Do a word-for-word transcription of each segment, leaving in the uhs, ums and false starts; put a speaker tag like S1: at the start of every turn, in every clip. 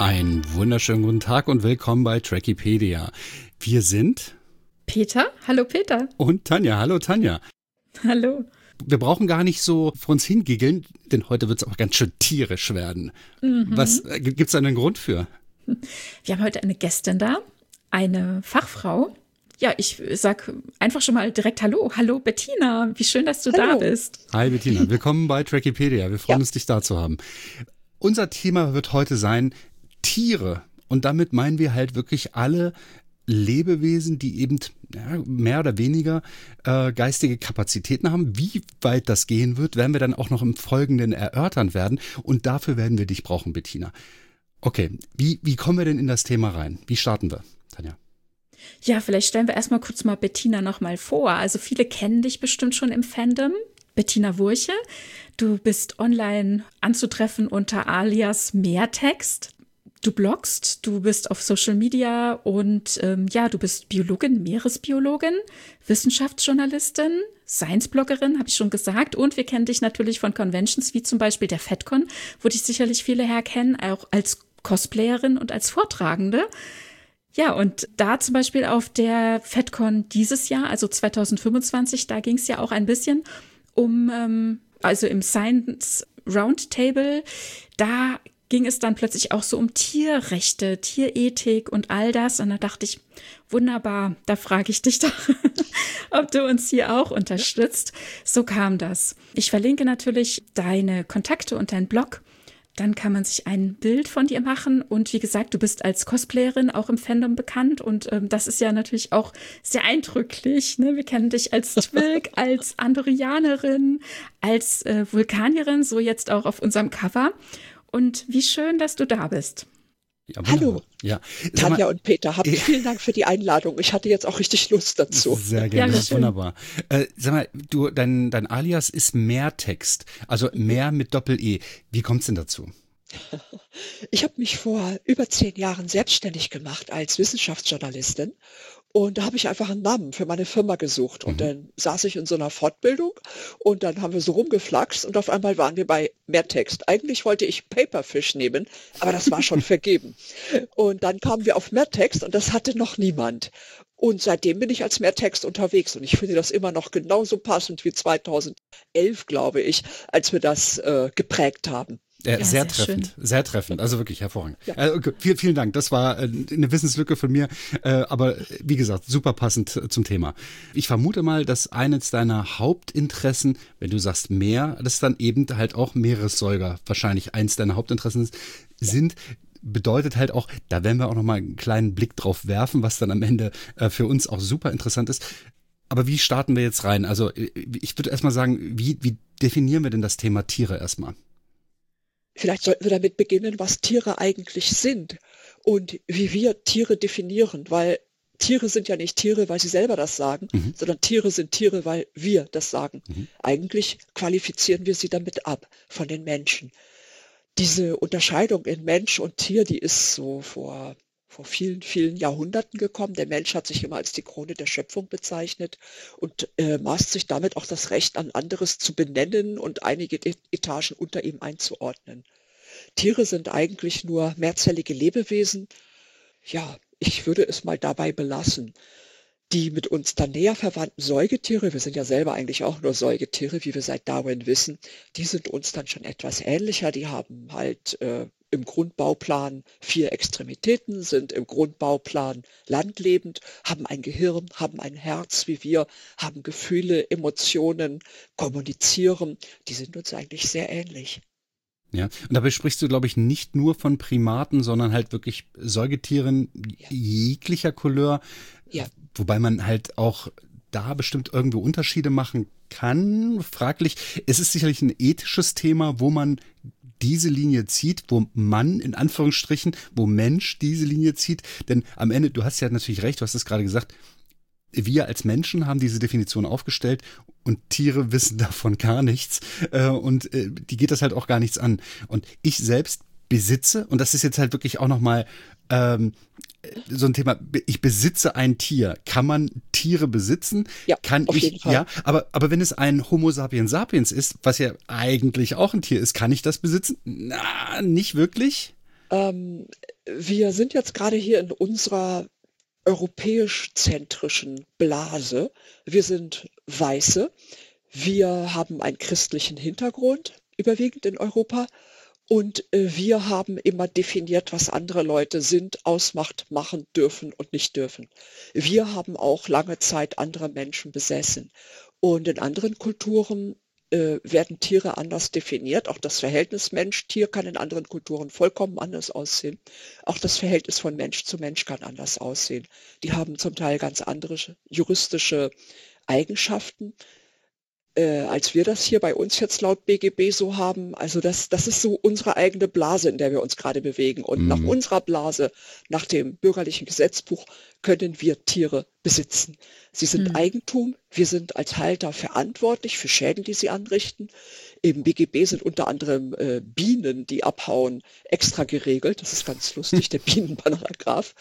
S1: Einen wunderschönen guten Tag und willkommen bei Trackipedia. Wir sind
S2: Peter. Hallo Peter.
S1: Und Tanja. Hallo Tanja.
S2: Hallo.
S1: Wir brauchen gar nicht so vor uns hingiggeln, denn heute wird es auch ganz schön tierisch werden. Mhm. Was äh, gibt es da einen Grund für?
S2: Wir haben heute eine Gästin da, eine Fachfrau. Ja, ich sag einfach schon mal direkt Hallo. Hallo Bettina, wie schön, dass du
S3: Hallo.
S2: da bist.
S1: Hi Bettina, willkommen bei Trackipedia. Wir freuen
S3: Ja.
S1: uns, dich da zu haben. Unser Thema wird heute sein Tiere. Und damit meinen wir halt wirklich alle Lebewesen, die eben ja, mehr oder weniger äh, geistige Kapazitäten haben. Wie weit das gehen wird, werden wir dann auch noch im Folgenden erörtern werden. Und dafür werden wir dich brauchen, Bettina. Okay, wie, wie kommen wir denn in das Thema rein? Wie starten wir, Tanja?
S2: Ja, vielleicht stellen wir erstmal kurz mal Bettina noch mal vor. Also viele kennen dich bestimmt schon im Fandom. Bettina Wurche, du bist online anzutreffen unter alias Mehrtext. Du bloggst, du bist auf Social Media und ähm, ja, du bist Biologin, Meeresbiologin, Wissenschaftsjournalistin, Science-Bloggerin, habe ich schon gesagt. Und wir kennen dich natürlich von Conventions wie zum Beispiel der FedCon, wo dich sicherlich viele herkennen, auch als Cosplayerin und als Vortragende. Ja, und da zum Beispiel auf der FedCon dieses Jahr, also zwanzig fünfundzwanzig, da ging es ja auch ein bisschen um, ähm, also im Science Roundtable, da ging es dann plötzlich auch so um Tierrechte, Tierethik und all das. Und da dachte ich, wunderbar, da frage ich dich doch, ob du uns hier auch unterstützt. So kam das. Ich verlinke natürlich deine Kontakte und deinen Blog. Dann kann man sich ein Bild von dir machen. Und wie gesagt, du bist als Cosplayerin auch im Fandom bekannt. Und ähm, das ist ja natürlich auch sehr eindrücklich. Ne? Wir kennen dich als Twilk, als Andorianerin, als äh, Vulkanierin, so jetzt auch auf unserem Cover. Und wie schön, dass du da bist.
S1: Ja,
S3: Hallo,
S1: ja.
S3: Tanja
S1: mal,
S3: und Peter, habt vielen Dank für die Einladung. Ich hatte jetzt auch richtig Lust dazu.
S1: Sehr gerne,
S2: Ja,
S1: ja, wunderbar. Äh, sag mal, du, dein, dein Alias ist Mehrtext, also mehr mit Doppel-E. Wie kommt's denn dazu?
S3: Ich habe mich vor über zehn Jahren selbstständig gemacht als Wissenschaftsjournalistin. Und da habe ich einfach einen Namen für meine Firma gesucht. Und mhm. dann saß ich in so einer Fortbildung und dann haben wir so rumgeflaxt und auf einmal waren wir bei Mehrtext. Eigentlich wollte ich Paperfish nehmen, aber das war schon vergeben. Und dann kamen wir auf Mehrtext und das hatte noch niemand. Und seitdem bin ich als Mehrtext unterwegs und ich finde das immer noch genauso passend wie zweitausendelf, glaube ich, als wir das äh, geprägt haben.
S1: Äh,
S2: ja,
S1: sehr,
S2: sehr
S1: treffend,
S2: schön.
S1: sehr treffend, also wirklich hervorragend.
S3: Ja.
S1: Äh, okay, vielen, vielen Dank, das war äh, eine Wissenslücke von mir, äh, aber wie gesagt, super passend äh, zum Thema. Ich vermute mal, dass eines deiner Hauptinteressen, wenn du sagst Meer, das dann eben halt auch Meeressäuger wahrscheinlich eins deiner Hauptinteressen sind. Bedeutet halt auch, da werden wir auch noch mal einen kleinen Blick drauf werfen, was dann am Ende äh, für uns auch super interessant ist. Aber wie starten wir jetzt rein? Also ich würde erstmal sagen, wie, wie definieren wir denn das Thema Tiere erstmal?
S3: Vielleicht sollten wir damit beginnen, was Tiere eigentlich sind und wie wir Tiere definieren, weil Tiere sind ja nicht Tiere, weil sie selber das sagen, mhm. sondern Tiere sind Tiere, weil wir das sagen. Mhm. Eigentlich qualifizieren wir sie damit ab von den Menschen. Diese Unterscheidung in Mensch und Tier, die ist so vor vor vielen, vielen Jahrhunderten gekommen. Der Mensch hat sich immer als die Krone der Schöpfung bezeichnet und äh, maßt sich damit auch das Recht an, anderes zu benennen und einige Etagen unter ihm einzuordnen. Tiere sind eigentlich nur mehrzellige Lebewesen. Ja, ich würde es mal dabei belassen. Die mit uns dann näher verwandten Säugetiere, wir sind ja selber eigentlich auch nur Säugetiere, wie wir seit Darwin wissen, die sind uns dann schon etwas ähnlicher. Die haben halt äh, im Grundbauplan vier Extremitäten, sind im Grundbauplan landlebend, haben ein Gehirn, haben ein Herz wie wir, haben Gefühle, Emotionen, kommunizieren. Die sind uns eigentlich sehr ähnlich.
S1: Ja, und dabei sprichst du, glaube ich, nicht nur von Primaten, sondern halt wirklich Säugetieren ja. jeglicher Couleur.
S3: Ja.
S1: Wobei man halt auch da bestimmt irgendwo Unterschiede machen kann. Fraglich. Es ist sicherlich ein ethisches Thema, wo man diese Linie zieht, wo man, in Anführungsstrichen, wo Mensch diese Linie zieht. Denn am Ende, du hast ja natürlich recht, du hast es gerade gesagt, wir als Menschen haben diese Definition aufgestellt und Tiere wissen davon gar nichts. Äh, und äh, die geht das halt auch gar nichts an. Und ich selbst besitze, und das ist jetzt halt wirklich auch nochmal ähm, so ein Thema, ich besitze ein Tier. Kann man Tiere besitzen?
S3: Ja,
S1: kann
S3: auf
S1: ich,
S3: jeden Fall.
S1: Ja, aber, aber wenn es ein Homo sapiens sapiens ist, was ja eigentlich auch ein Tier ist, kann ich das besitzen? Na, nicht wirklich?
S3: Ähm, wir sind jetzt gerade hier in unserer europäisch-zentrischen Blase. Wir sind Weiße. Wir haben einen christlichen Hintergrund, überwiegend in Europa. Und äh, wir haben immer definiert, was andere Leute sind, ausmacht, machen, dürfen und nicht dürfen. Wir haben auch lange Zeit andere Menschen besessen. Und in anderen Kulturen äh, werden Tiere anders definiert. Auch das Verhältnis Mensch-Tier kann in anderen Kulturen vollkommen anders aussehen. Auch das Verhältnis von Mensch zu Mensch kann anders aussehen. Die haben zum Teil ganz andere juristische Eigenschaften, äh, als wir das hier bei uns jetzt laut B G B so haben. Also das, das ist so unsere eigene Blase, in der wir uns gerade bewegen. Und mhm. nach unserer Blase, nach dem bürgerlichen Gesetzbuch, können wir Tiere besitzen. Sie sind mhm. Eigentum. Wir sind als Halter verantwortlich für Schäden, die sie anrichten. Im B G B sind unter anderem äh, Bienen, die abhauen, extra geregelt. Das ist ganz lustig, der Bienenparagraph.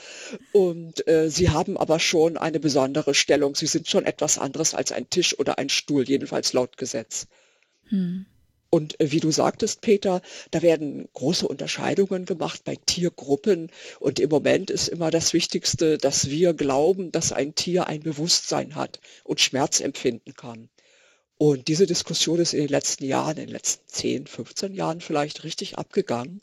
S3: Und äh, sie haben aber schon eine besondere Stellung. Sie sind schon etwas anderes als ein Tisch oder ein Stuhl, jedenfalls laut Gesetz. Hm. Und äh, wie du sagtest, Peter, da werden große Unterscheidungen gemacht bei Tiergruppen. Und im Moment ist immer das Wichtigste, dass wir glauben, dass ein Tier ein Bewusstsein hat und Schmerz empfinden kann. Und diese Diskussion ist in den letzten Jahren, in den letzten zehn, fünfzehn Jahren vielleicht richtig abgegangen,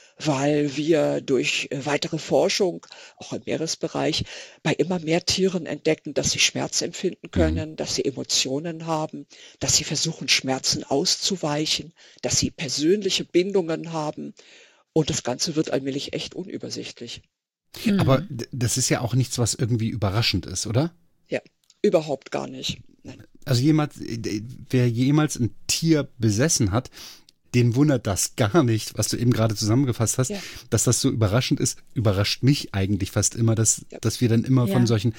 S3: weil wir durch weitere Forschung, auch im Meeresbereich, bei immer mehr Tieren entdecken, dass sie Schmerz empfinden können, dass sie Emotionen haben, dass sie versuchen, Schmerzen auszuweichen, dass sie persönliche Bindungen haben. Und das Ganze wird allmählich echt unübersichtlich.
S1: Aber das ist ja auch nichts, was irgendwie überraschend ist, oder?
S3: Ja, überhaupt gar nicht. Nein.
S1: Also jemand, wer jemals ein Tier besessen hat, den wundert das gar nicht, was du eben gerade zusammengefasst hast, ja. dass das so überraschend ist, überrascht mich eigentlich fast immer, dass, ja. dass wir dann immer ja. von solchen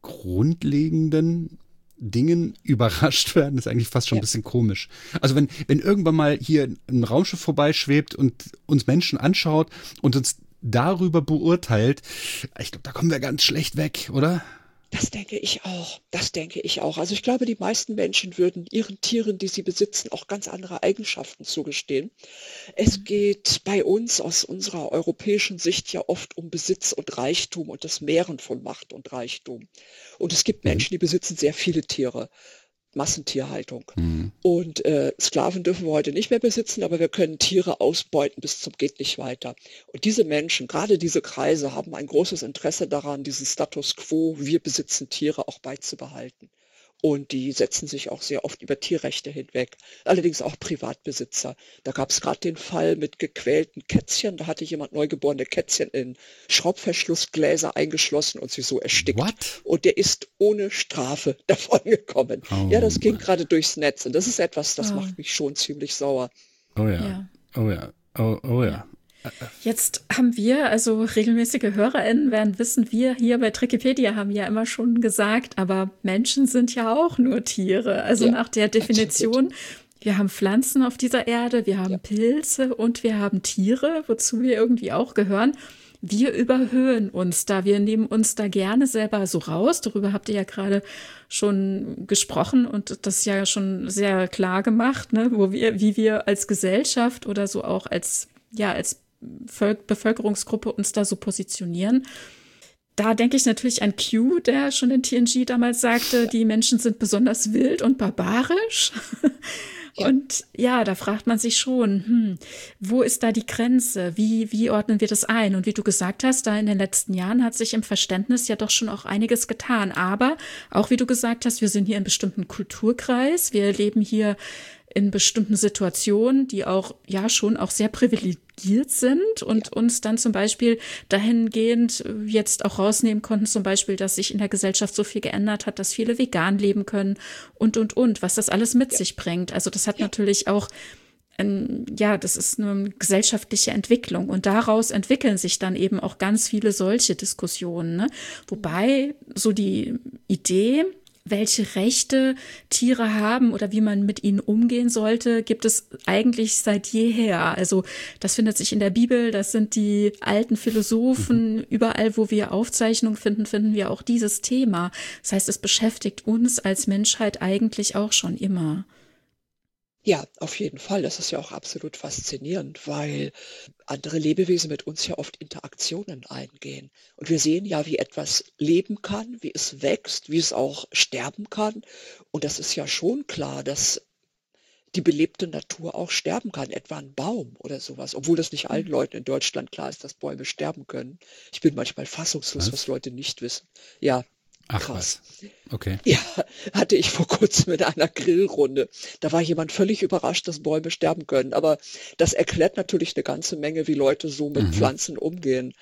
S1: grundlegenden Dingen überrascht werden. Das ist eigentlich fast schon ja. ein bisschen komisch. Also wenn, wenn irgendwann mal hier ein Raumschiff vorbeischwebt und uns Menschen anschaut und uns darüber beurteilt, ich glaube, da kommen wir ganz schlecht weg, oder?
S3: Das denke ich auch. Das denke ich auch. Also ich glaube, die meisten Menschen würden ihren Tieren, die sie besitzen, auch ganz andere Eigenschaften zugestehen. Es geht bei uns aus unserer europäischen Sicht ja oft um Besitz und Reichtum und das Mehren von Macht und Reichtum. Und es gibt Menschen, die besitzen sehr viele Tiere. Massentierhaltung. Mhm. Und äh, Sklaven dürfen wir heute nicht mehr besitzen, aber wir können Tiere ausbeuten bis zum geht nicht weiter. Und diese Menschen, gerade diese Kreise, haben ein großes Interesse daran, diesen Status quo, wir besitzen Tiere, auch beizubehalten. Und die setzen sich auch sehr oft über Tierrechte hinweg. Allerdings auch Privatbesitzer. Da gab es gerade den Fall mit gequälten Kätzchen. Da hatte jemand neugeborene Kätzchen in Schraubverschlussgläser eingeschlossen und sie so erstickt.
S1: What?
S3: Und der ist ohne Strafe davon gekommen. Oh, ja, das ging gerade durchs Netz. Und das ist etwas, das oh. macht mich schon ziemlich sauer.
S1: Oh ja, ja. oh ja, oh, oh ja.
S2: Jetzt haben wir, also regelmäßige HörerInnen werden wissen, wir hier bei Trickipedia haben ja immer schon gesagt, aber Menschen sind ja auch nur Tiere. Also ja, nach der Definition, wir haben Pflanzen auf dieser Erde, wir haben ja. Pilze und wir haben Tiere, wozu wir irgendwie auch gehören. Wir überhöhen uns da, wir nehmen uns da gerne selber so raus. Darüber habt ihr ja gerade schon gesprochen und das ja schon sehr klar gemacht, ne, wo wir, wie wir als Gesellschaft oder so auch als, ja, als Bevölkerungsgruppe uns da so positionieren. Da denke ich natürlich an Q, der schon in T N G damals sagte, die Menschen sind besonders wild und barbarisch. Ja. Und ja, da fragt man sich schon, hm, wo ist da die Grenze? Wie, wie ordnen wir das ein? Und wie du gesagt hast, da in den letzten Jahren hat sich im Verständnis ja doch schon auch einiges getan. Aber auch wie du gesagt hast, wir sind hier in einem bestimmten Kulturkreis. Wir leben hier in bestimmten Situationen, die auch, ja, schon auch sehr privilegiert sind und ja. uns dann zum Beispiel dahingehend jetzt auch rausnehmen konnten, zum Beispiel, dass sich in der Gesellschaft so viel geändert hat, dass viele vegan leben können und, und, und, was das alles mit ja. sich bringt. Also das hat ja. natürlich auch, ein, ja, das ist eine gesellschaftliche Entwicklung und daraus entwickeln sich dann eben auch ganz viele solche Diskussionen, ne? Wobei so die Idee, welche Rechte Tiere haben oder wie man mit ihnen umgehen sollte, gibt es eigentlich seit jeher. Also das findet sich in der Bibel, das sind die alten Philosophen. Mhm. Überall, wo wir Aufzeichnungen finden, finden wir auch dieses Thema. Das heißt, es beschäftigt uns als Menschheit eigentlich auch schon immer.
S3: Ja, auf jeden Fall. Das ist ja auch absolut faszinierend, weil andere Lebewesen mit uns ja oft Interaktionen eingehen. Und wir sehen ja, wie etwas leben kann, wie es wächst, wie es auch sterben kann. Und das ist ja schon klar, dass die belebte Natur auch sterben kann, etwa ein Baum oder sowas, obwohl das nicht allen Leuten in Deutschland klar ist, dass Bäume sterben können. Ich bin manchmal fassungslos, was,
S1: Was?
S3: was Leute nicht wissen. Ja,
S1: Ach
S3: krass.
S1: was. Okay.
S3: Ja, hatte ich vor kurzem in einer Grillrunde. Da war jemand völlig überrascht, dass Bäume sterben können. Aber das erklärt natürlich eine ganze Menge, wie Leute so mit
S1: Mhm.
S3: Pflanzen umgehen.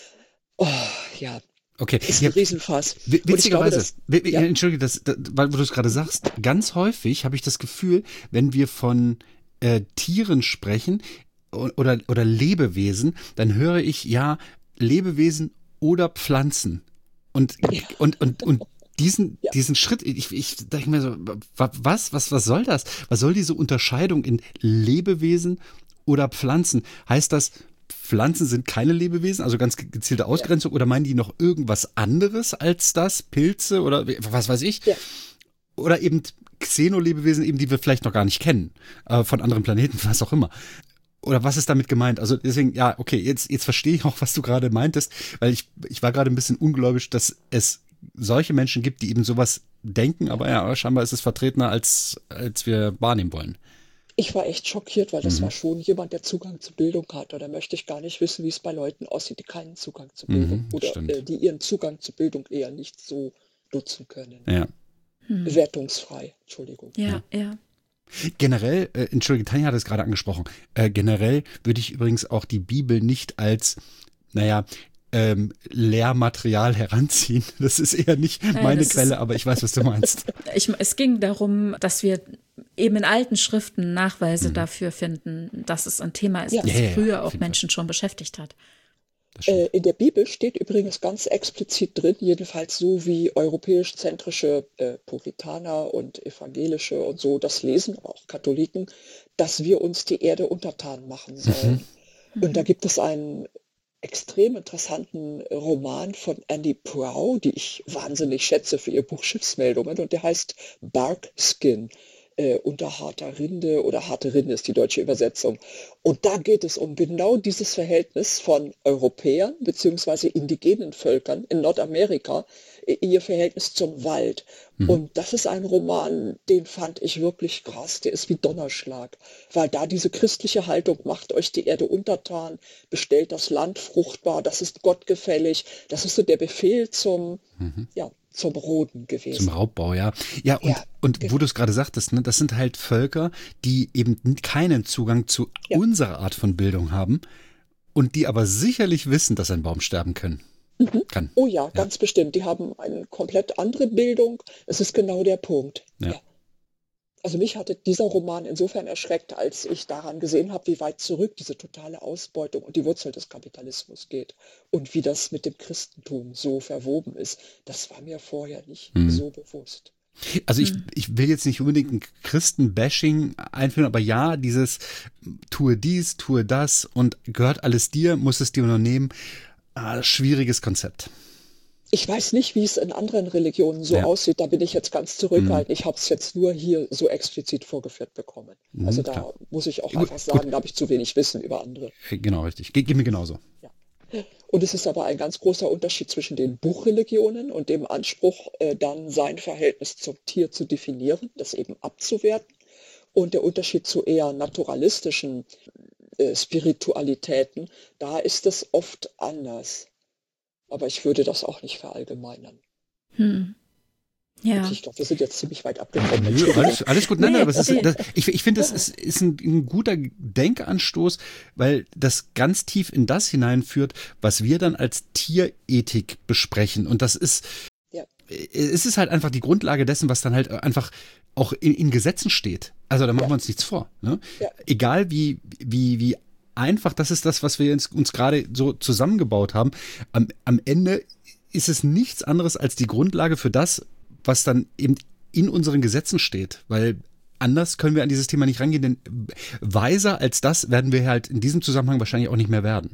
S3: Oh, ja,
S1: Okay.
S3: ist
S1: Ja,
S3: ein Riesenfass.
S1: wi-
S3: Und ich glaube,
S1: witzigerweise,
S3: dass,
S1: wi- wi- ja,
S3: ja,
S1: entschuldige, das, das, weil wo du es gerade sagst, ganz häufig habe ich das Gefühl, wenn wir von äh, Tieren sprechen o- oder, oder Lebewesen, dann höre ich ja Lebewesen oder Pflanzen. Und,
S3: ja,
S1: und, und, und diesen,
S3: ja,
S1: diesen Schritt, ich, ich denke mir so, wa- was, was, was soll das? Was soll diese Unterscheidung in Lebewesen oder Pflanzen? Heißt das, Pflanzen sind keine Lebewesen, also ganz gezielte
S3: ja,
S1: Ausgrenzung, oder meinen die noch irgendwas anderes als das? Pilze oder wie- was weiß ich?
S3: ja.
S1: Oder eben Xenolebewesen, eben die wir vielleicht noch gar nicht kennen, äh, von anderen Planeten, was auch immer. Oder was ist damit gemeint? Also deswegen, ja, okay, jetzt, jetzt verstehe ich auch, was du gerade meintest, weil ich, ich war gerade ein bisschen ungläubig, dass es solche Menschen gibt, die eben sowas denken, aber ja, scheinbar ist es vertretener, als, als wir wahrnehmen wollen.
S3: Ich war echt schockiert, weil das
S1: Mhm.
S3: war schon jemand, der Zugang zu Bildung hat. Da möchte ich gar nicht wissen, wie es bei Leuten aussieht, die keinen Zugang zu Bildung
S1: Mhm,
S3: oder
S1: stimmt.
S3: äh, die ihren Zugang zu Bildung eher nicht so nutzen können.
S1: Ja.
S2: Hm.
S3: Wertungsfrei, Entschuldigung.
S2: Ja, ja.
S1: Generell, äh, entschuldige, Tanja hat es gerade angesprochen, äh, generell würde ich übrigens auch die Bibel nicht als, naja, ähm, Lehrmaterial heranziehen. Das ist eher nicht
S2: Nein,
S1: meine
S2: das ist-
S1: Quelle, aber ich weiß, was du meinst.
S2: Ich, es ging darum, dass wir eben in alten Schriften Nachweise dafür finden, dass es ein Thema ist,
S3: Ja.
S2: das
S1: Ja, ja, ja,
S2: früher
S1: auf
S2: auch
S1: jeden Fall.
S2: Menschen schon beschäftigt hat.
S1: Das
S3: Äh,
S1: stimmt.
S3: in der Bibel steht übrigens ganz explizit drin, jedenfalls so wie europäisch-zentrische äh, Puritaner und Evangelische und so das lesen, aber auch Katholiken, dass wir uns die Erde untertan machen sollen. Und da gibt es einen extrem interessanten Roman von Annie Proulx, die ich wahnsinnig schätze für ihr Buch Schiffsmeldungen, und der heißt Bark Skin. Äh, unter harter Rinde oder harte Rinde ist die deutsche Übersetzung. Und da geht es um genau dieses Verhältnis von Europäern bzw. indigenen Völkern in Nordamerika, äh, ihr Verhältnis zum Wald. Und das ist ein Roman, den fand ich wirklich krass. Der ist wie Donnerschlag, weil da diese christliche Haltung, macht euch die Erde untertan, bestellt das Land fruchtbar, das ist gottgefällig. Das ist so der Befehl zum, ja, zum Roden
S1: Zum
S3: gewesen.
S1: Raubbau, ja. Ja, und,
S3: Ja,
S1: und
S3: genau.
S1: wo du es gerade sagtest, ne, das sind halt Völker, die eben keinen Zugang zu
S3: Ja.
S1: unserer Art von Bildung haben und die aber sicherlich wissen, dass ein Baum sterben können. Kann.
S3: Oh ja, ganz bestimmt. Die haben eine komplett andere Bildung. Es ist genau der Punkt.
S1: Ja.
S3: Ja. Also mich hatte dieser Roman insofern erschreckt, als ich daran gesehen habe, wie weit zurück diese totale Ausbeutung und die Wurzel des Kapitalismus geht und wie das mit dem Christentum so verwoben ist. Das war mir vorher nicht
S1: Mhm.
S3: so bewusst.
S1: Also ich, ich will jetzt nicht unbedingt ein Christen-Bashing einführen, aber ja, dieses tue dies, tue das und gehört alles dir, muss es dir nur nehmen. Ah, schwieriges Konzept.
S3: Ich weiß nicht, wie es in anderen Religionen so
S1: Ja.
S3: aussieht. Da bin ich jetzt ganz zurückhaltend. Ich habe es jetzt nur hier so explizit vorgeführt bekommen. Also da
S1: klar.
S3: muss ich auch
S1: Gut,
S3: einfach sagen, da habe ich zu wenig Wissen über andere.
S1: Äh, Genau, richtig. Ge geht mir genauso.
S3: Und es ist aber ein ganz großer Unterschied zwischen den Buchreligionen und dem Anspruch, äh, dann sein Verhältnis zum Tier zu definieren, das eben abzuwerten. Und der Unterschied zu eher naturalistischen äh, Spiritualitäten, da ist es oft anders. Aber ich würde das auch nicht verallgemeinern.
S2: Hm. Ja.
S3: Okay, ich glaube, wir sind jetzt ziemlich weit abgekommen.
S1: Nö,
S3: Entschuldigung.
S1: alles, alles gut, nein,
S2: Nee,
S1: nein, aber es
S2: nee.
S1: ist, das, ich, ich finde, das ist, ist ein, ein guter Denkanstoß, weil das ganz tief in das hineinführt, was wir dann als Tierethik besprechen. Und das ist,
S3: Ja.
S1: es ist halt einfach die Grundlage dessen, was dann halt einfach auch in, in Gesetzen steht. Also da machen
S3: Ja.
S1: wir uns nichts vor. Ne?
S3: Ja.
S1: Egal wie, wie, wie einfach, das ist das, was wir uns, uns gerade so zusammengebaut haben. Am, am Ende ist es nichts anderes als die Grundlage für das, was dann eben in unseren Gesetzen steht, weil anders können wir an dieses Thema nicht rangehen, denn weiser als das werden wir halt in diesem Zusammenhang wahrscheinlich auch nicht mehr werden.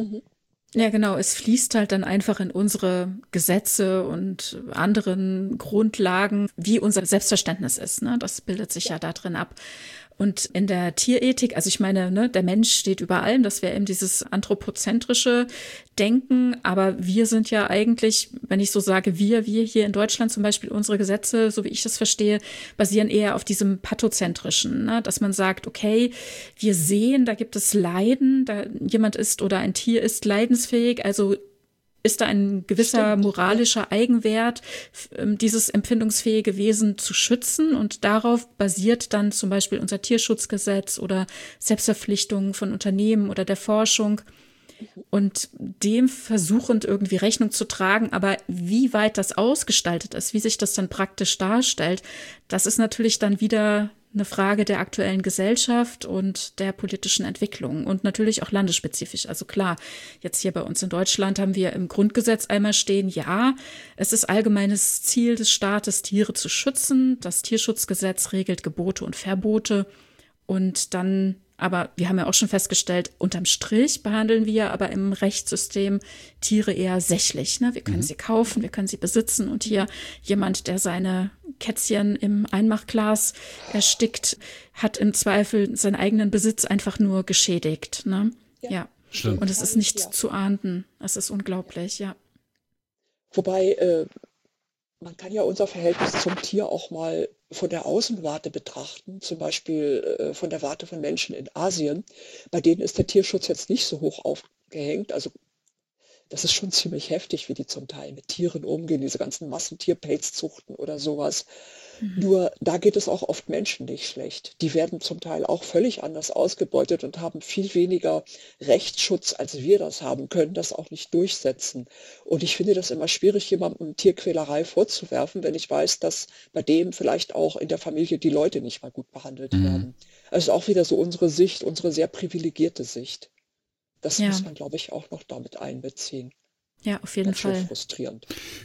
S2: Ja, genau. Es fließt halt dann einfach in unsere Gesetze und anderen Grundlagen, wie unser Selbstverständnis ist. Ne? Das bildet sich ja da drin ab. Und in der Tierethik, also ich meine, ne, der Mensch steht über allem, das wäre eben dieses anthropozentrische Denken, aber wir sind ja eigentlich, wenn ich so sage, wir, wir hier in Deutschland zum Beispiel, unsere Gesetze, so wie ich das verstehe, basieren eher auf diesem pathozentrischen, ne, dass man sagt, okay, wir sehen, da gibt es Leiden, da jemand ist oder ein Tier ist leidensfähig, also ist da ein gewisser
S3: Stimmt,
S2: moralischer
S3: ja.
S2: Eigenwert, dieses empfindungsfähige Wesen zu schützen, und darauf basiert dann zum Beispiel unser Tierschutzgesetz oder Selbstverpflichtungen von Unternehmen oder der Forschung, und dem versuchend irgendwie Rechnung zu tragen. Aber wie weit das ausgestaltet ist, wie sich das dann praktisch darstellt, das ist natürlich dann wieder eine Frage der aktuellen Gesellschaft und der politischen Entwicklung und natürlich auch landesspezifisch. Also klar, jetzt hier bei uns in Deutschland haben wir im Grundgesetz einmal stehen, ja, es ist allgemeines Ziel des Staates, Tiere zu schützen. Das Tierschutzgesetz regelt Gebote und Verbote. Und dann, aber wir haben ja auch schon festgestellt, unterm Strich behandeln wir aber im Rechtssystem Tiere eher sächlich. Ne? Wir können mhm. sie kaufen, wir können sie besitzen, und hier jemand, der seine Kätzchen im Einmachglas erstickt, hat im Zweifel seinen eigenen Besitz einfach nur geschädigt. Ne? Ja. ja.
S1: Stimmt.
S2: Und es ist nicht
S3: ja.
S2: zu ahnden. Es ist unglaublich, ja.
S3: Wobei, äh, man kann ja unser Verhältnis zum Tier auch mal von der Außenwarte betrachten, zum Beispiel äh, von der Warte von Menschen in Asien. Bei denen ist der Tierschutz jetzt nicht so hoch aufgehängt. Also das ist schon ziemlich heftig, wie die zum Teil mit Tieren umgehen, diese ganzen Massentierpelzzuchten oder sowas. Mhm. Nur da geht es auch oft Menschen nicht schlecht. Die werden zum Teil auch völlig anders ausgebeutet und haben viel weniger Rechtsschutz, als wir das haben, können das auch nicht durchsetzen. Und ich finde das immer schwierig, jemandem Tierquälerei vorzuwerfen, wenn ich weiß, dass bei dem vielleicht auch in der Familie die Leute nicht mal gut behandelt mhm. werden. Also auch wieder so unsere Sicht, unsere sehr privilegierte Sicht. Das ja. muss man, glaube ich, auch noch damit einbeziehen.
S2: Ja, auf jeden
S3: Ganz
S2: Fall.
S3: schön frustrierend.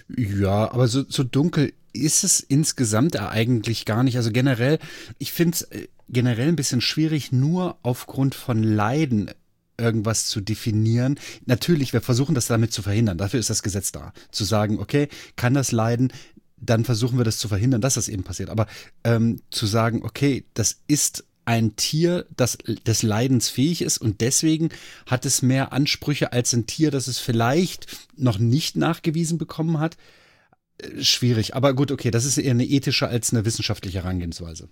S1: Ja, aber so, so dunkel ist es insgesamt eigentlich gar nicht. Also generell, ich finde es generell ein bisschen schwierig, nur aufgrund von Leiden irgendwas zu definieren. Natürlich, wir versuchen das damit zu verhindern. Dafür ist das Gesetz da. Zu sagen, okay, kann das Leiden, dann versuchen wir das zu verhindern, dass das eben passiert. Aber ähm, zu sagen, okay, das ist ein Tier, das des Leidens fähig ist, und deswegen hat es mehr Ansprüche als ein Tier, das es vielleicht noch nicht nachgewiesen bekommen hat. Schwierig, aber gut, okay, das ist eher eine ethische als eine wissenschaftliche Herangehensweise.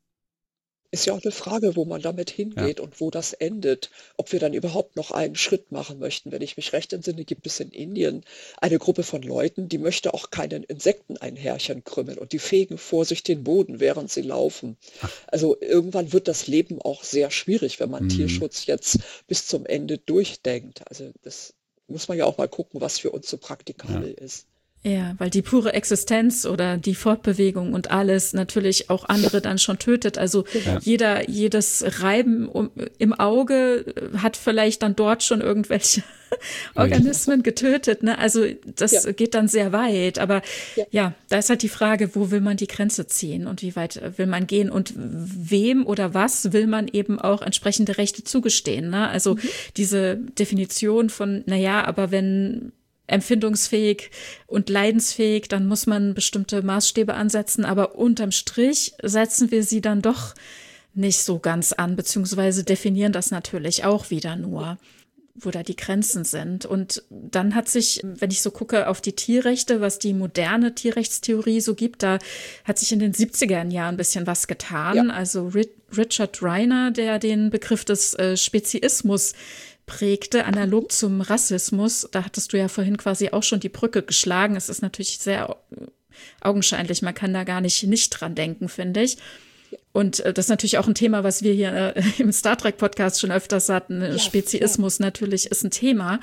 S3: Ist ja auch eine Frage, wo man damit hingeht ja. und wo das endet. Ob wir dann überhaupt noch einen Schritt machen möchten. Wenn ich mich recht entsinne, gibt es in Indien eine Gruppe von Leuten, die möchte auch keinen Insekten ein Härchen krümmen, und die fegen vor sich den Boden, während sie laufen. Ach. Also irgendwann wird das Leben auch sehr schwierig, wenn man mhm. Tierschutz jetzt bis zum Ende durchdenkt. Also das muss man ja auch mal gucken, was für uns so praktikabel ja. ist.
S2: Ja, weil die pure Existenz oder die Fortbewegung und alles natürlich auch andere dann schon tötet. Also ja. jeder, jedes Reiben um, im Auge hat vielleicht dann dort schon irgendwelche Organismen getötet. Ne? Also das ja. geht dann sehr weit. Aber ja. ja, da ist halt die Frage, wo will man die Grenze ziehen und wie weit will man gehen und wem oder was will man eben auch entsprechende Rechte zugestehen. Ne? Also mhm. diese Definition von, naja, aber wenn empfindungsfähig und leidensfähig, dann muss man bestimmte Maßstäbe ansetzen, aber unterm Strich setzen wir sie dann doch nicht so ganz an, beziehungsweise definieren das natürlich auch wieder nur, wo da die Grenzen sind. Und dann hat sich, wenn ich so gucke auf die Tierrechte, was die moderne Tierrechtstheorie so gibt, da hat sich in den siebziger Jahren ein bisschen was getan. Ja. Also Richard Reiner, der den Begriff des äh, Speziismus prägte, analog zum Rassismus. Da hattest du ja vorhin quasi auch schon die Brücke geschlagen. Es ist natürlich sehr augenscheinlich, man kann da gar nicht nicht dran denken, finde ich. Und äh, das ist natürlich auch ein Thema, was wir hier äh, im Star Trek Podcast schon öfters hatten. Ja, Speziismus ja. natürlich ist ein Thema.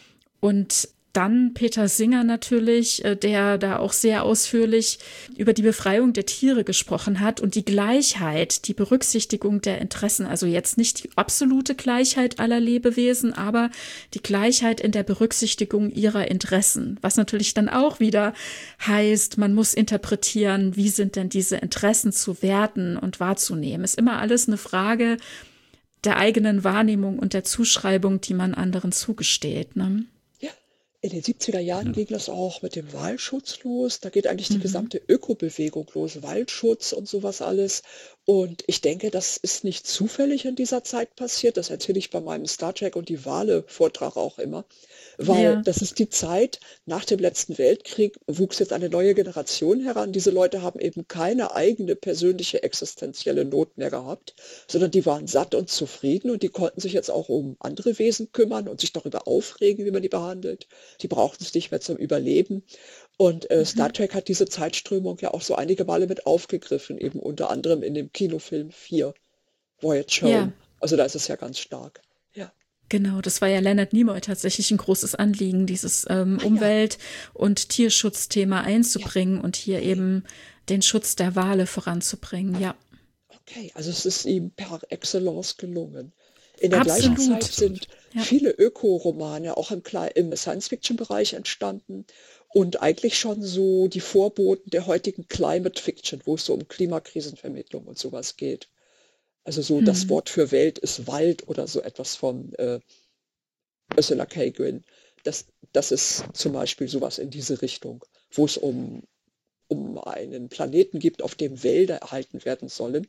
S2: Und dann Peter Singer natürlich, der da auch sehr ausführlich über die Befreiung der Tiere gesprochen hat und die Gleichheit, die Berücksichtigung der Interessen. Also jetzt nicht die absolute Gleichheit aller Lebewesen, aber die Gleichheit in der Berücksichtigung ihrer Interessen. Was natürlich dann auch wieder heißt, man muss interpretieren, wie sind denn diese Interessen zu werten und wahrzunehmen. Ist immer alles eine Frage der eigenen Wahrnehmung und der Zuschreibung, die man anderen zugesteht, ne?
S3: In den siebziger Jahren
S1: Ja.
S3: ging das auch mit dem Waldschutz los. Da geht eigentlich die
S2: Mhm.
S3: gesamte Ökobewegung los, Waldschutz und sowas alles. Und ich denke, das ist nicht zufällig in dieser Zeit passiert. Das erzähle ich bei meinem Star Trek und die Wale-Vortrag auch immer. Weil
S2: Ja.
S3: das ist die Zeit nach dem letzten Weltkrieg, wuchs jetzt eine neue Generation heran. Diese Leute haben eben keine eigene persönliche existenzielle Not mehr gehabt, sondern die waren satt und zufrieden und die konnten sich jetzt auch um andere Wesen kümmern und sich darüber aufregen, wie man die behandelt. Die brauchten es nicht mehr zum Überleben. Und äh, Star
S2: Mhm.
S3: Trek hat diese Zeitströmung ja auch so einige Male mit aufgegriffen, eben unter anderem in dem Kinofilm vier, Voyage Home.
S2: Ja,
S3: Also da ist es ja ganz stark. Ja.
S2: genau. Das war ja Leonard Nimoy tatsächlich ein großes Anliegen, dieses ähm,
S3: Ah ja,
S2: Umwelt- und Tierschutzthema
S3: ja,
S2: einzubringen und hier
S3: okay.
S2: eben den Schutz der Wale voranzubringen. Ja,
S3: Okay, also es ist ihm per Excellence gelungen. In der gleichen
S2: absolut.
S3: Zeit
S1: Absolut.
S3: sind
S2: Ja.
S3: viele Öko-Romane auch im, Klei- im Science-Fiction-Bereich entstanden und eigentlich schon so die Vorboten der heutigen Climate Fiction, wo es so um Klimakrisenvermittlung und sowas geht. Also so das
S2: Hm.
S3: Wort für Welt ist Wald oder so etwas von äh, Ursula K. Guin. Das, das ist zum Beispiel sowas in diese Richtung, wo es um, um einen Planeten gibt, auf dem Wälder erhalten werden sollen.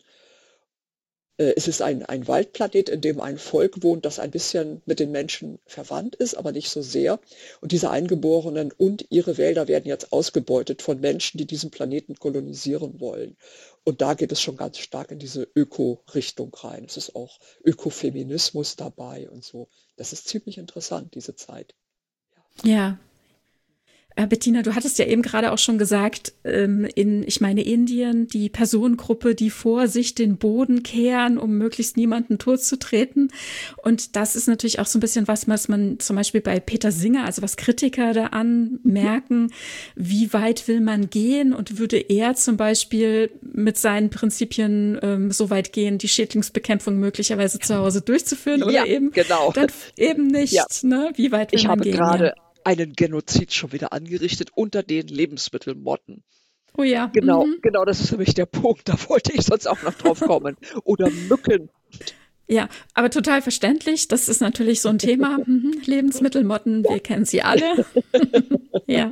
S3: Äh, Es ist ein, ein Waldplanet, in dem ein Volk wohnt, das ein bisschen mit den Menschen verwandt ist, aber nicht so sehr. Und diese Eingeborenen und ihre Wälder werden jetzt ausgebeutet von Menschen, die diesen Planeten kolonisieren wollen. Und da geht es schon ganz stark in diese Öko-Richtung rein. Es ist auch Ökofeminismus dabei und so. Das ist ziemlich interessant, diese Zeit.
S2: Ja. Äh, Bettina, du hattest ja eben gerade auch schon gesagt, ähm, in, ich meine, Indien, die Personengruppe, die vor sich den Boden kehren, um möglichst niemanden totzutreten. Und das ist natürlich auch so ein bisschen was, was man zum Beispiel bei Peter Singer, also was Kritiker da anmerken, wie weit will man gehen und würde er zum Beispiel mit seinen Prinzipien ähm, so weit gehen, die Schädlingsbekämpfung möglicherweise zu Hause durchzuführen
S3: Ja,
S2: oder eben
S3: genau.
S2: dann eben nicht,
S3: Ja.
S2: ne? Wie weit will
S3: Ich
S2: man
S3: habe
S2: gehen?
S3: gerade
S2: Ja.
S3: einen Genozid schon wieder angerichtet unter den Lebensmittelmotten.
S2: Oh ja.
S3: Genau,
S2: Mhm.
S3: genau, das ist nämlich der Punkt. Da wollte ich sonst auch noch drauf kommen. Oder Mücken.
S2: Ja, aber total verständlich. Das ist natürlich so ein Thema. Mhm. Lebensmittelmotten, wir kennen sie alle. Ja.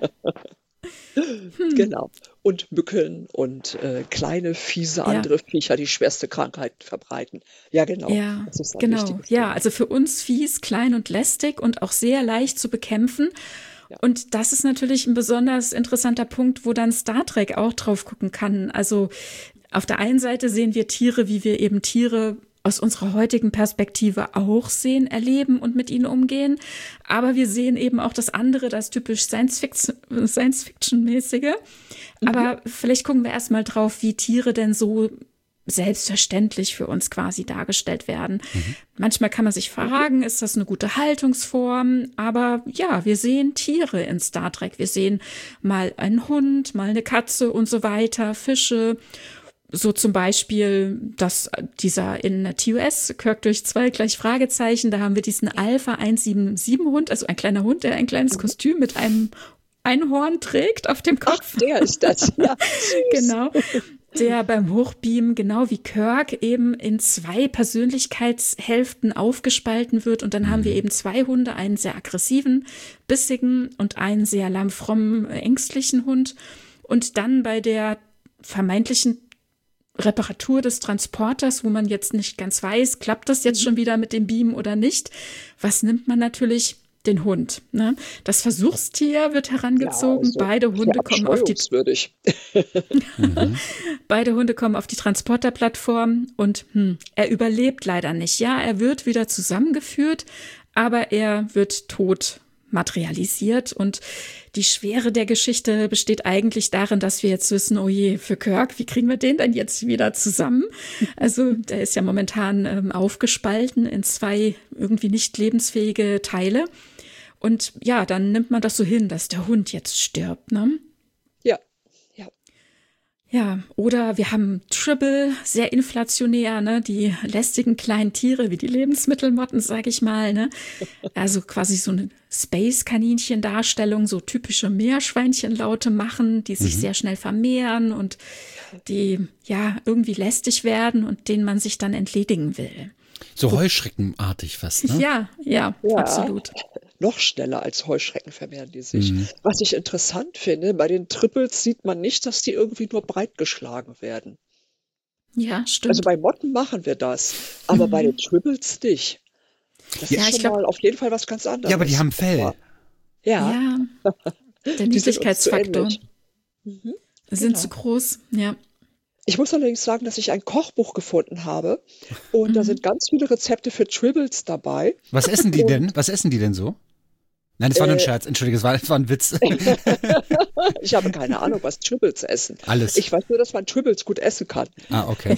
S2: Hm.
S3: Genau. Und Mücken und äh, kleine, fiese
S2: Ja.
S3: andere Viecher, die schwerste Krankheiten verbreiten. Ja, genau.
S2: Ja,
S3: Das ist ein
S2: genau.
S3: wichtiges
S2: Ja,
S3: Thema.
S2: also für uns fies, klein und lästig und auch sehr leicht zu bekämpfen.
S3: Ja.
S2: Und das ist natürlich ein besonders interessanter Punkt, wo dann Star Trek auch drauf gucken kann. Also auf der einen Seite sehen wir Tiere, wie wir eben Tiere aus unserer heutigen Perspektive auch sehen, erleben und mit ihnen umgehen. Aber wir sehen eben auch das andere, das typisch Science-Fiction- Science-Fiction-mäßige. Aber vielleicht gucken wir erstmal drauf, wie Tiere denn so selbstverständlich für uns quasi dargestellt werden. Manchmal kann man sich fragen, ist das eine gute Haltungsform? Aber ja, wir sehen Tiere in Star Trek. Wir sehen mal einen Hund, mal eine Katze und so weiter, Fische. So zum Beispiel, dass dieser in T O S, Kirk durch zwei gleich Fragezeichen, da haben wir diesen Alpha eins sieben sieben Hund, also ein kleiner Hund, der ein kleines Kostüm mit einem Einhorn trägt auf dem Kopf.
S3: Ach, der ist das. Ja, süß.
S2: Genau. Der beim Hochbeamen, genau wie Kirk, eben in zwei Persönlichkeitshälften aufgespalten wird. Und dann haben wir eben zwei Hunde, einen sehr aggressiven, bissigen und einen sehr lammfrommen, ängstlichen Hund. Und dann bei der vermeintlichen Reparatur des Transporters, wo man jetzt nicht ganz weiß, klappt das jetzt schon wieder mit dem Beam oder nicht, was nimmt man natürlich? Den Hund. Ne? Das Versuchstier wird herangezogen.
S3: Ja, also
S2: Beide Hunde kommen auf die
S3: verabscheuungswürdig.
S2: Beide Hunde kommen auf die Transporterplattform und hm, er überlebt leider nicht. Ja, er wird wieder zusammengeführt, aber er wird tot materialisiert. Und die Schwere der Geschichte besteht eigentlich darin, dass wir jetzt wissen, oh je, für Kirk, wie kriegen wir den denn jetzt wieder zusammen? Also der ist ja momentan ähm, aufgespalten in zwei irgendwie nicht lebensfähige Teile. Und ja, dann nimmt man das so hin, dass der Hund jetzt stirbt, ne?
S3: Ja, ja.
S2: Ja, oder wir haben Tribble, sehr inflationär, ne, die lästigen kleinen Tiere wie die Lebensmittelmotten, sag ich mal, ne, also quasi so eine Space-Kaninchen-Darstellung, so typische Meerschweinchenlaute machen, die sich mhm. sehr schnell vermehren und die ja irgendwie lästig werden und denen man sich dann entledigen will.
S1: So Heuschreckenartig fast, ne?
S2: Ja, ja, ja, absolut.
S3: noch schneller als Heuschrecken vermehren die sich.
S1: Mhm.
S3: Was ich interessant finde, bei den Triples sieht man nicht, dass die irgendwie nur breitgeschlagen werden.
S2: Ja,
S3: Also
S2: stimmt.
S3: bei Motten machen wir das, aber bei den Triples nicht. Das
S2: Ja,
S3: ist
S2: ich
S3: schon
S2: glaub-
S3: mal auf jeden Fall was ganz anderes.
S1: Ja, aber die haben Fell.
S3: Ja, ja,
S2: Ja, der
S3: die sind uns zu
S2: Niedlichkeitsfaktor
S3: ähnlich. Mhm,
S2: sind
S3: genau.
S2: zu groß. Ja.
S3: Ich muss allerdings sagen, dass ich ein Kochbuch gefunden habe und da
S2: Mhm.
S3: sind ganz viele Rezepte für Tribbles dabei.
S1: Was essen die
S3: Und-
S1: denn? Was essen die denn so? Nein, das war nur ein
S3: Äh,
S1: Scherz. Entschuldige, das war, das war ein Witz.
S3: Ich habe keine Ahnung, was Tribbles essen.
S1: Alles.
S3: Ich weiß nur, dass man Tribbles gut essen kann.
S1: Ah, okay.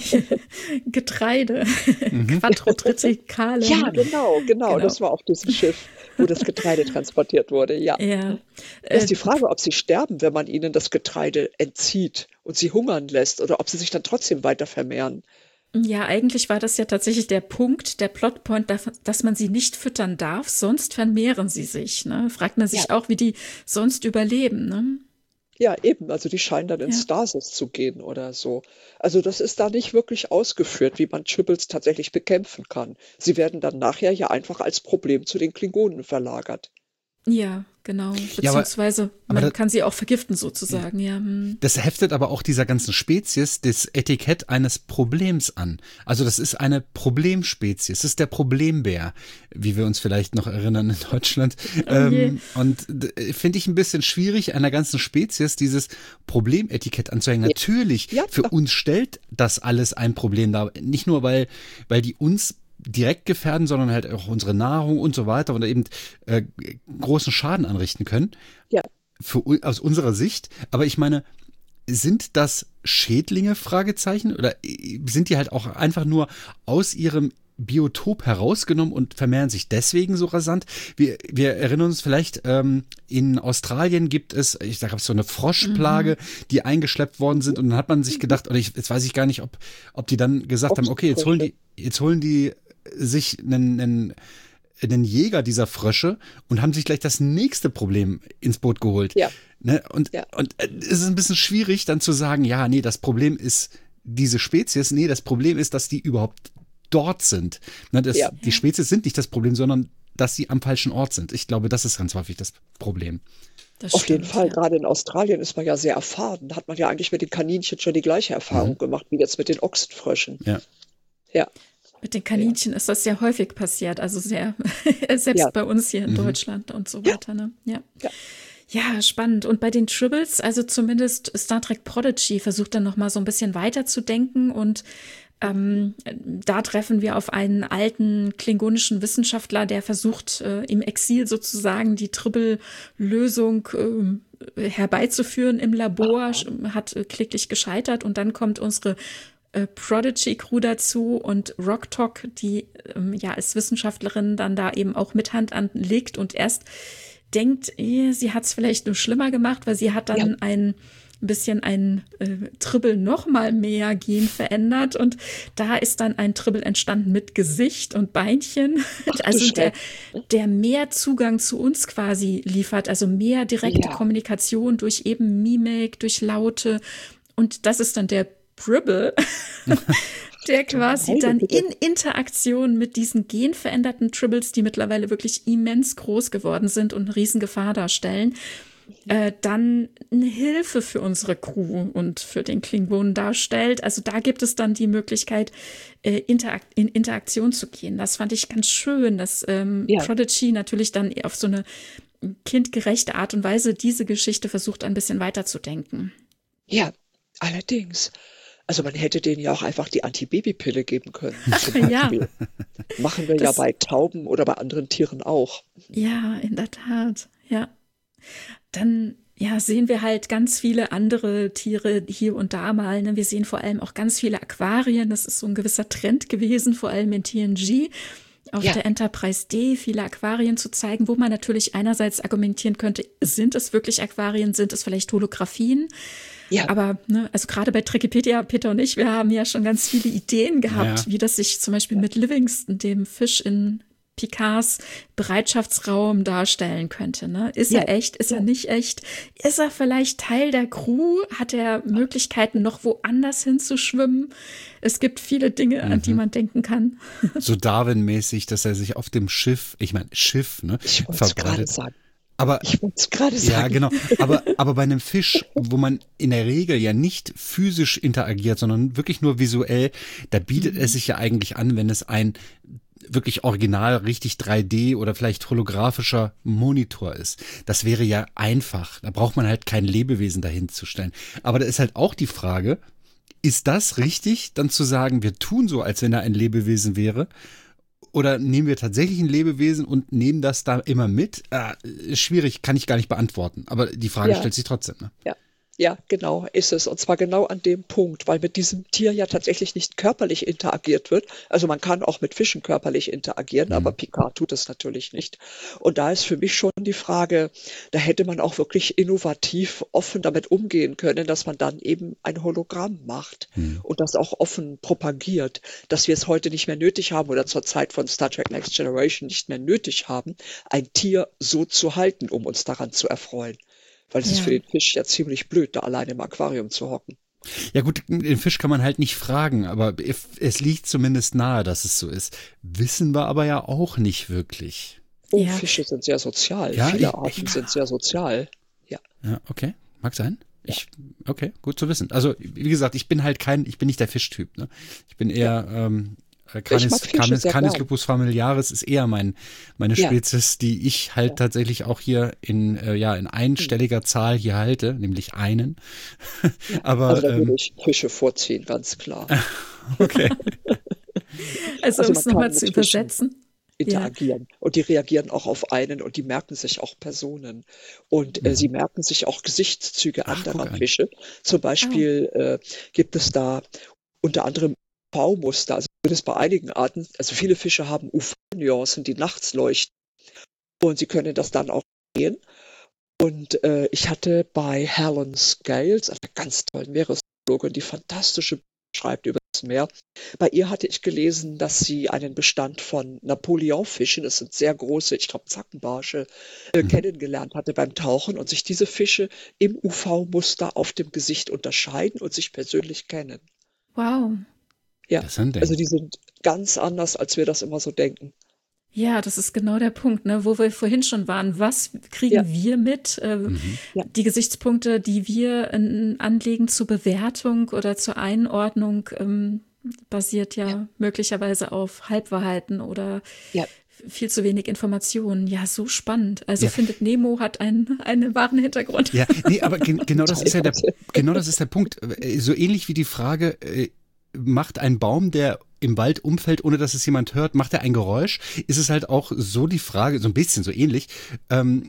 S2: Getreide,
S1: Mhm.
S2: Quadrotriticale.
S3: Ja, genau, genau,
S2: Genau.
S3: Das war auf diesem Schiff, wo das Getreide transportiert wurde. Ja.
S2: Ja.
S3: Das ist
S2: Äh,
S3: die Frage, ob sie sterben, wenn man ihnen das Getreide entzieht und sie hungern lässt oder ob sie sich dann trotzdem weiter vermehren.
S2: Ja, eigentlich war das ja tatsächlich der Punkt, der Plotpoint, dass, dass man sie nicht füttern darf, sonst vermehren sie sich. Ne? Fragt man sich
S3: Ja.
S2: auch, wie die sonst überleben. Ne?
S3: Ja, eben. Also die scheinen dann in
S2: Ja.
S3: Stasis zu gehen oder so. Also das ist da nicht wirklich ausgeführt, wie man Tribbles tatsächlich bekämpfen kann. Sie werden dann nachher ja einfach als Problem zu den Klingonen verlagert.
S2: Ja, genau.
S1: Ja, aber-
S2: Beziehungsweise
S1: aber
S2: man
S1: da-
S2: kann sie auch vergiften sozusagen. Ja. hm.
S1: Das heftet aber auch dieser ganzen Spezies das Etikett eines Problems an. Also das ist eine Problemspezies. Das ist der Problembär, wie wir uns vielleicht noch erinnern in Deutschland.
S2: Oh je.
S1: ähm, und d- finde ich ein bisschen schwierig, einer ganzen Spezies dieses Problemetikett anzuhängen. Natürlich,
S3: Ja,
S1: für
S3: doch.
S1: uns stellt das alles ein Problem dar. Nicht nur, weil, weil die uns direkt gefährden, sondern halt auch unsere Nahrung und so weiter und eben äh, großen Schaden anrichten können.
S3: Ja.
S1: Für, u- aus unserer Sicht. Aber ich meine, sind das Schädlinge, Fragezeichen? Oder äh, sind die halt auch einfach nur aus ihrem Biotop herausgenommen und vermehren sich deswegen so rasant? Wir, wir erinnern uns vielleicht, ähm, in Australien gibt es, ich sag, so eine Froschplage, die eingeschleppt worden sind und dann hat man sich gedacht, oder ich, jetzt weiß ich gar nicht, ob, ob die dann gesagt haben, okay, jetzt holen die, jetzt holen die sich einen, einen, einen Jäger dieser Frösche und haben sich gleich das nächste Problem ins Boot geholt.
S3: Ja.
S1: Ne? Und,
S3: Ja.
S1: und äh, es ist ein bisschen schwierig dann zu sagen, ja, nee, das Problem ist diese Spezies, nee, das Problem ist, dass die überhaupt dort sind. Ne, das,
S3: Ja.
S1: Die Spezies sind nicht das Problem, sondern dass sie am falschen Ort sind. Ich glaube, das ist ganz häufig das Problem.
S2: Das
S3: Auf jeden
S2: stimmt,
S3: Fall,
S2: ja.
S3: gerade in Australien ist man ja sehr erfahren. Da hat man ja eigentlich mit den Kaninchen schon die gleiche Erfahrung
S1: Mhm.
S3: gemacht wie jetzt mit den Ochsenfröschen.
S1: Ja.
S3: Ja,
S2: Mit den Kaninchen ist das sehr häufig passiert, also sehr, selbst
S3: Ja.
S2: bei uns hier in
S1: Mhm.
S2: Deutschland und so weiter. Ne? Ja.
S3: Ja.
S2: Ja, spannend. Und bei den Tribbles, also zumindest Star Trek Prodigy versucht dann noch mal so ein bisschen weiter zu denken und ähm, da treffen wir auf einen alten klingonischen Wissenschaftler, der versucht, äh, im Exil sozusagen die Tribble-Lösung äh, herbeizuführen im Labor, sch- hat äh, kläglich gescheitert und dann kommt unsere äh, Prodigy-Crew dazu und Rocktalk, die ähm, ja als Wissenschaftlerin dann da eben auch mit Hand anlegt und erst denkt, eh, sie hat es vielleicht nur schlimmer gemacht, weil sie hat dann
S3: Ja.
S2: ein bisschen ein äh, Tribble noch mal mehr Gen verändert und da ist dann ein Tribble entstanden mit Gesicht und Beinchen,
S3: du
S2: also der,
S3: Schreck.
S2: der mehr Zugang zu uns quasi liefert, also mehr direkte
S3: Ja.
S2: Kommunikation durch eben Mimik, durch Laute und das ist dann der Pribble, der quasi
S3: Meine
S2: dann
S3: Güte.
S2: in Interaktion mit diesen genveränderten Tribbles, die mittlerweile wirklich immens groß geworden sind und eine Riesengefahr darstellen, äh, dann eine Hilfe für unsere Crew und für den Klingonen darstellt. Also da gibt es dann die Möglichkeit, äh, interakt in Interaktion zu gehen. Das fand ich ganz schön, dass ähm,
S3: Ja.
S2: Prodigy natürlich dann auf so eine kindgerechte Art und Weise diese Geschichte versucht, ein bisschen weiterzudenken.
S3: Ja, allerdings. Also man hätte denen ja auch einfach die Antibabypille geben können. Zum
S2: Ja.
S3: Beispiel. Machen wir ja
S2: Das-
S3: bei Tauben oder bei anderen Tieren auch.
S2: Ja, in der Tat, ja. Dann ja, sehen wir halt ganz viele andere Tiere hier und da mal. Ne? Wir sehen vor allem auch ganz viele Aquarien. Das ist so ein gewisser Trend gewesen, vor allem in T N G. Auf
S3: Ja.
S2: der Enterprise D viele Aquarien zu zeigen, wo man natürlich einerseits argumentieren könnte, sind es wirklich Aquarien, sind es vielleicht Holographien?
S3: Ja.
S2: Aber, ne, also gerade bei Trekkipedia, Peter und ich, wir haben ja schon ganz viele Ideen gehabt,
S1: Ja.
S2: wie das sich zum Beispiel mit Livingston, dem Fisch in Picards Bereitschaftsraum darstellen könnte. Ne? Ist
S3: Ja,
S2: er echt? Ist
S3: ja.
S2: er nicht echt? Ist er vielleicht Teil der Crew? Hat er Möglichkeiten, noch woanders hinzuschwimmen? Es gibt viele Dinge, an die man denken kann.
S1: So Darwin-mäßig, dass er sich auf dem Schiff, ich meine Schiff, ne,
S3: Ich wollte es gerade
S1: verbreitet.
S3: sagen.
S1: Aber
S3: Ich wollte es gerade
S1: ja,
S3: sagen.
S1: genau. Aber, aber bei einem Fisch, wo man in der Regel ja nicht physisch interagiert, sondern wirklich nur visuell, da bietet es sich ja eigentlich an, wenn es ein wirklich original, richtig drei D oder vielleicht holographischer Monitor ist. Das wäre ja einfach. Da braucht man halt kein Lebewesen dahin zu stellen. Aber da ist halt auch die Frage, ist das richtig, dann zu sagen, wir tun so, als wenn er ein Lebewesen wäre? Oder nehmen wir tatsächlich ein Lebewesen und nehmen das da immer mit? Äh, ist schwierig, kann ich gar nicht beantworten. Aber die Frage
S3: Ja.
S1: stellt sich trotzdem. Ne?
S3: Ja, ja, genau, ist es. Und zwar genau an dem Punkt, weil mit diesem Tier ja tatsächlich nicht körperlich interagiert wird. Also man kann auch mit Fischen körperlich interagieren, aber Picard tut es natürlich nicht. Und da ist für mich schon die Frage, da hätte man auch wirklich innovativ offen damit umgehen können, dass man dann eben ein Hologramm macht und das auch offen propagiert, dass wir es heute nicht mehr nötig haben oder zur Zeit von Star Trek Next Generation nicht mehr nötig haben, ein Tier so zu halten, um uns daran zu erfreuen. Weil es ist
S2: Ja.
S3: für den Fisch ja ziemlich blöd, da alleine im Aquarium zu hocken.
S1: Ja gut, den Fisch kann man halt nicht fragen, aber es liegt zumindest nahe, dass es so ist. Wissen wir aber ja auch nicht wirklich.
S3: Oh,
S2: Ja.
S3: Fische sind sehr sozial.
S1: Ja,
S3: Viele
S1: ich-
S3: Arten
S1: ich-
S3: sind sehr sozial. Ja.
S1: Ja, okay. Mag sein. Ich, okay, gut zu wissen. Also, wie gesagt, ich bin halt kein, ich bin nicht der Fischtyp, ne? Ich bin eher, ähm, Canis,
S3: mag Fische
S1: Canis,
S3: sehr
S1: Canis
S3: gern.
S1: lupus familiaris ist eher mein, meine
S3: Ja.
S1: Spezies, die ich halt tatsächlich auch hier in, äh, ja, in einstelliger Zahl hier halte, nämlich einen. Aber,
S3: Also da würde
S1: ähm,
S3: ich Fische vorziehen, ganz klar.
S1: okay.
S2: Also,
S3: Also
S2: um
S3: man
S2: es nochmal
S3: kann
S2: zu
S3: mit Fischen
S2: übersetzen.
S3: Interagieren. Und die reagieren auch auf einen und die merken sich auch Personen. Und äh, sie merken sich auch Gesichtszüge
S1: Ach,
S3: anderer
S1: guck an.
S3: Fische. Zum Beispiel äh, gibt es da unter anderem U V-Muster, also zumindest bei einigen Arten, also viele Fische haben U V-Nuancen, die nachts leuchten. Und sie können das dann auch sehen. Und äh, ich hatte bei Helen Scales, einer ganz tollen Meeresbiologin, die fantastische Bücher schreibt über das Meer. Bei ihr hatte ich gelesen, dass sie einen Bestand von Napoleonfischen, das sind sehr große, ich glaube Zackenbarsche, äh,
S1: Mhm.
S3: kennengelernt hatte beim Tauchen und sich diese Fische im U V-Muster auf dem Gesicht unterscheiden und sich persönlich kennen.
S2: Wow.
S3: Ja,
S1: Das ist ein Ding.
S3: also die sind ganz anders, als wir das immer so denken.
S2: Ja, das ist genau der Punkt, ne, wo wir vorhin schon waren. Was kriegen
S3: Ja.
S2: wir mit? Äh,
S3: Ja.
S2: Die Gesichtspunkte, die wir äh, anlegen zur Bewertung oder zur Einordnung, ähm, basiert ja,
S3: Ja.
S2: möglicherweise auf Halbwahrheiten oder
S3: Ja.
S2: viel zu wenig Informationen. Ja, so spannend. Also
S1: Ja.
S2: Findet Nemo hat einen, einen wahren Hintergrund.
S1: Ja, nee, aber gen genau das ist ja der,
S3: Teilweise.
S1: genau das ist der Punkt. Äh, So ähnlich wie die Frage, äh, macht ein Baum, der im Wald umfällt, ohne dass es jemand hört, macht er ein Geräusch? Ist es halt auch so die Frage, so ein bisschen so ähnlich, ähm,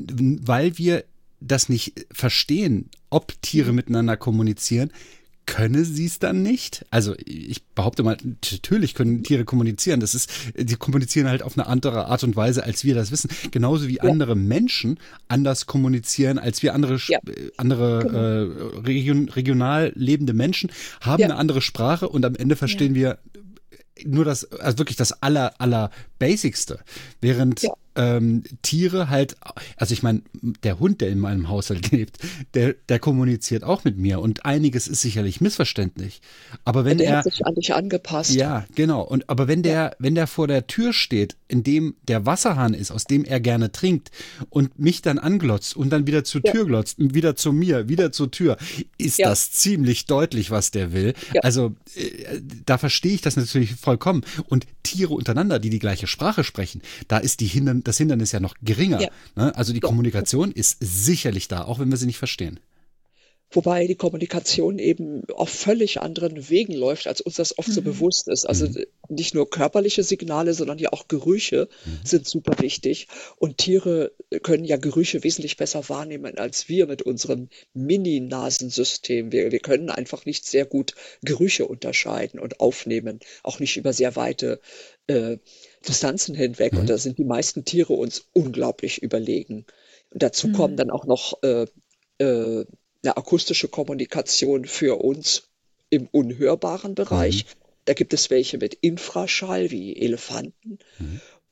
S1: weil wir das nicht verstehen, ob Tiere miteinander kommunizieren, können sie es dann nicht? Also ich behaupte mal, natürlich können Tiere kommunizieren. Das ist, die kommunizieren halt auf eine andere Art und Weise, als wir das wissen. Genauso wie andere Menschen anders kommunizieren, als wir andere,
S3: Ja.
S1: äh, andere äh, region, regional lebende Menschen haben
S3: Ja.
S1: eine andere Sprache und am Ende verstehen wir nur das, also wirklich das aller, aller Basicste. Während
S3: Ja.
S1: ähm, Tiere halt, also ich meine, der Hund, der in meinem Haushalt lebt, der, der kommuniziert auch mit mir und einiges ist sicherlich missverständlich. Aber wenn
S3: Der
S1: er,
S3: hat sich an dich angepasst.
S1: ja, genau. Und aber wenn der, wenn der vor der Tür steht, in dem der Wasserhahn ist, aus dem er gerne trinkt und mich dann anglotzt und dann wieder zur
S3: Ja.
S1: Tür glotzt, wieder zu mir, wieder zur Tür, ist
S3: Ja.
S1: das ziemlich deutlich, was der will.
S3: Ja.
S1: Also äh, da verstehe ich das natürlich vollkommen. Und Tiere untereinander, die die gleiche Sprache sprechen, da ist die Hindern, das Hindernis ja noch geringer.
S3: Ja.
S1: Ne? Also die
S3: Ja.
S1: Kommunikation ist sicherlich da, auch wenn wir sie nicht verstehen.
S3: Wobei die Kommunikation eben auf völlig anderen Wegen läuft, als uns das oft so bewusst ist. Also
S1: Mhm.
S3: nicht nur körperliche Signale, sondern ja auch Gerüche sind super wichtig. Und Tiere können ja Gerüche wesentlich besser wahrnehmen als wir mit unserem Mini-Nasensystem. Wir, wir können einfach nicht sehr gut Gerüche unterscheiden und aufnehmen, auch nicht über sehr weite äh, Distanzen hinweg.
S1: Mhm.
S3: Und da sind die meisten Tiere uns unglaublich überlegen. Und dazu kommen dann auch noch äh, äh, eine akustische Kommunikation für uns im unhörbaren Bereich. Da gibt es welche mit Infraschall wie Elefanten.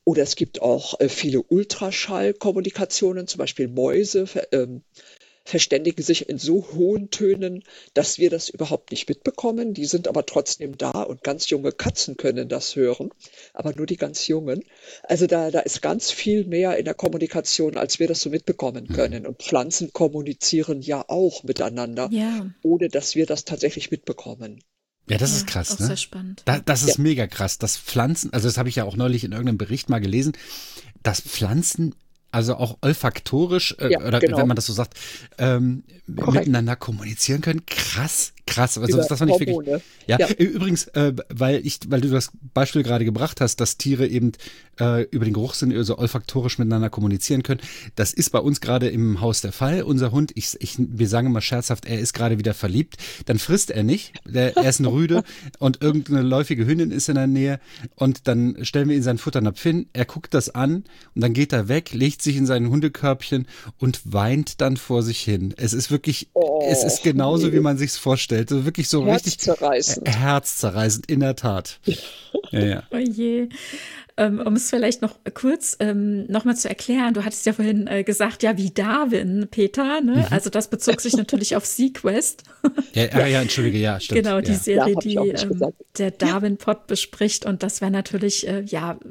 S3: Oder es gibt auch äh, viele Ultraschallkommunikationen, zum Beispiel Mäuse ver, ähm, verständigen sich in so hohen Tönen, dass wir das überhaupt nicht mitbekommen. Die sind aber trotzdem da und ganz junge Katzen können das hören, aber nur die ganz jungen. Also da, da ist ganz viel mehr in der Kommunikation, als wir das so mitbekommen können. Und Pflanzen kommunizieren ja auch miteinander,
S2: Ja,
S3: ohne dass wir das tatsächlich mitbekommen.
S1: Ja, das
S2: ja,
S1: ist krass,
S2: auch
S1: ne?
S2: sehr spannend.
S1: Da, das ist
S3: Ja.
S1: mega krass, dass Pflanzen, also das habe ich ja auch neulich in irgendeinem Bericht mal gelesen, dass Pflanzen, also auch olfaktorisch, äh,
S3: Ja,
S1: oder
S3: genau.
S1: wenn man das so sagt, ähm,
S3: Korrekt.
S1: miteinander kommunizieren können. Krass, krass. Also
S3: Über
S1: das fand ich wirklich.
S3: Hormone.
S1: Ja,
S3: Ja.
S1: übrigens, äh, weil ich, weil du das Beispiel gerade gebracht hast, dass Tiere eben äh, über den Geruchssinn, also olfaktorisch miteinander kommunizieren können. Das ist bei uns gerade im Haus der Fall. Unser Hund, ich, ich, wir sagen immer scherzhaft, er ist gerade wieder verliebt. Dann frisst er nicht. Der, er ist ein Rüde und irgendeine läufige Hündin ist in der Nähe. Und dann stellen wir ihn seinen Futternapf hin. Er guckt das an und dann geht er weg, legt sich in sein Hundekörbchen und weint dann vor sich hin. Es ist wirklich,
S3: Oh,
S1: es ist genauso,
S3: nee.
S1: wie man sich's vorstellt. So wirklich so richtig
S3: Herzzerreißend.
S1: äh, herzzerreißend, in der Tat. Ja, ja.
S2: Oh je. Ähm, um es vielleicht noch kurz ähm, nochmal zu erklären, du hattest ja vorhin äh, gesagt, ja, wie Darwin, Peter, ne?
S1: Mhm.
S2: Also das bezog sich natürlich auf Sequest.
S1: Ja, ja, ja, entschuldige, ja, stimmt.
S2: Genau, die
S1: ja.
S2: Serie,
S3: Ja, hab ich auch
S2: die
S3: nicht
S2: ähm,
S3: gesagt.
S2: der Darwin-Pod bespricht. Und das wäre natürlich, äh, ja,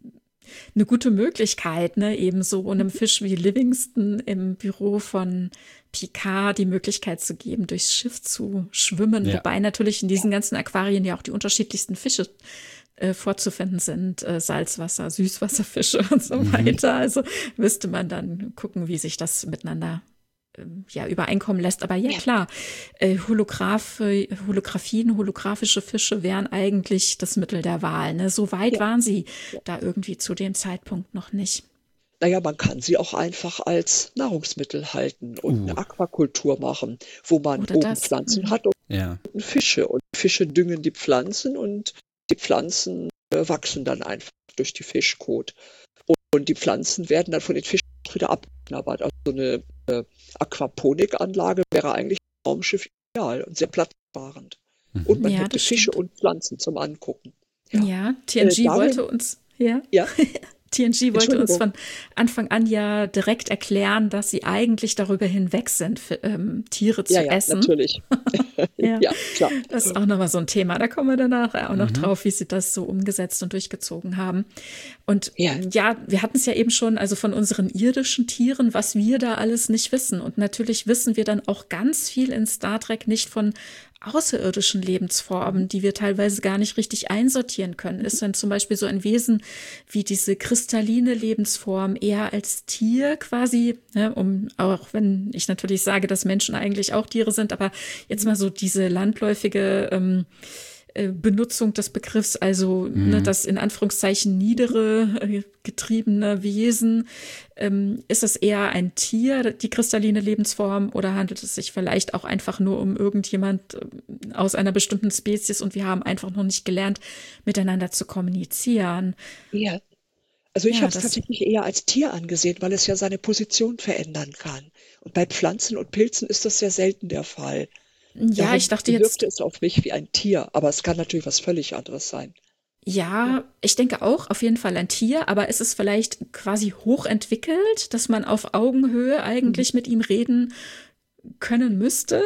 S2: eine gute Möglichkeit, ne, eben so einem Fisch wie Livingston im Büro von Picard die Möglichkeit zu geben, durchs Schiff zu schwimmen.
S1: Ja.
S2: Wobei natürlich in diesen ganzen Aquarien ja auch die unterschiedlichsten Fische äh, vorzufinden sind. Äh, Salzwasser, Süßwasserfische und so
S1: Mhm.
S2: weiter. Also müsste man dann gucken, wie sich das miteinander ähm, ja, übereinkommen lässt. Aber ja,
S3: Ja.
S2: klar, äh, Holographe, Holographien, holographische Fische wären eigentlich das Mittel der Wahl. Ne? So weit
S3: Ja.
S2: waren sie da irgendwie zu dem Zeitpunkt noch nicht.
S3: Naja, man kann sie auch einfach als Nahrungsmittel halten und
S1: Uh.
S3: eine Aquakultur machen, wo man
S2: Oder
S3: oben
S2: das,
S3: Pflanzen
S2: mhm.
S3: hat und
S1: Ja.
S3: unten Fische. Und Fische düngen die Pflanzen und die Pflanzen äh, wachsen dann einfach durch die Fischkot. Und, und die Pflanzen werden dann von den Fischen wieder abgeknabbert. Also so eine äh, Aquaponikanlage wäre eigentlich ein Raumschiff ideal und sehr platzsparend.
S1: Mhm.
S3: Und man
S2: Ja,
S3: hätte
S2: das
S3: Fische
S2: stimmt.
S3: und Pflanzen zum Angucken.
S2: Ja,
S3: Ja.
S2: T N G
S3: Äh, Darwin-
S2: wollte uns, ja,
S3: Ja,
S2: T N G wollte uns
S3: Entschuldigung.
S2: von Anfang an ja direkt erklären, dass sie eigentlich darüber hinweg sind, für, ähm, Tiere zu
S3: ja, ja,
S2: essen.
S3: natürlich.
S2: Ja.
S3: Ja, klar.
S2: Das ist auch nochmal so ein Thema. Da kommen wir danach auch noch
S1: Mhm.
S2: drauf, wie sie das so umgesetzt und durchgezogen haben. Und
S3: Ja.
S2: ja, wir hatten es ja eben schon, also von unseren irdischen Tieren, was wir da alles nicht wissen. Und natürlich wissen wir dann auch ganz viel in Star Trek nicht von außerirdischen Lebensformen, die wir teilweise gar nicht richtig einsortieren können. Ist dann zum Beispiel so ein Wesen wie diese kristalline Lebensform eher als Tier quasi, ne, um, auch wenn ich natürlich sage, dass Menschen eigentlich auch Tiere sind, aber jetzt mal so diese landläufige ähm, äh, Benutzung des Begriffs, also ne, das in Anführungszeichen niedere, äh, getriebene Wesen, ähm, ist es eher ein Tier, die kristalline Lebensform, oder handelt es sich vielleicht auch einfach nur um irgendjemand äh, aus einer bestimmten Spezies und wir haben einfach noch nicht gelernt, miteinander zu kommunizieren?
S3: Ja. Also ich
S2: Ja,
S3: habe es
S2: das-
S3: tatsächlich eher als Tier angesehen, weil es ja seine Position verändern kann. Und bei Pflanzen und Pilzen ist das sehr selten der Fall.
S2: Ja,
S3: Darum
S2: ich dachte jetzt,
S3: wirkte es auf mich wie ein Tier, aber es kann natürlich was völlig anderes sein.
S2: ja, ich denke auch auf jeden Fall ein Tier, aber ist es vielleicht quasi hochentwickelt, dass man auf Augenhöhe eigentlich mit ihm reden können müsste?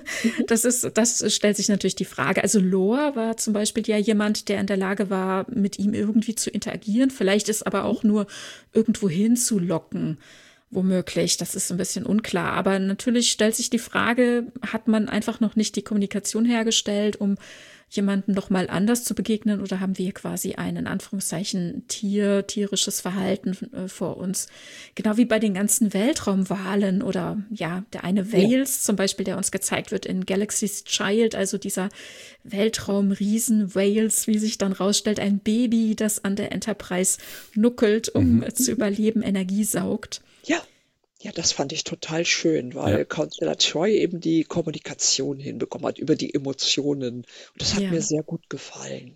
S2: Das ist, das stellt sich natürlich die Frage. Also Lore war zum Beispiel ja jemand, der in der Lage war, mit ihm irgendwie zu interagieren. Vielleicht ist aber auch nur irgendwo hinzulocken. Womöglich, das ist ein bisschen unklar. Aber natürlich stellt sich die Frage, hat man einfach noch nicht die Kommunikation hergestellt, um jemanden noch mal anders zu begegnen, oder haben wir quasi ein, in Anführungszeichen, Tier, tierisches Verhalten äh, vor uns? Genau wie bei den ganzen Weltraumwahlen oder ja, der eine Wales zum Beispiel, der uns gezeigt wird in Galaxy's Child, also dieser Weltraumriesen Wales, wie sich dann rausstellt, ein Baby, das an der Enterprise nuckelt, um äh, zu überleben, Energie saugt.
S3: Ja, ja, das fand ich total schön, weil
S1: Ja.
S3: Consuela Troy eben die Kommunikation hinbekommen hat über die Emotionen. Und das hat
S2: Ja.
S3: mir sehr gut gefallen.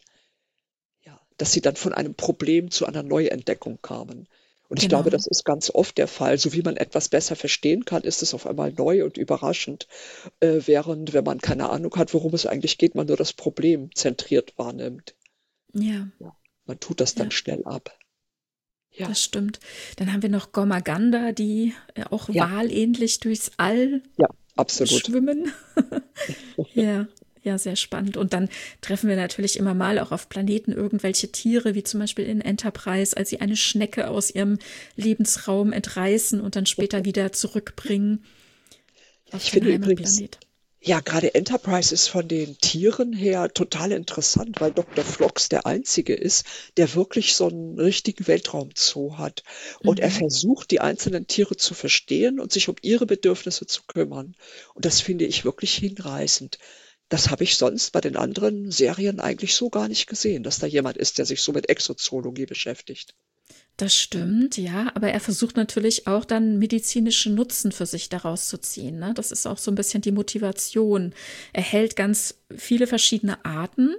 S3: Ja, dass sie dann von einem Problem zu einer Neuentdeckung kamen. Und ich
S2: Genau.
S3: glaube, das ist ganz oft der Fall. So wie man etwas besser verstehen kann, ist es auf einmal neu und überraschend. Äh, während, wenn man keine Ahnung hat, worum es eigentlich geht, man nur das Problem zentriert wahrnimmt.
S2: Ja.
S3: Man tut das dann
S2: Ja.
S3: schnell ab. Ja,
S2: das stimmt. Dann haben wir noch Gormaganda, die äh, auch
S3: ja,
S2: walähnlich durchs All
S3: ja, absolut.
S2: schwimmen. Ja, ja, sehr spannend. Und dann treffen wir natürlich immer mal auch auf Planeten irgendwelche Tiere, wie zum Beispiel in Enterprise, als sie eine Schnecke aus ihrem Lebensraum entreißen und dann später wieder zurückbringen auf
S3: Ich
S2: den
S3: finde übrigens,
S2: Heimatplanet.
S3: ja, gerade Enterprise ist von den Tieren her total interessant, weil Doktor Phlox der Einzige ist, der wirklich so einen richtigen Weltraumzoo hat. Und er
S2: Mhm.
S3: versucht, die einzelnen Tiere zu verstehen und sich um ihre Bedürfnisse zu kümmern. Und das finde ich wirklich hinreißend. Das habe ich sonst bei den anderen Serien eigentlich so gar nicht gesehen, dass da jemand ist, der sich so mit Exozoologie beschäftigt.
S2: Das stimmt, ja, aber er versucht natürlich auch dann medizinischen Nutzen für sich daraus zu ziehen, ne? Das ist auch so ein bisschen die Motivation. Er hält ganz viele verschiedene Arten,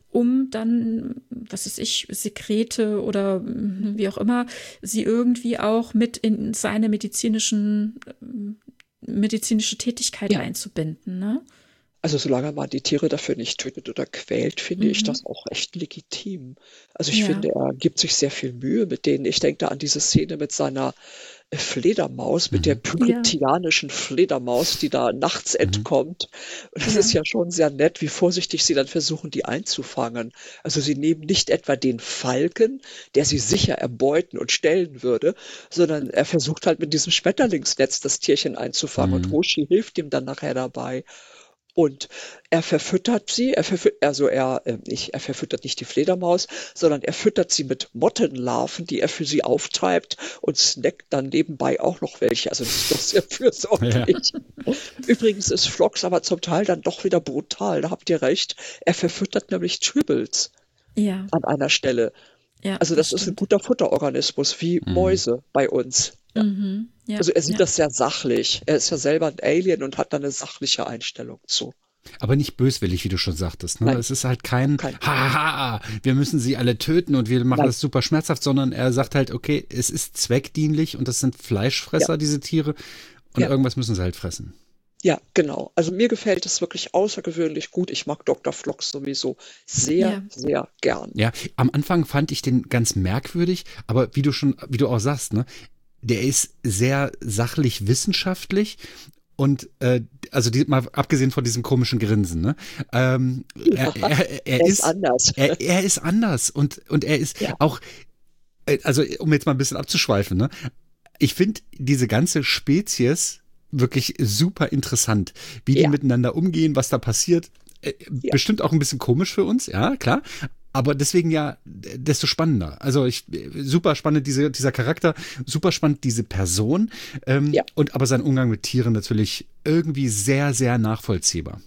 S2: um dann, was weiß ich, Sekrete oder mm, wie auch immer, sie irgendwie auch mit in seine medizinischen, ähm, medizinische Tätigkeit
S3: Ja.
S2: einzubinden, ne?
S3: Also solange man die Tiere dafür nicht tötet oder quält, finde ich
S2: Mhm.
S3: das auch echt legitim. Also ich
S2: Ja.
S3: finde, er gibt sich sehr viel Mühe mit denen. Ich denke da an diese Szene mit seiner äh, Fledermaus, mit der
S1: Mhm.
S2: Ja.
S3: pyrrhichianischen Fledermaus, die da nachts
S1: Mhm.
S3: entkommt. Und das ist
S2: Ja.
S3: ja schon sehr nett, wie vorsichtig sie dann versuchen, die einzufangen. Also sie nehmen nicht etwa den Falken, der sie sicher erbeuten und stellen würde, sondern er versucht halt mit diesem Schmetterlingsnetz das Tierchen einzufangen und
S1: Mhm.
S3: Hoshi hilft ihm dann nachher dabei. Und er verfüttert sie, er verfü also er, äh, nicht, er verfüttert nicht die Fledermaus, sondern er füttert sie mit Mottenlarven, die er für sie auftreibt und snackt dann nebenbei auch noch welche. Also das ist doch sehr
S1: Ja.
S3: fürsorglich. Übrigens ist Phlox aber zum Teil dann doch wieder brutal, da habt ihr recht. Er verfüttert nämlich Tribbles
S2: Ja.
S3: an einer Stelle.
S2: Ja,
S3: Also
S2: das
S3: das ist ein
S2: stimmt.
S3: guter Futterorganismus, wie
S1: Mhm.
S3: Mäuse bei uns. Ja.
S2: Mhm. Ja,
S3: Also er sieht
S2: ja.
S3: das sehr sachlich. Er ist ja selber ein Alien und hat da eine sachliche Einstellung zu.
S1: Aber nicht böswillig, wie du schon sagtest. Ne?
S3: Nein,
S1: Es ist halt
S3: auf
S1: kein
S3: keinen Fall.
S1: Haha, wir müssen sie alle töten und wir machen
S3: Nein,
S1: das super schmerzhaft, sondern er sagt halt, okay, es ist zweckdienlich und das sind
S3: ja,
S1: Fleischfresser, diese Tiere, und
S3: ja.
S1: irgendwas müssen sie halt fressen.
S3: Ja, genau. Also mir gefällt es wirklich außergewöhnlich gut. Ich mag Doktor Phlox sowieso sehr,
S2: Ja.
S3: sehr gern.
S1: Ja, am Anfang fand ich den ganz merkwürdig, aber wie du schon, wie du auch sagst, ne, der ist sehr sachlich wissenschaftlich. Und äh, also die, mal abgesehen von diesem komischen Grinsen, ne? Ähm,
S3: Ja,
S1: er, er, er
S3: er ist
S1: ist
S3: anders.
S1: er, er ist anders und und er ist
S3: Ja,
S1: auch, äh, also um jetzt mal ein bisschen abzuschweifen, ne? Ich finde diese ganze Spezies wirklich super interessant, wie die
S3: ja,
S1: miteinander umgehen, was da passiert. Äh,
S3: ja,
S1: Bestimmt auch ein bisschen komisch für uns, ja, klar. Aber deswegen ja äh, desto spannender. Also ich äh, super spannend diese, dieser Charakter, super spannend diese Person ähm,
S3: ja.
S1: und aber sein Umgang mit Tieren natürlich irgendwie sehr, sehr nachvollziehbar.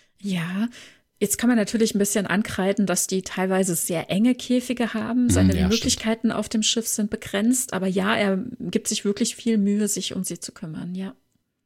S2: Ja, jetzt kann man natürlich ein bisschen ankreiden, dass die teilweise sehr enge Käfige haben.
S1: Mhm,
S2: Seine
S1: ja, stimmt.
S2: Möglichkeiten auf dem Schiff sind begrenzt, aber ja, er gibt sich wirklich viel Mühe, sich um sie zu kümmern, ja.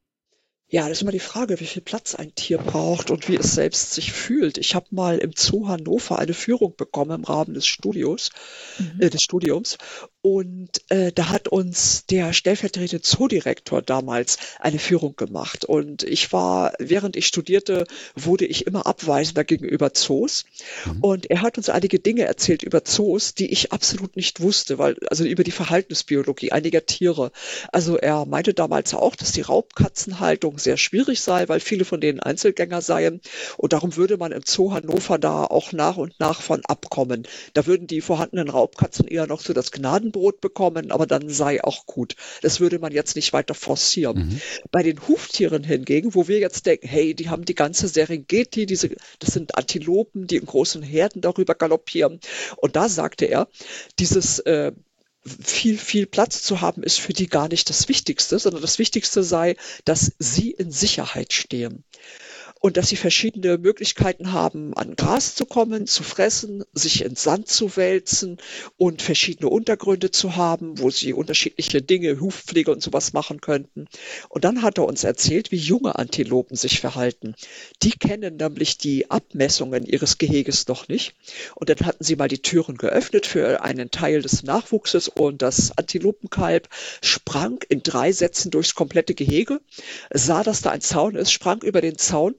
S3: Ja, das ist immer die Frage, wie viel Platz ein Tier braucht und wie es selbst sich fühlt. Ich habe mal im Zoo Hannover eine Führung bekommen im Rahmen des Studios,
S2: Mhm.
S3: äh, des Studiums. Und äh, da hat uns der stellvertretende Zoodirektor damals eine Führung gemacht. Und ich war, während ich studierte, wurde ich immer abweisender gegenüber Zoos.
S1: Mhm.
S3: Und er hat uns einige Dinge erzählt über Zoos, die ich absolut nicht wusste, weil, also über die Verhaltensbiologie einiger Tiere. Also er meinte damals auch, dass die Raubkatzenhaltung sehr schwierig sei, weil viele von denen Einzelgänger seien. Und darum würde man im Zoo Hannover da auch nach und nach von abkommen. Da würden die vorhandenen Raubkatzen eher noch so das Gnadenbrot bekommen, aber dann sei auch gut. Das würde man jetzt nicht weiter forcieren.
S1: Mhm.
S3: Bei den Huftieren hingegen, wo wir jetzt denken, hey, die haben die ganze Serengeti, diese, das sind Antilopen, die in großen Herden darüber galoppieren. Und da sagte er, dieses äh, viel, viel Platz zu haben, ist für die gar nicht das Wichtigste, sondern das Wichtigste sei, dass sie in Sicherheit stehen. Und dass sie verschiedene Möglichkeiten haben, an Gras zu kommen, zu fressen, sich in Sand zu wälzen und verschiedene Untergründe zu haben, wo sie unterschiedliche Dinge, Hufpflege und sowas machen könnten. Und dann hat er uns erzählt, wie junge Antilopen sich verhalten. Die kennen nämlich die Abmessungen ihres Geheges noch nicht. Und dann hatten sie mal die Türen geöffnet für einen Teil des Nachwuchses und das Antilopenkalb sprang in drei Sätzen durchs komplette Gehege, sah, dass da ein Zaun ist, sprang über den Zaun,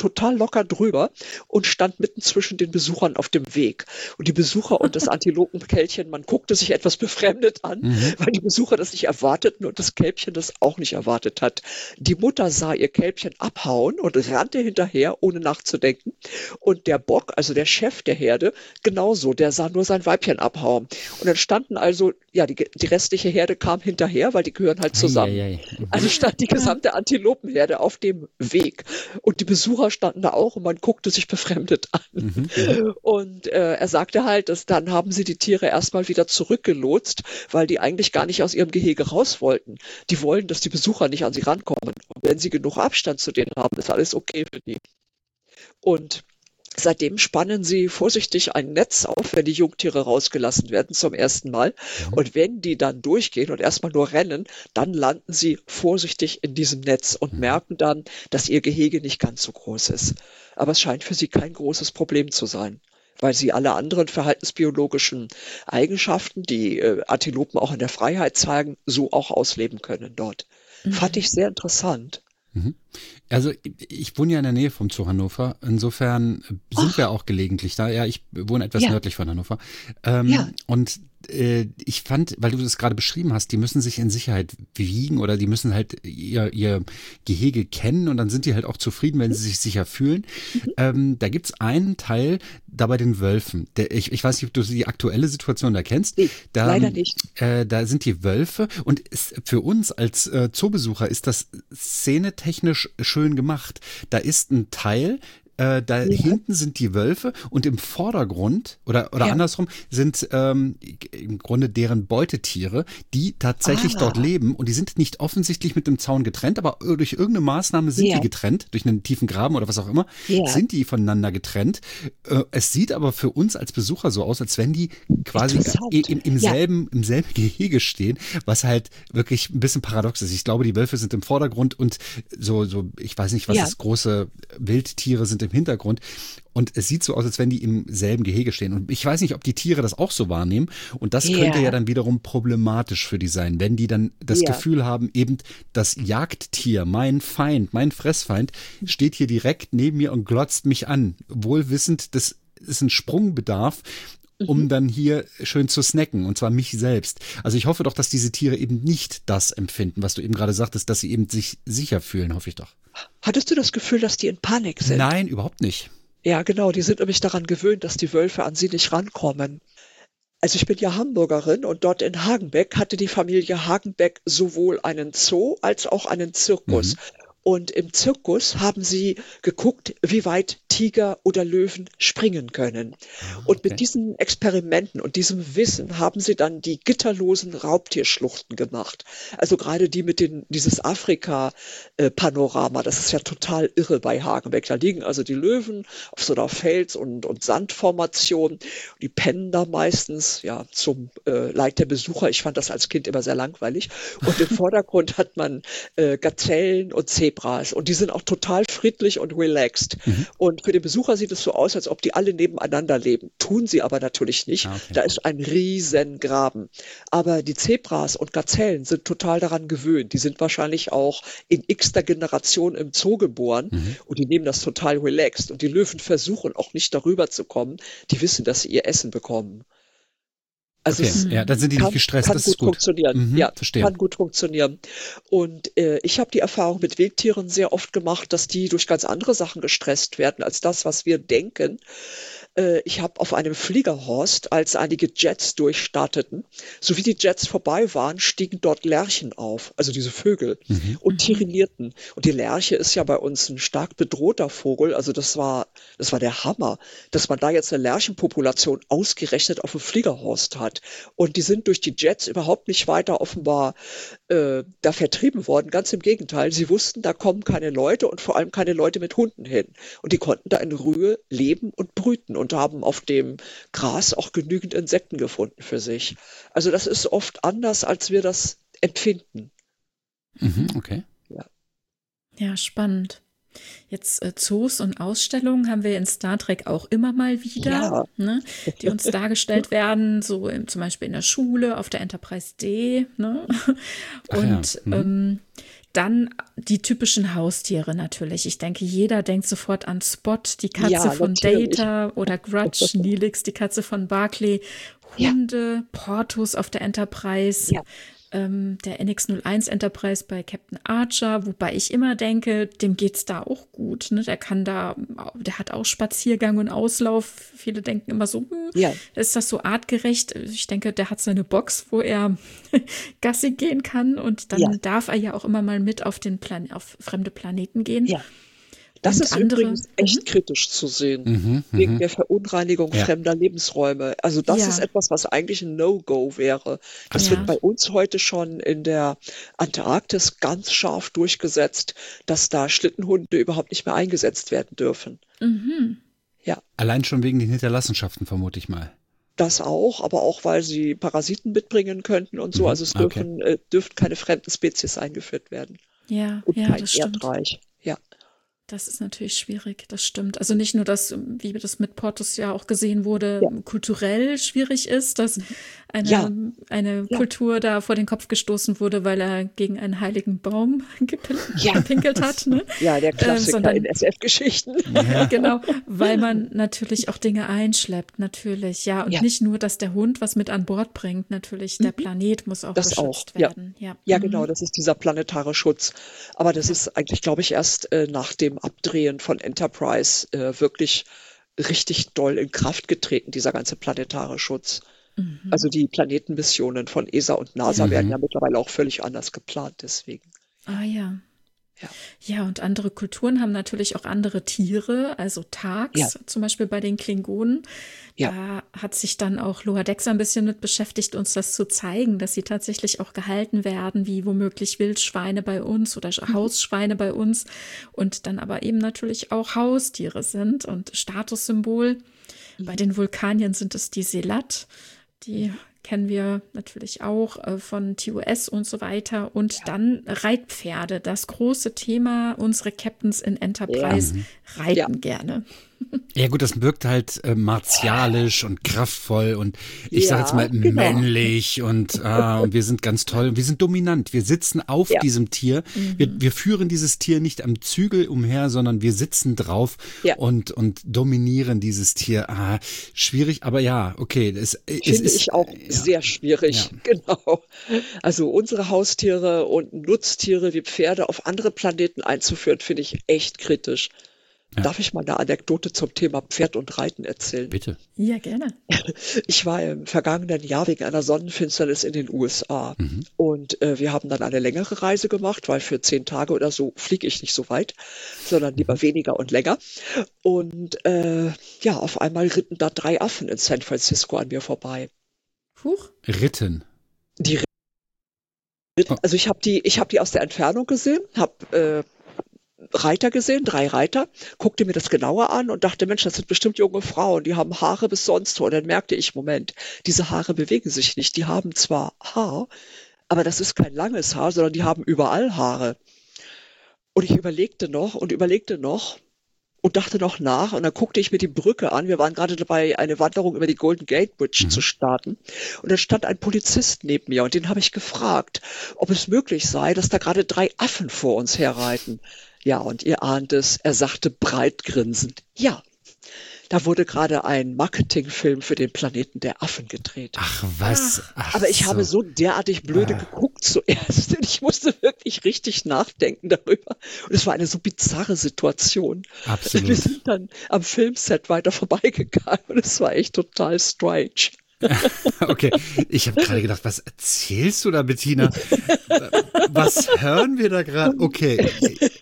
S3: total locker drüber und stand mitten zwischen den Besuchern auf dem Weg. Und die Besucher und das Antilopenkälbchen, man guckte sich etwas befremdet an, mhm. weil die Besucher das nicht erwarteten und das Kälbchen das auch nicht erwartet hat. Die Mutter sah ihr Kälbchen abhauen und rannte hinterher, ohne nachzudenken. Und der Bock, also der Chef der Herde, genauso, der sah nur sein Weibchen abhauen. Und dann standen also, ja, die, die restliche Herde kam hinterher, weil die gehören halt zusammen. Ei, ei, ei. Also stand die gesamte Antilopenherde auf dem Weg. Und die Besucher standen da auch und man guckte sich befremdet an. Mhm. Und äh, er sagte halt, dass dann haben sie die Tiere erstmal wieder zurückgelotst, weil die eigentlich gar nicht aus ihrem Gehege raus wollten. Die wollen, dass die Besucher nicht an sie rankommen. Und wenn sie genug Abstand zu denen haben, ist alles okay für die. Und seitdem spannen sie vorsichtig ein Netz auf, wenn die Jungtiere rausgelassen werden zum ersten Mal. Mhm. Und wenn die dann durchgehen und erstmal nur rennen, dann landen sie vorsichtig in diesem Netz und mhm. merken dann, dass ihr Gehege nicht ganz so groß ist. Aber es scheint für sie kein großes Problem zu sein, weil sie alle anderen verhaltensbiologischen Eigenschaften, die äh, Antilopen auch in der Freiheit zeigen, so auch ausleben können dort. Mhm. Fand ich sehr interessant.
S1: Also ich wohne ja in der Nähe vom Zoo Hannover, insofern sind Ach. wir auch gelegentlich da. Ja, ich wohne etwas ja. nördlich von Hannover. Ähm, ja. Und äh, ich fand, weil du das gerade beschrieben hast, die müssen sich in Sicherheit wiegen oder die müssen halt ihr, ihr Gehege kennen und dann sind die halt auch zufrieden, wenn sie sich sicher fühlen. Mhm. Ähm, da gibt's einen Teil, da bei den Wölfen. Der, ich, ich weiß nicht, ob du die aktuelle Situation da kennst.
S3: Nee,
S1: da,
S3: leider nicht.
S1: Äh, da sind die Wölfe und ist, für uns als äh, Zoobesucher ist das szenetechnisch schön gemacht. Da ist ein Teil, äh, da ja. hinten sind die Wölfe und im Vordergrund oder oder ja. andersrum sind ähm, im Grunde deren Beutetiere, die tatsächlich ah. dort leben und die sind nicht offensichtlich mit dem Zaun getrennt, aber durch irgendeine Maßnahme sind ja. die getrennt, durch einen tiefen Graben oder was auch immer, ja. sind die voneinander getrennt. Äh, es sieht aber für uns als Besucher so aus, als wenn die quasi im, im, ja. selben, im selben Gehege stehen, was halt wirklich ein bisschen paradox ist. Ich glaube, die Wölfe sind im Vordergrund und so, so ich weiß nicht, was ja. das große Wildtiere sind im Hintergrund. Und es sieht so aus, als wenn die im selben Gehege stehen. Und ich weiß nicht, ob die Tiere das auch so wahrnehmen. Und das könnte ja, ja dann wiederum problematisch für die sein, wenn die dann das ja. Gefühl haben, eben das Jagdtier, mein Feind, mein Fressfeind, steht hier direkt neben mir und glotzt mich an. Wohl wissend, das ist ein Sprungbedarf, um mhm. dann hier schön zu snacken, und zwar mich selbst. Also ich hoffe doch, dass diese Tiere eben nicht das empfinden, was du eben gerade sagtest, dass sie eben sich sicher fühlen, hoffe ich doch.
S3: Hattest du das Gefühl, dass die in Panik sind?
S1: Nein, überhaupt nicht.
S3: Ja, genau, die sind nämlich daran gewöhnt, dass die Wölfe an sie nicht rankommen. Also ich bin ja Hamburgerin und dort in Hagenbeck hatte die Familie Hagenbeck sowohl einen Zoo als auch einen Zirkus. Mhm. Und im Zirkus haben sie geguckt, wie weit Tiger oder Löwen springen können. Okay. Und mit diesen Experimenten und diesem Wissen haben sie dann die gitterlosen Raubtierschluchten gemacht. Also gerade die mit den, dieses Afrika-Panorama, das ist ja total irre bei Hagenbeck. Da liegen also die Löwen auf so einer Fels- und, und Sandformation. Die pennen da meistens, ja, zum äh, Leid der Besucher. Ich fand das als Kind immer sehr langweilig. Und im Vordergrund hat man äh, Gazellen und Zebras. Und die sind auch total friedlich und relaxed. Mhm. Und für den Besucher sieht es so aus, als ob die alle nebeneinander leben. Tun sie aber natürlich nicht. Ah, okay. Da ist ein riesen Graben. Aber die Zebras und Gazellen sind total daran gewöhnt. Die sind wahrscheinlich auch in x-ter Generation im Zoo geboren. Mhm. Und die nehmen das total relaxed. Und die Löwen versuchen auch nicht darüber zu kommen. Die wissen, dass sie ihr Essen bekommen. Also
S1: okay. Ja, dann sind die
S3: kann,
S1: nicht gestresst.
S3: Kann
S1: das
S3: gut
S1: ist gut
S3: funktionieren.
S1: Mhm,
S3: ja,
S1: verstehe.
S3: Kann gut funktionieren. Und äh, ich habe die Erfahrung mit Wildtieren sehr oft gemacht, dass die durch ganz andere Sachen gestresst werden als das, was wir denken. Äh, ich habe auf einem Fliegerhorst, als einige Jets durchstarteten, so wie die Jets vorbei waren, stiegen dort Lerchen auf, also diese Vögel, mhm. und tirinierten. Und die Lerche ist ja bei uns ein stark bedrohter Vogel. Also das war, das war der Hammer, dass man da jetzt eine Lerchenpopulation ausgerechnet auf dem Fliegerhorst hat. Und die sind durch die Jets überhaupt nicht weiter offenbar äh, da vertrieben worden. Ganz im Gegenteil. Sie wussten, da kommen keine Leute und vor allem keine Leute mit Hunden hin. Und die konnten da in Ruhe leben und brüten und haben auf dem Gras auch genügend Insekten gefunden für sich. Also das ist oft anders, als wir das empfinden.
S1: Mhm, okay.
S2: Ja, ja, spannend. Jetzt äh, Zoos und Ausstellungen haben wir in Star Trek auch immer mal wieder, ja. ne, die uns dargestellt werden, so im, zum Beispiel in der Schule, auf der Enterprise D. Ne? Und ja. mhm. ähm, Dann die typischen Haustiere natürlich. Ich denke, jeder denkt sofort an Spot, die Katze
S3: Ja,
S2: von
S3: natürlich.
S2: Data, oder Grudge, Neelix, die Katze von Barclay,
S3: Ja.
S2: Hunde, Porthos auf der Enterprise,
S3: Ja.
S2: ähm, der N X null eins Enterprise bei Captain Archer, wobei ich immer denke, dem geht's da auch gut. Ne? Der kann da, der hat auch Spaziergang und Auslauf. Viele denken immer so, hm,
S3: Ja.
S2: ist das so artgerecht? Ich denke, der hat seine Box, wo er Gassi gehen kann, und dann
S3: Ja.
S2: darf er ja auch immer mal mit auf den Plan auf fremde Planeten gehen.
S3: Ja. Das
S2: Und
S3: ist
S2: andere-
S3: übrigens echt kritisch zu sehen,
S1: Mhm,
S3: wegen
S1: mhm.
S3: der Verunreinigung
S1: Ja.
S3: fremder Lebensräume. Also das
S2: Ja.
S3: ist etwas, was eigentlich ein No-Go wäre. Das
S2: Ja.
S3: wird bei uns heute schon in der Antarktis ganz scharf durchgesetzt, dass da Schlittenhunde überhaupt nicht mehr eingesetzt werden dürfen.
S2: Mhm.
S3: Ja,
S1: Allein schon wegen den Hinterlassenschaften, vermute ich mal.
S3: das auch, aber auch, weil sie Parasiten mitbringen könnten und so.
S1: Mhm,
S3: Also es
S1: okay.
S3: dürfen, äh, dürfen keine fremden Spezies eingeführt werden.
S2: Ja,
S3: Und
S2: ja,
S3: kein
S2: das stimmt.
S3: Erdreich. Ja.
S2: Das ist natürlich schwierig, das stimmt. Also nicht nur, dass, wie das mit Portus ja auch gesehen wurde,
S3: Ja.
S2: kulturell schwierig ist, dass eine,
S3: Ja.
S2: eine
S3: Ja.
S2: Kultur da vor den Kopf gestoßen wurde, weil er gegen einen heiligen Baum gepil-
S3: Ja.
S2: gepinkelt hat. Ne?
S3: Ja, der Klassiker
S2: sondern-
S3: in S F-Geschichten.
S2: Genau, weil man natürlich auch Dinge einschleppt, natürlich. Ja, und
S3: Ja.
S2: nicht nur, dass der Hund was mit an Bord bringt, natürlich. Der Planet muss auch
S3: Das
S2: geschützt
S3: auch, ja.
S2: werden. Ja,
S3: Ja,
S2: Mhm.
S3: genau, das ist dieser planetare Schutz. Aber das ist eigentlich, glaube ich, erst äh, nach dem Abdrehen von Enterprise äh, wirklich richtig doll in Kraft getreten, dieser ganze planetare Schutz.
S2: Mhm.
S3: Also die Planetenmissionen von E S A und NASA
S1: Ja.
S3: werden
S1: Mhm.
S3: ja mittlerweile auch völlig anders geplant, deswegen.
S2: Ah ja.
S3: Ja.
S2: Ja, und andere Kulturen haben natürlich auch andere Tiere, also Tags,
S3: Ja.
S2: zum Beispiel bei den Klingonen.
S3: Ja.
S2: Da hat sich dann auch Loa Dexa ein bisschen mit beschäftigt, uns das zu zeigen, dass sie tatsächlich auch gehalten werden, wie womöglich Wildschweine bei uns oder
S3: Mhm.
S2: Hausschweine bei uns, und dann aber eben natürlich auch Haustiere sind und Statussymbol.
S3: Mhm.
S2: Bei den Vulkaniern sind es die Selat, die kennen wir natürlich auch äh, von T O S und so weiter. Und dann Reitpferde, das große Thema. Unsere Captains in Enterprise reiten
S3: Ja.
S2: gerne.
S1: Ja gut, das wirkt halt äh, martialisch und kraftvoll und ich
S3: Ja,
S1: sage jetzt mal
S3: genau.
S1: männlich und, ah, und wir sind ganz toll und wir sind dominant. Wir sitzen auf
S3: Ja.
S1: diesem Tier. Wir, wir führen dieses Tier nicht am Zügel umher, sondern wir sitzen drauf
S3: Ja.
S1: und, und dominieren dieses Tier. Ah, schwierig, aber ja, okay. Es, es
S3: Finde
S1: ist,
S3: ich auch
S1: ja.
S3: sehr schwierig, genau. Also unsere Haustiere und Nutztiere wie Pferde auf andere Planeten einzuführen, finde ich echt kritisch.
S1: Ja.
S3: Darf ich mal eine Anekdote zum Thema Pferd und Reiten erzählen?
S1: Bitte.
S2: Ja, gerne.
S3: Ich war im vergangenen Jahr wegen einer Sonnenfinsternis in den U S A und äh, wir haben dann eine längere Reise gemacht, weil für zehn Tage oder so fliege ich nicht so weit, sondern lieber weniger und länger. Und äh, ja, auf einmal ritten da drei Affen in San Francisco an mir vorbei.
S2: Huch.
S1: Ritten.
S3: Die ritten, also ich habe die, ich habe die aus der Entfernung gesehen, habe äh, Reiter gesehen, drei Reiter, guckte mir das genauer an und dachte, Mensch, das sind bestimmt junge Frauen, die haben Haare bis sonst wo. Und dann merkte ich, Moment, diese Haare bewegen sich nicht. Die haben zwar Haar, aber das ist kein langes Haar, sondern die haben überall Haare. Und ich überlegte noch und überlegte noch und dachte noch nach und dann guckte ich mir die Brücke an. Wir waren gerade dabei, eine Wanderung über die Golden Gate Bridge zu starten. Und dann stand ein Polizist neben mir und den habe ich gefragt, ob es möglich sei, dass da gerade drei Affen vor uns herreiten. Ja, und ihr ahnt es, er sagte breit grinsend, ja, da wurde gerade ein Marketingfilm für den Planeten der Affen gedreht.
S1: Ach was. Ach,
S3: Aber ich habe so derartig blöde
S1: Ah.
S3: geguckt zuerst und ich musste wirklich richtig nachdenken darüber. Und es war eine so bizarre Situation.
S1: Absolut.
S3: Wir sind dann am Filmset weiter vorbeigegangen und es war echt total strange.
S1: Okay, ich habe gerade gedacht, was erzählst du da, Bettina? Was hören wir da gerade? Okay,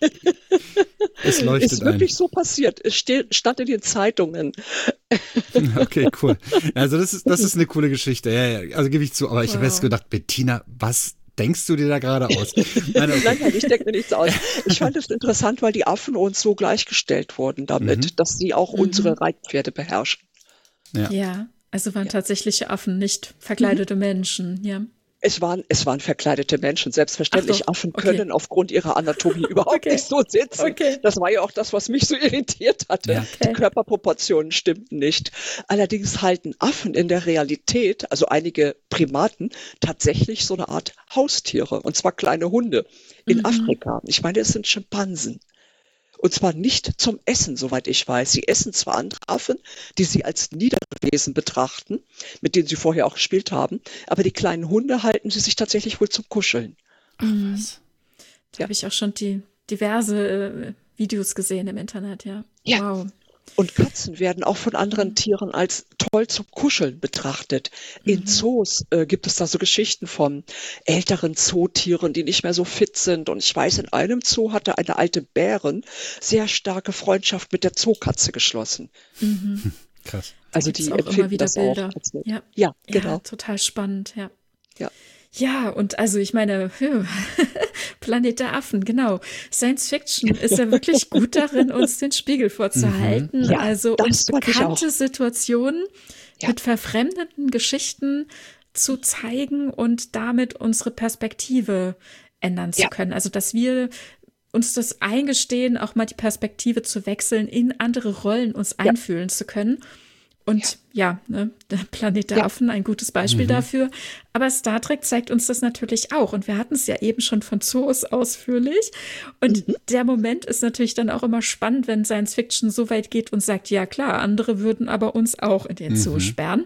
S1: es leuchtet
S3: Ist
S1: ein.
S3: wirklich so passiert. Es ste- stand in den Zeitungen.
S1: Okay, cool. Also das ist, das ist eine coole Geschichte. Ja, ja, also gebe ich zu. Aber ich habe
S2: Wow.
S1: jetzt gedacht, Bettina, was denkst du dir da gerade aus? Nein, okay.
S3: Nein, nein, ich denke mir nichts aus. Ich fand es interessant, weil die Affen uns so gleichgestellt wurden damit,
S1: Mhm.
S3: dass sie auch unsere Reitpferde beherrschen.
S1: Ja.
S2: Ja, also waren tatsächliche Affen, nicht verkleidete Menschen. Ja.
S3: Es waren, es waren verkleidete Menschen. Selbstverständlich,
S2: Ach doch,
S3: Affen
S2: okay.
S3: können aufgrund ihrer Anatomie überhaupt
S2: Okay.
S3: nicht so sitzen.
S2: Okay.
S3: Das war ja auch das, was mich so irritiert hatte.
S1: Ja.
S3: Die
S2: Okay.
S3: Körperproportionen stimmten nicht. Allerdings halten Affen in der Realität, also einige Primaten, tatsächlich so eine Art Haustiere. Und zwar kleine Hunde in
S2: Mhm.
S3: Afrika. Ich meine, es sind Schimpansen. Und zwar nicht zum Essen, soweit ich weiß. Sie essen zwar andere Affen, die sie als Niederwesen betrachten, mit denen sie vorher auch gespielt haben, aber die kleinen Hunde halten sie sich tatsächlich wohl zum Kuscheln.
S1: Ach was.
S2: Da
S3: Ja.
S2: habe ich auch schon die diverse äh, Videos gesehen im Internet, ja.
S3: Ja.
S2: Wow.
S3: Und Katzen werden auch von anderen Tieren als toll zum Kuscheln betrachtet. In
S2: Mhm.
S3: Zoos äh, gibt es da so Geschichten von älteren Zootieren, die nicht mehr so fit sind. Und ich weiß, in einem Zoo hatte eine alte Bärin sehr starke Freundschaft mit der Zookatze geschlossen.
S2: Mhm.
S1: Krass.
S3: Also
S2: Gibt's
S3: die
S2: auch immer
S3: empfinden
S2: wieder
S3: das
S2: Bilder.
S3: auch. als nett.
S2: Ja.
S3: Ja,
S2: Ja,
S3: genau.
S2: total spannend, ja.
S3: Ja.
S2: Ja, und also ich meine, phew, Planet der Affen, genau. Science Fiction ist ja wirklich gut darin, uns den Spiegel vorzuhalten.
S3: Ja,
S2: also
S3: das
S2: uns
S3: fand ich
S2: bekannte
S3: auch.
S2: Situationen
S3: Ja.
S2: mit verfremdeten Geschichten zu zeigen und damit unsere Perspektive ändern zu
S3: Ja.
S2: können. Also dass wir uns das eingestehen, auch mal die Perspektive zu wechseln, in andere Rollen uns einfühlen zu können. Und ja, ne, der Planet der
S3: Ja.
S2: Affen, ein gutes Beispiel dafür. Aber Star Trek zeigt uns das natürlich auch. Und wir hatten es ja eben schon von Zoos ausführlich. Und der Moment ist natürlich dann auch immer spannend, wenn Science Fiction so weit geht und sagt, ja klar, andere würden aber uns auch in den Zoo sperren.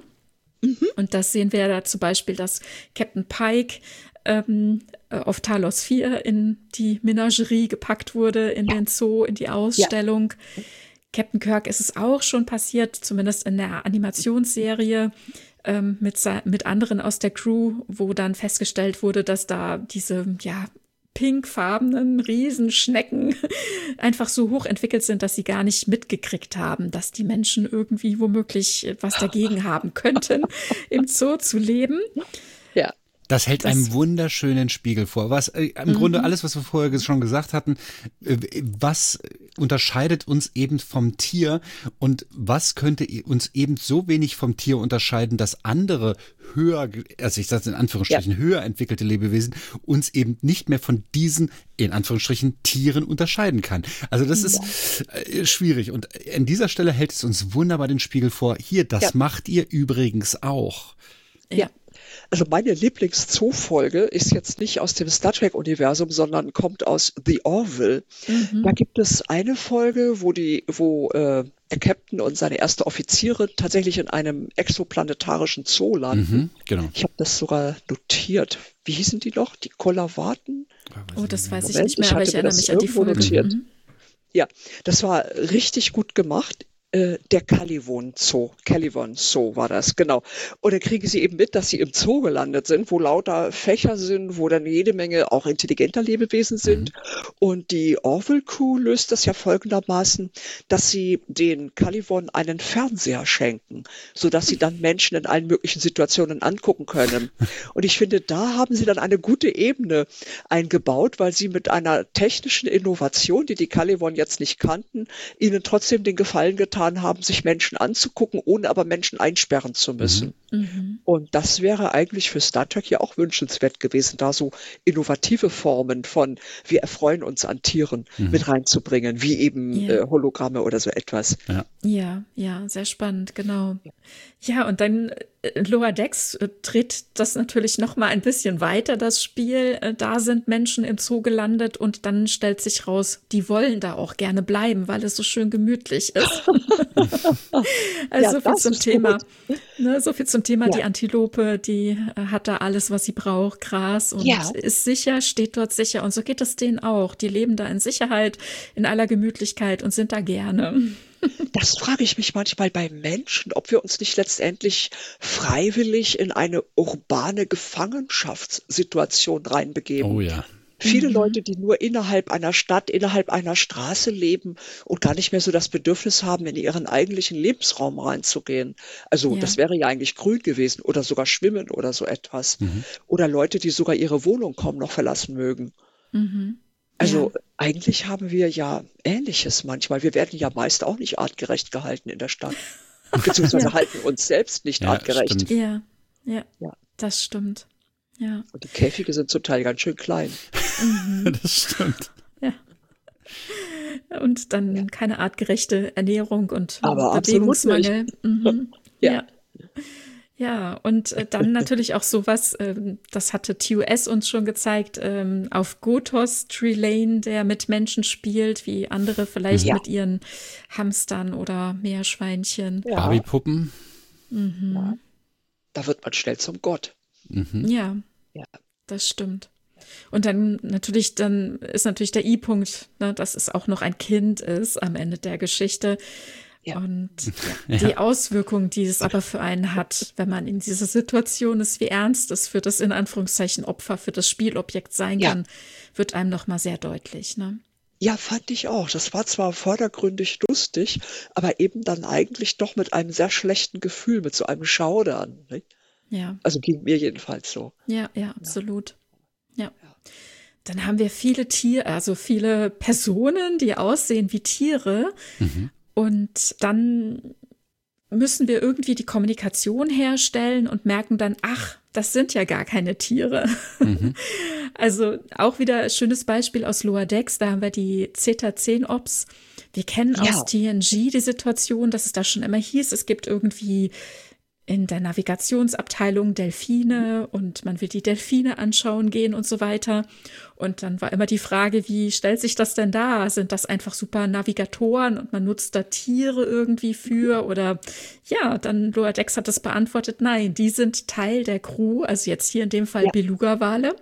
S2: Und das sehen wir ja da zum Beispiel, dass Captain Pike ähm, äh, auf Talos vier in die Menagerie gepackt wurde, in den Zoo, in die Ausstellung. Captain Kirk ist es auch schon passiert, zumindest in der Animationsserie ähm, mit, sa- mit anderen aus der Crew, wo dann festgestellt wurde, dass da diese, ja, pinkfarbenen Riesenschnecken einfach so hoch entwickelt sind, dass sie gar nicht mitgekriegt haben, dass die Menschen irgendwie womöglich was dagegen haben könnten, im Zoo zu leben.
S3: Ja.
S1: Das hält
S2: Das-
S1: einem wunderschönen Spiegel vor. Was äh, im Grunde alles, was wir vorher ges- schon gesagt hatten, äh, was unterscheidet uns eben vom Tier und was könnte i- uns eben so wenig vom Tier unterscheiden, dass andere höher, ge- also ich sage in Anführungsstrichen, höher entwickelte Lebewesen uns eben nicht mehr von diesen, in Anführungsstrichen, Tieren unterscheiden kann. Also das ist äh, schwierig und an dieser Stelle hält es uns wunderbar den Spiegel vor. Hier, das
S3: Ja.
S1: macht ihr übrigens auch.
S3: Ja. Also meine Lieblings-Zoo-Folge ist jetzt nicht aus dem Star Trek-Universum, sondern kommt aus The Orville. Da gibt es eine Folge, wo die, wo äh, der Captain und seine erste Offizierin tatsächlich in einem exoplanetarischen Zoo landen.
S1: Mhm, genau.
S3: Ich habe das sogar notiert. Wie hießen die noch? Die Kollavaten?
S2: Oh, das weiß ich
S3: Moment,
S2: nicht mehr,
S3: ich
S2: aber
S3: hatte
S2: ich
S3: mir
S2: erinnere
S3: das
S2: mich an die
S3: irgendwo
S2: Folge.
S3: notiert.
S2: Mhm.
S3: Ja, das war richtig gut gemacht. Äh, Der Calivon Zoo, Calivon Zoo war das, genau. Und da kriegen sie eben mit, dass sie im Zoo gelandet sind, wo lauter Fächer sind, wo dann jede Menge auch intelligenter Lebewesen sind. Und die Orville Crew löst das ja folgendermaßen, dass sie den Calivon einen Fernseher schenken, sodass sie dann Menschen in allen möglichen Situationen angucken können. Und ich finde, da haben sie dann eine gute Ebene eingebaut, weil sie mit einer technischen Innovation, die die Calivon jetzt nicht kannten, ihnen trotzdem den Gefallen getan haben, sich Menschen anzugucken, ohne aber Menschen einsperren zu müssen. Und das wäre eigentlich für Star Trek ja auch wünschenswert gewesen, da so innovative Formen von wir erfreuen uns an Tieren mit reinzubringen, wie eben
S2: Ja.
S3: äh, Hologramme oder so etwas.
S2: Ja, ja, sehr spannend, genau. Ja, und dann äh, Lower Decks äh, dreht das natürlich noch mal ein bisschen weiter, das Spiel. Äh, da sind Menschen im Zoo gelandet und dann stellt sich raus, die wollen da auch gerne bleiben, weil es so schön gemütlich ist. Also
S3: Ja,
S2: so viel
S3: das
S2: zum
S3: ist
S2: Thema.
S3: gut.
S2: Ne, so viel zum Thema,
S3: Ja.
S2: die Antilope, die äh, hat da alles, was sie braucht, Gras und
S3: Ja.
S2: ist sicher, steht dort sicher. Und so geht es denen auch. Die leben da in Sicherheit, in aller Gemütlichkeit und sind da gerne.
S3: Das frage ich mich manchmal bei Menschen, ob wir uns nicht letztendlich freiwillig in eine urbane Gefangenschaftssituation reinbegeben.
S1: Oh ja.
S3: Viele Leute, die nur innerhalb einer Stadt, innerhalb einer Straße leben und gar nicht mehr so das Bedürfnis haben, in ihren eigentlichen Lebensraum reinzugehen. Also
S2: Ja.
S3: das wäre ja eigentlich grün gewesen oder sogar schwimmen oder so etwas. Oder Leute, die sogar ihre Wohnung kaum noch verlassen mögen. Also
S2: Ja.
S3: eigentlich haben wir ja Ähnliches manchmal. Wir werden ja meist auch nicht artgerecht gehalten in der Stadt. Beziehungsweise
S2: Ja.
S3: halten uns selbst nicht
S1: Ja,
S3: artgerecht.
S1: stimmt.
S2: Ja, ja,
S3: Ja.
S2: das stimmt. Ja.
S3: Und die Käfige sind zum Teil ganz schön klein.
S2: Mhm.
S1: Das stimmt.
S2: Ja. Und dann ja. keine artgerechte Ernährung und
S3: Aber
S2: Bewegungsmangel. Mhm.
S3: Ja.
S2: ja. Ja, und äh, dann natürlich auch sowas, ähm, das hatte T U S uns schon gezeigt, ähm, auf Gotos Trelane, der mit Menschen spielt, wie andere vielleicht
S3: ja.
S2: mit ihren Hamstern oder Meerschweinchen.
S1: Ja. Barbie-Puppen.
S2: Mhm.
S3: Ja. Da wird man schnell zum Gott.
S2: Mhm. Ja, ja, das stimmt. Und dann natürlich, dann ist natürlich der I-Punkt, ne, dass es auch noch ein Kind ist am Ende der Geschichte. Ja. Und ja, die ja. Auswirkungen, die es aber für einen hat, wenn man in dieser Situation ist, wie ernst es für das in Anführungszeichen Opfer, für das Spielobjekt sein ja. kann, wird einem noch mal sehr deutlich. Ne?
S3: Ja, fand ich auch. Das war zwar vordergründig lustig, aber eben dann eigentlich doch mit einem sehr schlechten Gefühl, mit so einem Schaudern. Ne?
S2: Ja.
S3: Also ging mir jedenfalls so.
S2: Ja, ja, absolut. Ja. ja. Dann haben wir viele Tiere, also viele Personen, die aussehen wie Tiere. Mhm. Und dann müssen wir irgendwie die Kommunikation herstellen und merken dann, ach, das sind ja gar keine Tiere. Mhm. Also auch wieder ein schönes Beispiel aus Lower Decks, da haben wir die Zeta zehn Ops. Wir kennen ja. aus T N G die Situation, dass es da schon immer hieß, es gibt irgendwie in der Navigationsabteilung Delfine und man will die Delfine anschauen gehen und so weiter. Und dann war immer die Frage, wie stellt sich das denn dar? Sind das einfach super Navigatoren und man nutzt da Tiere irgendwie für? Oder ja, dann Lower Decks hat das beantwortet, nein, die sind Teil der Crew, also jetzt hier in dem Fall ja. Beluga-Wale.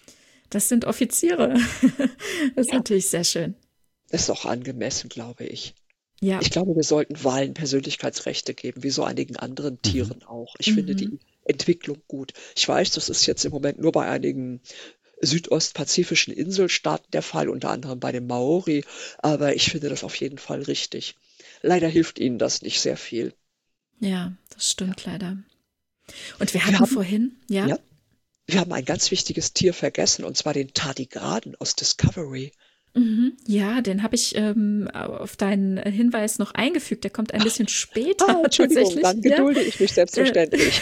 S2: Das sind Offiziere. Das ist ja. natürlich sehr schön.
S3: Das ist auch angemessen, glaube ich.
S2: Ja.
S3: Ich glaube, wir sollten Walen Persönlichkeitsrechte geben, wie so einigen anderen mhm. Tieren auch. Ich mhm. finde die Entwicklung gut. Ich weiß, das ist jetzt im Moment nur bei einigen südostpazifischen Inselstaaten der Fall, unter anderem bei den Maori, aber ich finde das auf jeden Fall richtig. Leider hilft ihnen das nicht sehr viel.
S2: Ja, das stimmt ja. leider. Und wir hatten wir haben, vorhin, ja?
S3: ja? Wir haben ein ganz wichtiges Tier vergessen, und zwar den Tardigraden aus Discovery.
S2: Mhm. Ja, den habe ich ähm, auf deinen Hinweis noch eingefügt. Der kommt ein bisschen später.
S3: Ah, Entschuldigung,
S2: tatsächlich.
S3: Dann gedulde ja. ich mich selbstverständlich.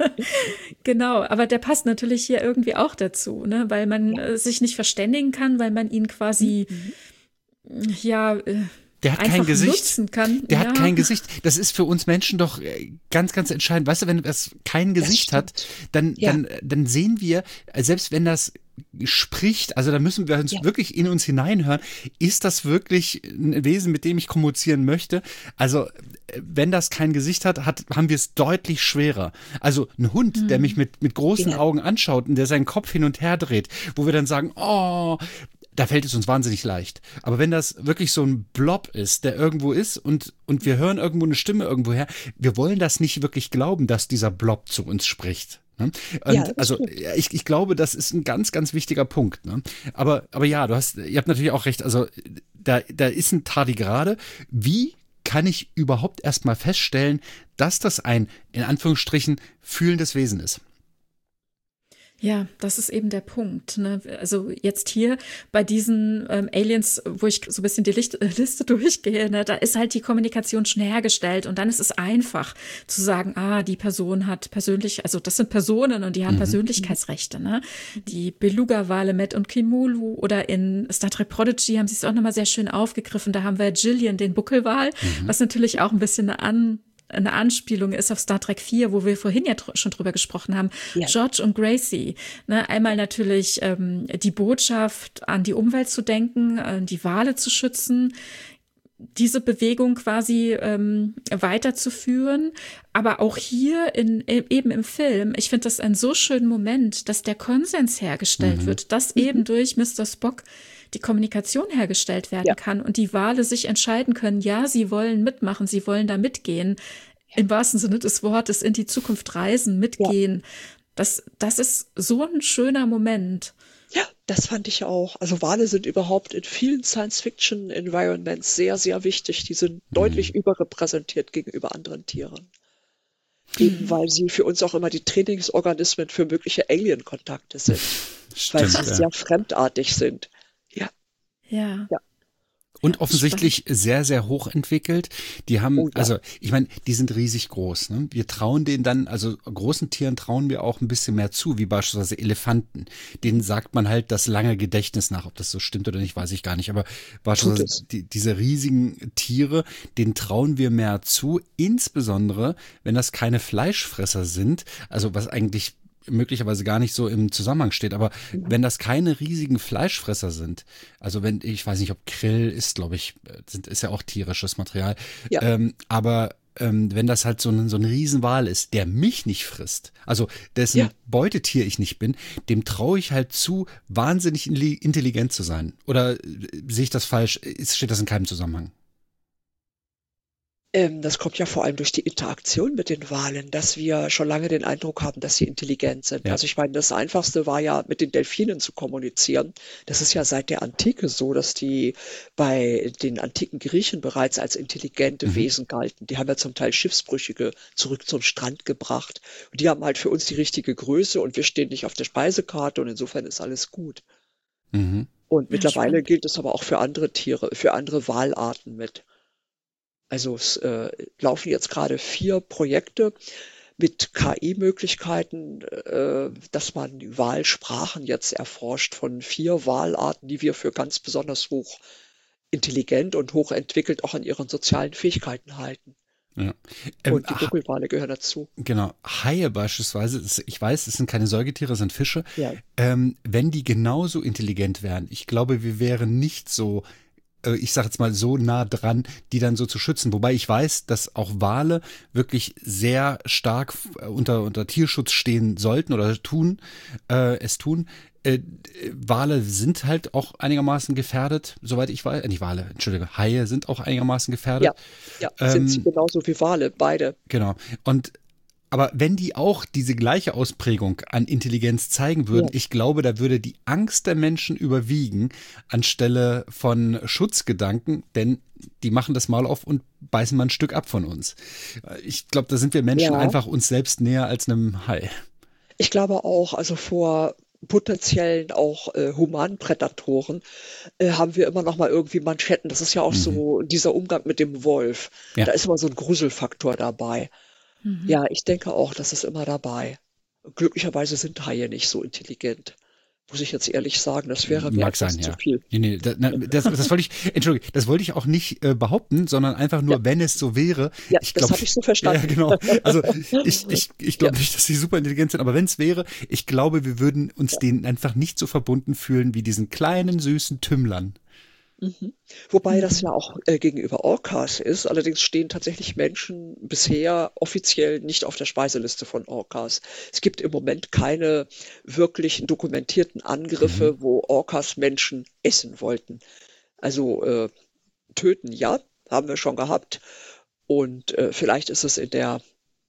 S2: Genau, aber der passt natürlich hier irgendwie auch dazu, ne? Weil man ja. äh, sich nicht verständigen kann, weil man ihn quasi mhm. ja äh,
S1: Der hat kein Gesicht.
S2: Kann.
S1: Der
S2: ja.
S1: hat kein Gesicht. Das ist für uns Menschen doch ganz, ganz entscheidend. Weißt du, wenn das kein Gesicht das hat, dann, ja. dann, dann sehen wir, selbst wenn das spricht, also da müssen wir uns ja. wirklich in uns hineinhören, ist das wirklich ein Wesen, mit dem ich kommunizieren möchte? Also wenn das kein Gesicht hat, hat haben wir es deutlich schwerer. Also ein Hund, mhm. der mich mit, mit großen ja. Augen anschaut und der seinen Kopf hin und her dreht, wo wir dann sagen, oh, da fällt es uns wahnsinnig leicht. Aber wenn das wirklich so ein Blob ist, der irgendwo ist und, und wir hören irgendwo eine Stimme irgendwo her, wir wollen das nicht wirklich glauben, dass dieser Blob zu uns spricht. Ne? Und ja, also ich, ich glaube, das ist ein ganz, ganz wichtiger Punkt. Ne? Aber, aber ja, du hast, ihr habt natürlich auch recht, also da, da ist ein Tardigrade. Wie kann ich überhaupt erstmal feststellen, dass das ein, in Anführungsstrichen, fühlendes Wesen ist?
S2: Ja, das ist eben der Punkt. Ne? Also jetzt hier bei diesen ähm, Aliens, wo ich so ein bisschen die Licht- Liste durchgehe, ne, da ist halt die Kommunikation schon hergestellt und dann ist es einfach zu sagen, ah, die Person hat persönlich, also das sind Personen und die haben mhm. Persönlichkeitsrechte. Ne? Die Beluga-Wale, Met und Kimulu, oder in Star Trek Prodigy haben sie es auch nochmal sehr schön aufgegriffen. Da haben wir Jillian, den Buckelwal, mhm. was natürlich auch ein bisschen eine An eine Anspielung ist auf Star Trek vier, wo wir vorhin ja tr- schon drüber gesprochen haben, ja. George und Gracie. Ne, einmal natürlich ähm, die Botschaft, an die Umwelt zu denken, äh, die Wale zu schützen, diese Bewegung quasi ähm, weiterzuführen. Aber auch hier in, eben im Film, ich finde das einen so schönen Moment, dass der Konsens hergestellt mhm. wird, dass mhm. eben durch Mister Spock die Kommunikation hergestellt werden ja. kann und die Wale sich entscheiden können, ja, sie wollen mitmachen, sie wollen da mitgehen, ja. im wahrsten Sinne des Wortes in die Zukunft reisen, mitgehen. Ja. Das, das ist so ein schöner Moment.
S3: Ja, das fand ich auch. Also Wale sind überhaupt in vielen Science-Fiction-Environments sehr, sehr wichtig. Die sind mhm. deutlich überrepräsentiert gegenüber anderen Tieren. Mhm. Eben weil sie für uns auch immer die Trainingsorganismen für mögliche Alien-Kontakte sind. Stimmt, weil sie ja. sehr fremdartig sind.
S2: Ja.
S3: ja.
S1: Und offensichtlich sehr, sehr hoch entwickelt. Die haben,
S3: Oh ja.
S1: also ich meine, die sind riesig groß. Ne? Wir trauen denen dann, also großen Tieren trauen wir auch ein bisschen mehr zu, wie beispielsweise Elefanten. Denen sagt man halt das lange Gedächtnis nach. Ob das so stimmt oder nicht, weiß ich gar nicht. Aber beispielsweise die, diese riesigen Tiere, denen trauen wir mehr zu. Insbesondere, wenn das keine Fleischfresser sind. Also was eigentlich möglicherweise gar nicht so im Zusammenhang steht, aber wenn das keine riesigen Fleischfresser sind, also wenn, ich weiß nicht, ob Krill ist, glaube ich, sind, ist ja auch tierisches Material,
S3: Ja.
S1: ähm, aber ähm, wenn das halt so ein, so ein Riesenwal ist, der mich nicht frisst, also dessen
S3: Ja.
S1: Beutetier ich nicht bin, dem traue ich halt zu, wahnsinnig intelligent zu sein. Oder äh, sehe ich das falsch? Ist, steht das in keinem Zusammenhang?
S3: Ähm, das kommt ja vor allem durch die Interaktion mit den Walen, dass wir schon lange den Eindruck haben, dass sie intelligent sind.
S1: Ja.
S3: Also ich meine, das Einfachste war ja, mit den Delfinen zu kommunizieren. Das ist ja seit der Antike so, dass die bei den antiken Griechen bereits als intelligente
S1: Mhm.
S3: Wesen galten. Die haben ja zum Teil Schiffsbrüchige zurück zum Strand gebracht. Und die haben halt für uns die richtige Größe und wir stehen nicht auf der Speisekarte und insofern ist alles gut.
S1: Mhm.
S3: Und
S2: Ja,
S3: mittlerweile
S2: spannend.
S3: gilt es aber auch für andere Tiere, für andere Walarten mit. Also es äh, laufen jetzt gerade vier Projekte mit K I-Möglichkeiten, äh, dass man die Wahlsprachen jetzt erforscht von vier Wahlarten, die wir für ganz besonders hoch intelligent und hochentwickelt auch an ihren sozialen Fähigkeiten halten.
S1: Ja. Ähm,
S3: Und die
S1: ha-
S3: Buckelwale gehören dazu.
S1: Genau, Haie beispielsweise, das- ich weiß, es sind keine Säugetiere, es sind Fische.
S3: Ja.
S1: Ähm, wenn die genauso intelligent wären, ich glaube, wir wären nicht so, äh, ich sage jetzt mal, so nah dran, die dann so zu schützen. Wobei ich weiß, dass auch Wale wirklich sehr stark äh, unter, unter Tierschutz stehen sollten oder tun, äh, es tun. Äh, Wale sind halt auch einigermaßen gefährdet, soweit ich weiß. Äh, nicht Wale, Entschuldige, Haie sind auch einigermaßen gefährdet.
S3: Ja, ja, sind sie
S1: Ähm,
S3: genauso wie Wale, beide.
S1: Genau. Und aber wenn die auch diese gleiche Ausprägung an Intelligenz zeigen würden,
S3: Ja.
S1: ich glaube, da würde die Angst der Menschen überwiegen anstelle von Schutzgedanken, denn die machen das Maul auf und beißen mal ein Stück ab von uns. Ich glaube, da sind wir Menschen
S3: Ja.
S1: einfach uns selbst näher als einem Hai.
S3: Ich glaube auch, also vor potenziellen auch äh, humanen Prädatoren äh, haben wir immer noch mal irgendwie Manschetten. Das ist ja auch
S1: Mhm.
S3: so dieser Umgang mit dem Wolf.
S1: Ja.
S3: Da ist immer so ein Gruselfaktor dabei.
S2: Mhm.
S3: Ja, ich denke auch, das ist immer dabei. Glücklicherweise sind Haie nicht so intelligent. Muss ich jetzt ehrlich sagen, das wäre mir
S1: Mag
S3: etwas
S1: sein,
S3: zu
S1: ja.
S3: viel.
S1: Nee, nee, das, na, das, das wollte ich, Entschuldige, das wollte ich auch nicht äh, behaupten, sondern einfach nur,
S3: Ja.
S1: wenn es so wäre.
S3: Ja,
S1: ich
S3: das
S1: glaub,
S3: habe ich so verstanden.
S1: Ja, genau. Also ich, ich, ich glaube
S3: Ja.
S1: nicht, dass sie super intelligent sind, aber wenn es wäre, ich glaube, wir würden uns denen einfach nicht so verbunden fühlen wie diesen kleinen, süßen Tümmlern.
S3: Mhm. Wobei das ja auch äh, gegenüber Orcas ist. Allerdings stehen tatsächlich Menschen bisher offiziell nicht auf der Speiseliste von Orcas. Es gibt im Moment keine wirklichen dokumentierten Angriffe,
S1: Mhm.
S3: wo Orcas Menschen essen wollten. Also äh, töten, ja, haben wir schon gehabt. Und äh, vielleicht ist es in der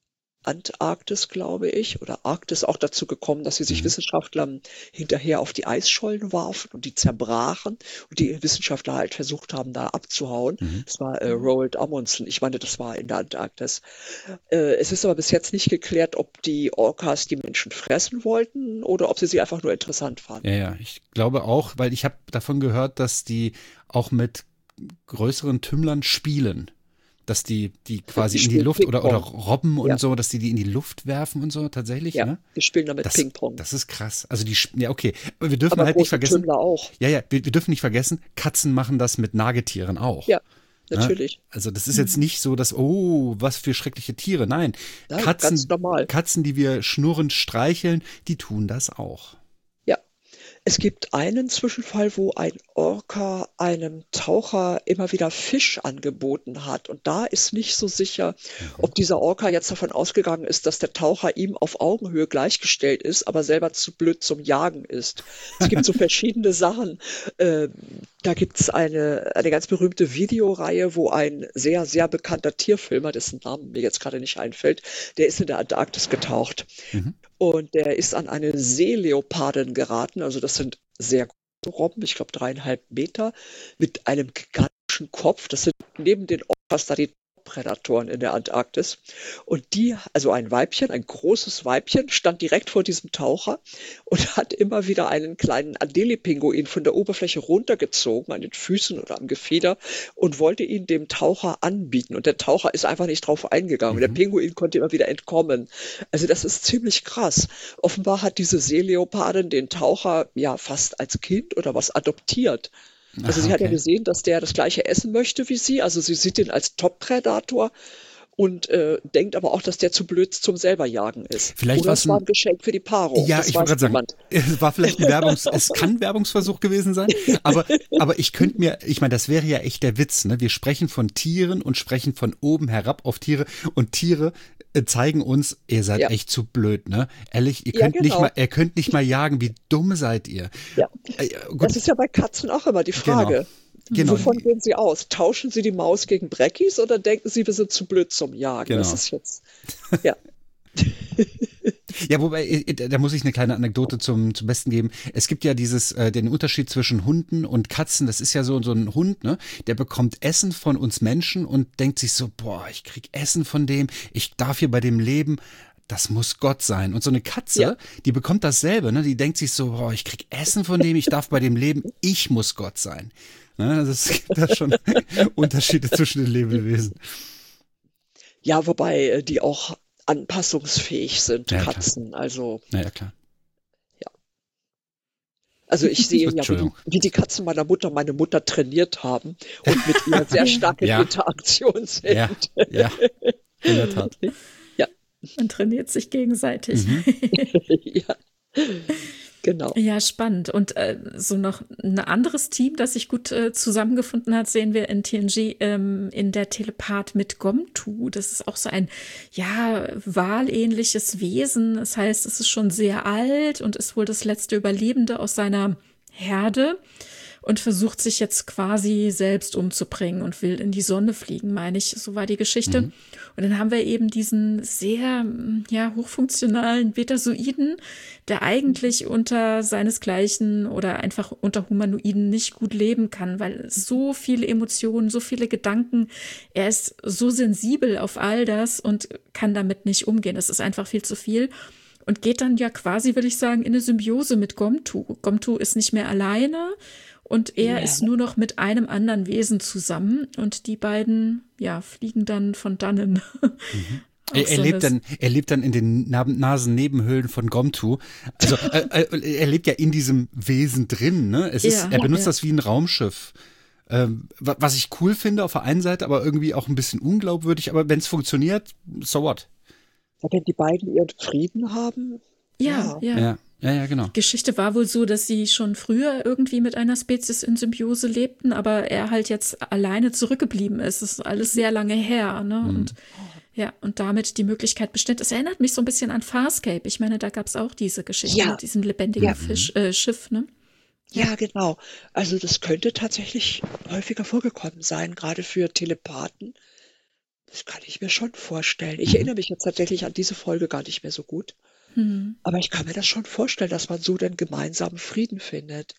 S3: Antarktis, glaube ich, oder Arktis auch dazu gekommen, dass sie sich
S1: Mhm.
S3: Wissenschaftler hinterher auf die Eisschollen warfen und die zerbrachen und die Wissenschaftler halt versucht haben, da abzuhauen.
S1: Mhm.
S3: Das war äh, Roald Amundsen. Ich meine, das war in der Antarktis. Äh, es ist aber bis jetzt nicht geklärt, ob die Orcas die Menschen fressen wollten oder ob sie sie einfach nur interessant fanden.
S1: Ja, ja, ich glaube auch, weil ich habe davon gehört, dass die auch mit größeren Tümmlern spielen. Dass die die quasi
S3: Die
S1: in die
S3: spielen
S1: Luft oder, oder
S3: Ping-Pong.
S1: Robben und
S3: Ja,
S1: so, dass die die in die Luft werfen und so, tatsächlich,
S3: ja,
S1: ne?
S3: die spielen damit
S1: Das,
S3: Ping-Pong.
S1: das ist krass. Also die, sp- ja, okay. Aber wir dürfen
S3: Aber
S1: halt nicht
S3: große
S1: vergessen,
S3: Tümmler auch.
S1: ja, ja, wir, wir dürfen nicht vergessen, Katzen machen das mit Nagetieren auch.
S3: Ja,
S1: Ne?
S3: natürlich.
S1: Also das ist jetzt nicht so, dass, oh, was für schreckliche Tiere. Nein,
S3: Nein,
S1: Katzen,
S3: ganz normal.
S1: Katzen, die wir schnurrend streicheln, die tun das auch.
S3: Ja. Es gibt einen Zwischenfall, wo ein Orca einem Taucher immer wieder Fisch angeboten hat. Und da ist nicht so sicher, ob dieser Orca jetzt davon ausgegangen ist, dass der Taucher ihm auf Augenhöhe gleichgestellt ist, aber selber zu blöd zum Jagen ist. Es gibt so verschiedene Sachen. Ähm, da gibt es eine, eine ganz berühmte Videoreihe, wo ein sehr, sehr bekannter Tierfilmer, dessen Namen mir jetzt gerade nicht einfällt, der ist in der Antarktis getaucht.
S1: Mhm.
S3: Und der ist an eine Seeleopardin geraten, also das sind sehr große Robben, ich glaube dreieinhalb Meter, mit einem gigantischen Kopf. Das sind neben den Orcas da die Top-Prädatoren in der Antarktis. Und die, also ein Weibchen, ein großes Weibchen, stand direkt vor diesem Taucher und hat immer wieder einen kleinen Adelie-Pinguin von der Oberfläche runtergezogen, an den Füßen oder am Gefieder, und wollte ihn dem Taucher anbieten. Und der Taucher ist einfach nicht drauf eingegangen. Mhm. Der Pinguin konnte immer wieder entkommen. Also das ist ziemlich krass. Offenbar hat diese Seeleopardin den Taucher ja fast als Kind oder was adoptiert. Also Ach, sie hat okay. ja gesehen, dass der das gleiche essen möchte wie sie. Also sie sieht ihn als Top-Prädator und äh, denkt aber auch, dass der zu blöd zum selber jagen ist.
S1: Vielleicht
S3: Oder es war ein Geschenk für die Paarung.
S1: Ja, das ich wollte gerade sagen, es war vielleicht ein Werbungs, es kann ein Werbungsversuch gewesen sein, aber, aber ich könnte mir, ich meine, das wäre ja echt der Witz, ne? Wir sprechen von Tieren und sprechen von oben herab auf Tiere und Tiere zeigen uns, ihr seid ja. echt zu blöd, ne? Ehrlich, ihr könnt ja, genau. nicht mal, ihr könnt nicht mal jagen, wie dumm seid ihr?
S3: Ja. Äh, gut. Das ist ja bei Katzen auch immer die Frage.
S1: Genau. Genau.
S3: Wovon gehen Sie aus? Tauschen Sie die Maus gegen Breckis oder denken Sie, wir sind zu blöd zum Jagen?
S1: Genau.
S3: Das ist jetzt, ja.
S1: Ja, wobei, da muss ich eine kleine Anekdote zum, zum Besten geben. Es gibt ja dieses, äh, den Unterschied zwischen Hunden und Katzen. Das ist ja so, so ein Hund, ne? Der bekommt Essen von uns Menschen und denkt sich so, boah, ich krieg Essen von dem, ich darf hier bei dem leben. Das muss Gott sein. Und so eine Katze, ja. die bekommt dasselbe, ne? Die denkt sich so, boah, ich krieg Essen von dem, ich darf bei dem leben, ich muss Gott sein. Ne? Das gibt da schon Unterschiede zwischen den Lebewesen.
S3: Ja, wobei die auch anpassungsfähig sind, ja, Katzen. Klar. Also.
S1: Ja, klar.
S3: Ja. Also ich sehe ja, wie die, wie die Katzen meiner Mutter meine Mutter trainiert haben und mit ihr sehr stark in
S1: ja.
S3: Interaktion sind.
S1: Ja, ja, in der Tat.
S3: Ja.
S2: Man trainiert sich gegenseitig.
S1: Mhm.
S3: Ja. Genau.
S2: Ja, spannend. Und äh, so noch ein anderes Team, das sich gut äh, zusammengefunden hat, sehen wir in T N G ähm, in der Telepath mit Gomtu. Das ist auch so ein, ja, wahlähnliches Wesen. Das heißt, es ist schon sehr alt und ist wohl das letzte Überlebende aus seiner Herde und versucht sich jetzt quasi selbst umzubringen und will in die Sonne fliegen, meine ich. So war die Geschichte. Mhm. Und dann haben wir eben diesen sehr, ja, hochfunktionalen Betasoiden, der eigentlich unter seinesgleichen oder einfach unter Humanoiden nicht gut leben kann, weil so viele Emotionen, so viele Gedanken, er ist so sensibel auf all das und kann damit nicht umgehen. Das ist einfach viel zu viel. Und geht dann ja quasi, würde ich sagen, in eine Symbiose mit Gomtu. Gomtu ist nicht mehr alleine. Und er ja. ist nur noch mit einem anderen Wesen zusammen und die beiden, ja, fliegen dann von dannen.
S1: Mhm. Er, er, so lebt dann, er lebt dann in den Nasennebenhöhlen von Gomtu. Also äh, er lebt ja in diesem Wesen drin. Ne? Es ist, ja, er benutzt ja. das wie ein Raumschiff. Ähm, was ich cool finde auf der einen Seite, aber irgendwie auch ein bisschen unglaubwürdig. Aber wenn es funktioniert, so what?
S3: Wenn die beiden ihren Frieden haben?
S2: Ja, ja. ja.
S1: ja. Ja, ja, genau.
S2: Die Geschichte war wohl so, dass sie schon früher irgendwie mit einer Spezies in Symbiose lebten, aber er halt jetzt alleine zurückgeblieben ist. Das ist alles sehr lange her, ne? Mhm. Und ja, und damit die Möglichkeit besteht. Es erinnert mich so ein bisschen an Farscape. Ich meine, da gab es auch diese Geschichte
S3: ja.
S2: mit diesem lebendigen
S3: ja.
S2: Fisch, äh, Schiff, ne?
S3: Ja, genau. Also das könnte tatsächlich häufiger vorgekommen sein, gerade für Telepathen. Das kann ich mir schon vorstellen. Ich mhm. erinnere mich jetzt tatsächlich an diese Folge gar nicht mehr so gut. Mhm. Aber ich kann mir das schon vorstellen, dass man so den gemeinsamen Frieden findet.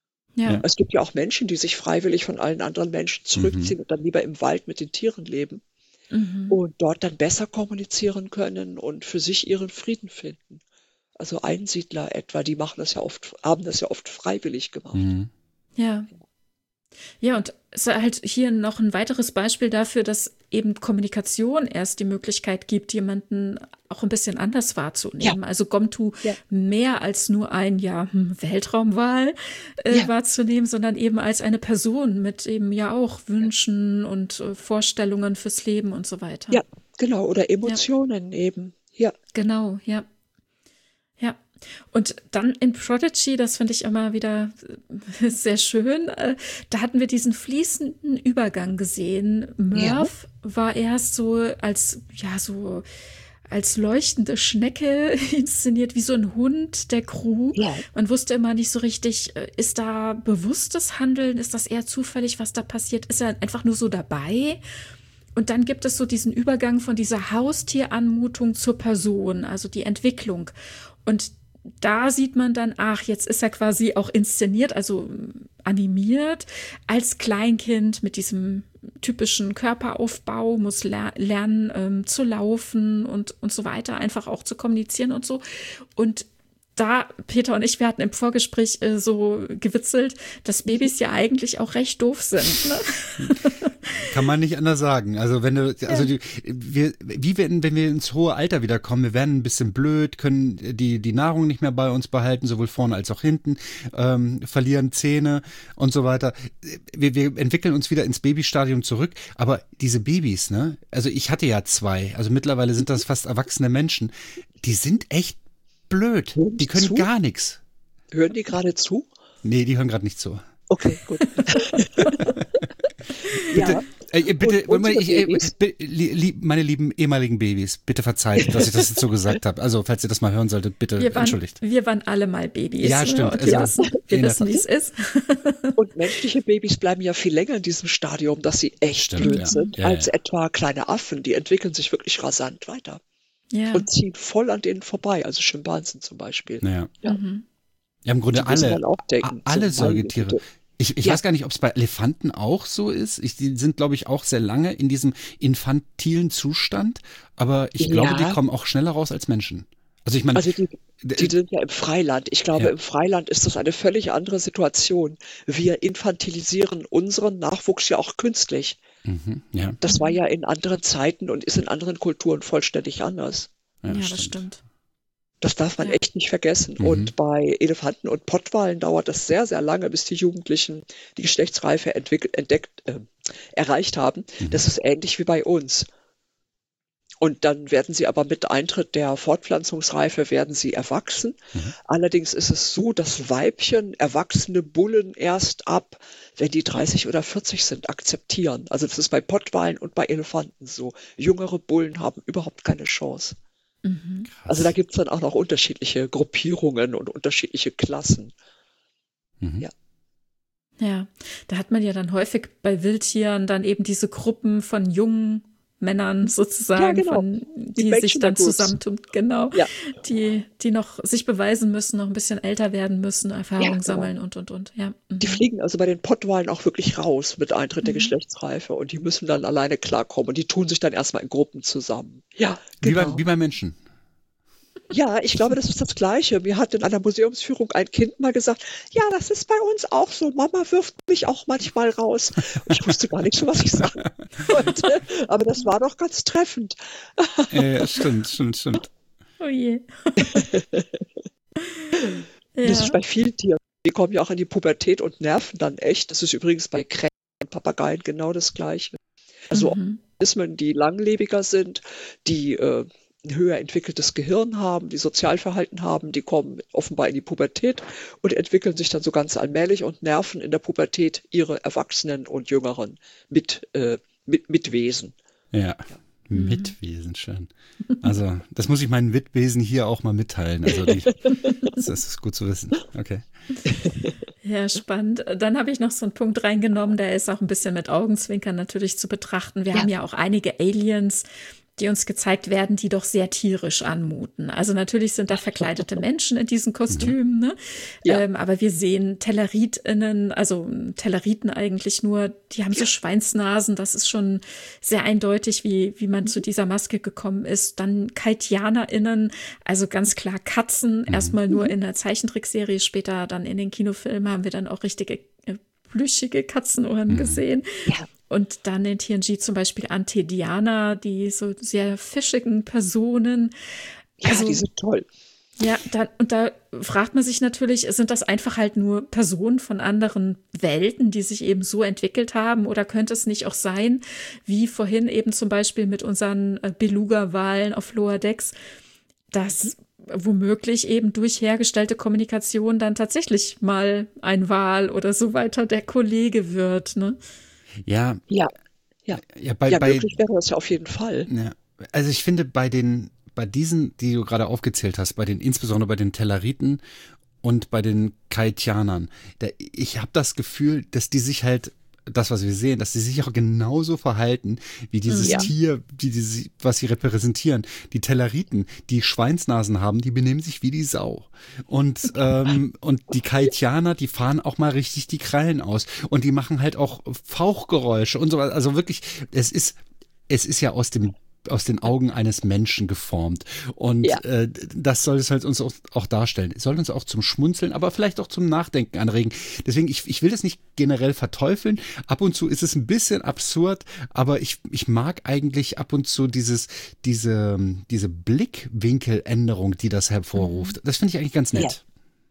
S2: Ja.
S3: Es gibt ja auch Menschen, die sich freiwillig von allen anderen Menschen zurückziehen mhm. und dann lieber im Wald mit den Tieren leben mhm. und dort dann besser kommunizieren können und für sich ihren Frieden finden. Also Einsiedler etwa, die machen das ja oft, haben das ja oft freiwillig gemacht.
S1: Mhm.
S2: Ja. Ja, und es ist halt hier noch ein weiteres Beispiel dafür, dass eben Kommunikation erst die Möglichkeit gibt, jemanden auch ein bisschen anders wahrzunehmen. Ja. Also Gomtu ja. mehr als nur ein ja, Weltraumwahl äh, ja. wahrzunehmen, sondern eben als eine Person mit eben ja auch Wünschen und äh, Vorstellungen fürs Leben und so weiter.
S3: Ja, genau. Oder Emotionen ja. eben. Ja.
S2: Genau, ja. Ja. Und dann in Prodigy, das finde ich immer wieder sehr schön, da hatten wir diesen fließenden Übergang gesehen. Murph ja. war erst so als, ja, so als leuchtende Schnecke inszeniert, wie so ein Hund der Crew. Ja. Man wusste immer nicht so richtig, ist da bewusstes Handeln, ist das eher zufällig, was da passiert, ist er einfach nur so dabei? Und dann gibt es so diesen Übergang von dieser Haustieranmutung zur Person, also die Entwicklung. Und da sieht man dann, ach, jetzt ist er quasi auch inszeniert, also animiert, als Kleinkind mit diesem typischen Körperaufbau, muss ler- lernen ähm, zu laufen und, und so weiter, einfach auch zu kommunizieren und so. Und da, Peter und ich, wir hatten im Vorgespräch äh, so gewitzelt, dass Babys ja eigentlich auch recht doof sind. Ne?
S1: Kann man nicht anders sagen. Also wenn du, also die, wir, wie wenn, wenn wir ins hohe Alter wieder kommen, wir werden ein bisschen blöd, können die, die Nahrung nicht mehr bei uns behalten, sowohl vorne als auch hinten, ähm, verlieren Zähne und so weiter. Wir, wir entwickeln uns wieder ins Babystadium zurück. Aber diese Babys, ne? Also ich hatte ja zwei, also mittlerweile sind das fast erwachsene Menschen, die sind echt blöd. Die können
S3: zu?
S1: gar nichts.
S3: Hören die gerade zu?
S1: Nee, die hören gerade nicht zu.
S3: Okay, gut.
S1: Bitte,
S3: ja.
S1: äh, bitte,
S3: Und unsere
S1: ich, äh,
S3: Babys?
S1: bi- lieb, meine lieben ehemaligen Babys, bitte verzeiht, dass ich das jetzt so gesagt habe. Also, falls ihr das mal hören solltet, bitte
S2: Wir waren,
S1: entschuldigt.
S2: wir waren alle mal Babys.
S1: Ja, stimmt.
S2: Ne? Und wir
S1: Also,
S2: wissen, wir
S1: in der
S2: wissen wie es ist.
S3: Und menschliche Babys bleiben ja viel länger in diesem Stadium, dass sie echt
S1: Stimmt,
S3: blöd
S1: ja.
S3: sind,
S1: Ja,
S3: als
S1: ja.
S3: etwa kleine Affen. Die entwickeln sich wirklich rasant weiter
S2: Ja.
S3: und ziehen voll an denen vorbei. Also Schimpansen zum Beispiel.
S1: Naja.
S3: Ja.
S2: Mhm.
S1: Ja, im Grunde
S3: Die müssen
S1: alle,
S3: dann auch denken,
S1: a- alle
S3: so, meine
S1: Säugetiere.
S3: Güte.
S1: Ich, ich
S3: Ja.
S1: weiß gar nicht, ob es bei Elefanten auch so ist. Ich, die sind, glaube ich, auch sehr lange in diesem infantilen Zustand. Aber ich glaube,
S3: Ja.
S1: die kommen auch schneller raus als Menschen. Also ich meine,
S3: Also die, die sind ja im Freiland. Ich glaube,
S1: Ja.
S3: im Freiland ist das eine völlig andere Situation. Wir infantilisieren unseren Nachwuchs ja auch künstlich.
S1: mhm, ja,
S3: Das war ja in anderen Zeiten und ist in anderen Kulturen vollständig anders.
S1: ja,
S2: Ja,
S1: das
S2: das
S1: stimmt.
S2: stimmt.
S3: Das darf man
S2: Ja.
S3: echt nicht vergessen.
S1: Mhm.
S3: Und bei Elefanten und Pottwalen dauert das sehr, sehr lange, bis die Jugendlichen die Geschlechtsreife entwickelt, entdeckt, äh, erreicht haben.
S1: Mhm.
S3: Das ist ähnlich wie bei uns. Und dann werden sie aber mit Eintritt der Fortpflanzungsreife werden sie erwachsen.
S1: Mhm.
S3: Allerdings ist es so, dass Weibchen erwachsene Bullen erst ab, wenn die dreißig oder vierzig sind, akzeptieren. Also das ist bei Pottwalen und bei Elefanten so. Jüngere Bullen haben überhaupt keine Chance.
S2: Mhm.
S3: Also da gibt es dann auch noch unterschiedliche Gruppierungen und unterschiedliche Klassen.
S1: Mhm.
S3: Ja.
S2: Ja, da hat man ja dann häufig bei Wildtieren dann eben diese Gruppen von jungen Männern sozusagen,
S3: Ja, genau.
S2: von, die,
S3: Die
S2: sich dann
S3: Bachelor Groups.
S2: zusammentun, genau,
S3: Ja.
S2: die, die noch sich beweisen müssen, noch ein bisschen älter werden müssen, Erfahrung
S3: Ja, genau.
S2: sammeln und, und, und, ja. Mhm.
S3: Die fliegen also bei den Pottwalen auch wirklich raus mit Eintritt der
S2: Mhm.
S3: Geschlechtsreife und die müssen dann alleine klarkommen und die tun sich dann erstmal in Gruppen zusammen. Ja,
S1: Wie,
S3: genau.
S1: bei, wie bei Menschen.
S3: Ja, ich glaube, das ist das Gleiche. Mir hat in einer Museumsführung ein Kind mal gesagt, ja, das ist bei uns auch so. Mama wirft mich auch manchmal raus. Und ich wusste gar nicht so, was ich sagen wollte. Aber das war doch ganz treffend.
S1: Ja, stimmt, stimmt, stimmt.
S2: Oh je.
S3: Das ist
S2: Ja.
S3: bei vielen Tieren. Die kommen ja auch in die Pubertät und nerven dann echt. Das ist übrigens bei Krähen und Papageien genau das Gleiche. Also
S2: Mhm.
S3: Organismen, die langlebiger sind, die äh, ein höher entwickeltes Gehirn haben, die Sozialverhalten haben, die kommen offenbar in die Pubertät und entwickeln sich dann so ganz allmählich und nerven in der Pubertät ihre Erwachsenen und Jüngeren mit, äh, mit, Mitwesen.
S1: Ja. Mitwesen, schön. Also, das muss ich meinen Mitwesen hier auch mal mitteilen. Also, die, das ist gut zu wissen. Okay.
S2: Ja, spannend. Dann habe ich noch so einen Punkt reingenommen, der ist auch ein bisschen mit Augenzwinkern natürlich zu betrachten. Wir
S3: Ja.
S2: haben ja auch einige Aliens, die uns gezeigt werden, die doch sehr tierisch anmuten. Also natürlich sind da verkleidete Menschen in diesen Kostümen, ne?
S3: Ja.
S2: Ähm, aber wir sehen TelleritInnen, also Telleriten eigentlich nur, die haben so Schweinsnasen, das ist schon sehr eindeutig, wie, wie man zu dieser Maske gekommen ist. Dann KaitianerInnen, also ganz klar Katzen, erstmal nur in der Zeichentrickserie, später dann in den Kinofilmen haben wir dann auch richtige äh, plüschige Katzenohren gesehen.
S3: Ja.
S2: Und dann in T N G zum Beispiel Antedianer, die so sehr fischigen Personen.
S3: Ja,
S2: Also-
S3: die sind toll.
S2: Ja, da, und da fragt man sich natürlich, sind das einfach halt nur Personen von anderen Welten, die sich eben so entwickelt haben? Oder könnte es nicht auch sein, wie vorhin eben zum Beispiel mit unseren äh, Beluga-Walen auf Lower Decks, dass womöglich eben durch hergestellte Kommunikation dann tatsächlich mal ein Wal oder so weiter der Kollege wird, ne?
S1: Ja,
S3: Ja, ja.
S1: ja, bei,
S3: ja,
S1: bei,
S3: möglich wäre das ja auf jeden Fall.
S1: ja, also ich finde bei den, bei diesen, die du gerade aufgezählt hast, bei den, insbesondere bei den Telleriten und bei den Kaitianern, da, ich habe das Gefühl, dass die sich halt das, was wir sehen, dass sie sich auch genauso verhalten wie dieses
S3: Ja.
S1: Tier, die, die, was sie repräsentieren. Die Telleriten, die Schweinsnasen haben, die benehmen sich wie die Sau. Und, ähm, und die Kaitianer, die fahren auch mal richtig die Krallen aus. Und die machen halt auch Fauchgeräusche und so weiter. Also wirklich, es ist, es ist ja aus dem aus den Augen eines Menschen geformt. Und
S3: Ja.
S1: äh, das soll es halt uns auch, auch darstellen. Es soll uns auch zum Schmunzeln, aber vielleicht auch zum Nachdenken anregen. Deswegen, ich, ich will das nicht generell verteufeln. Ab und zu ist es ein bisschen absurd, aber ich, ich mag eigentlich ab und zu dieses, diese, diese Blickwinkeländerung, die das hervorruft. Das finde ich eigentlich ganz nett.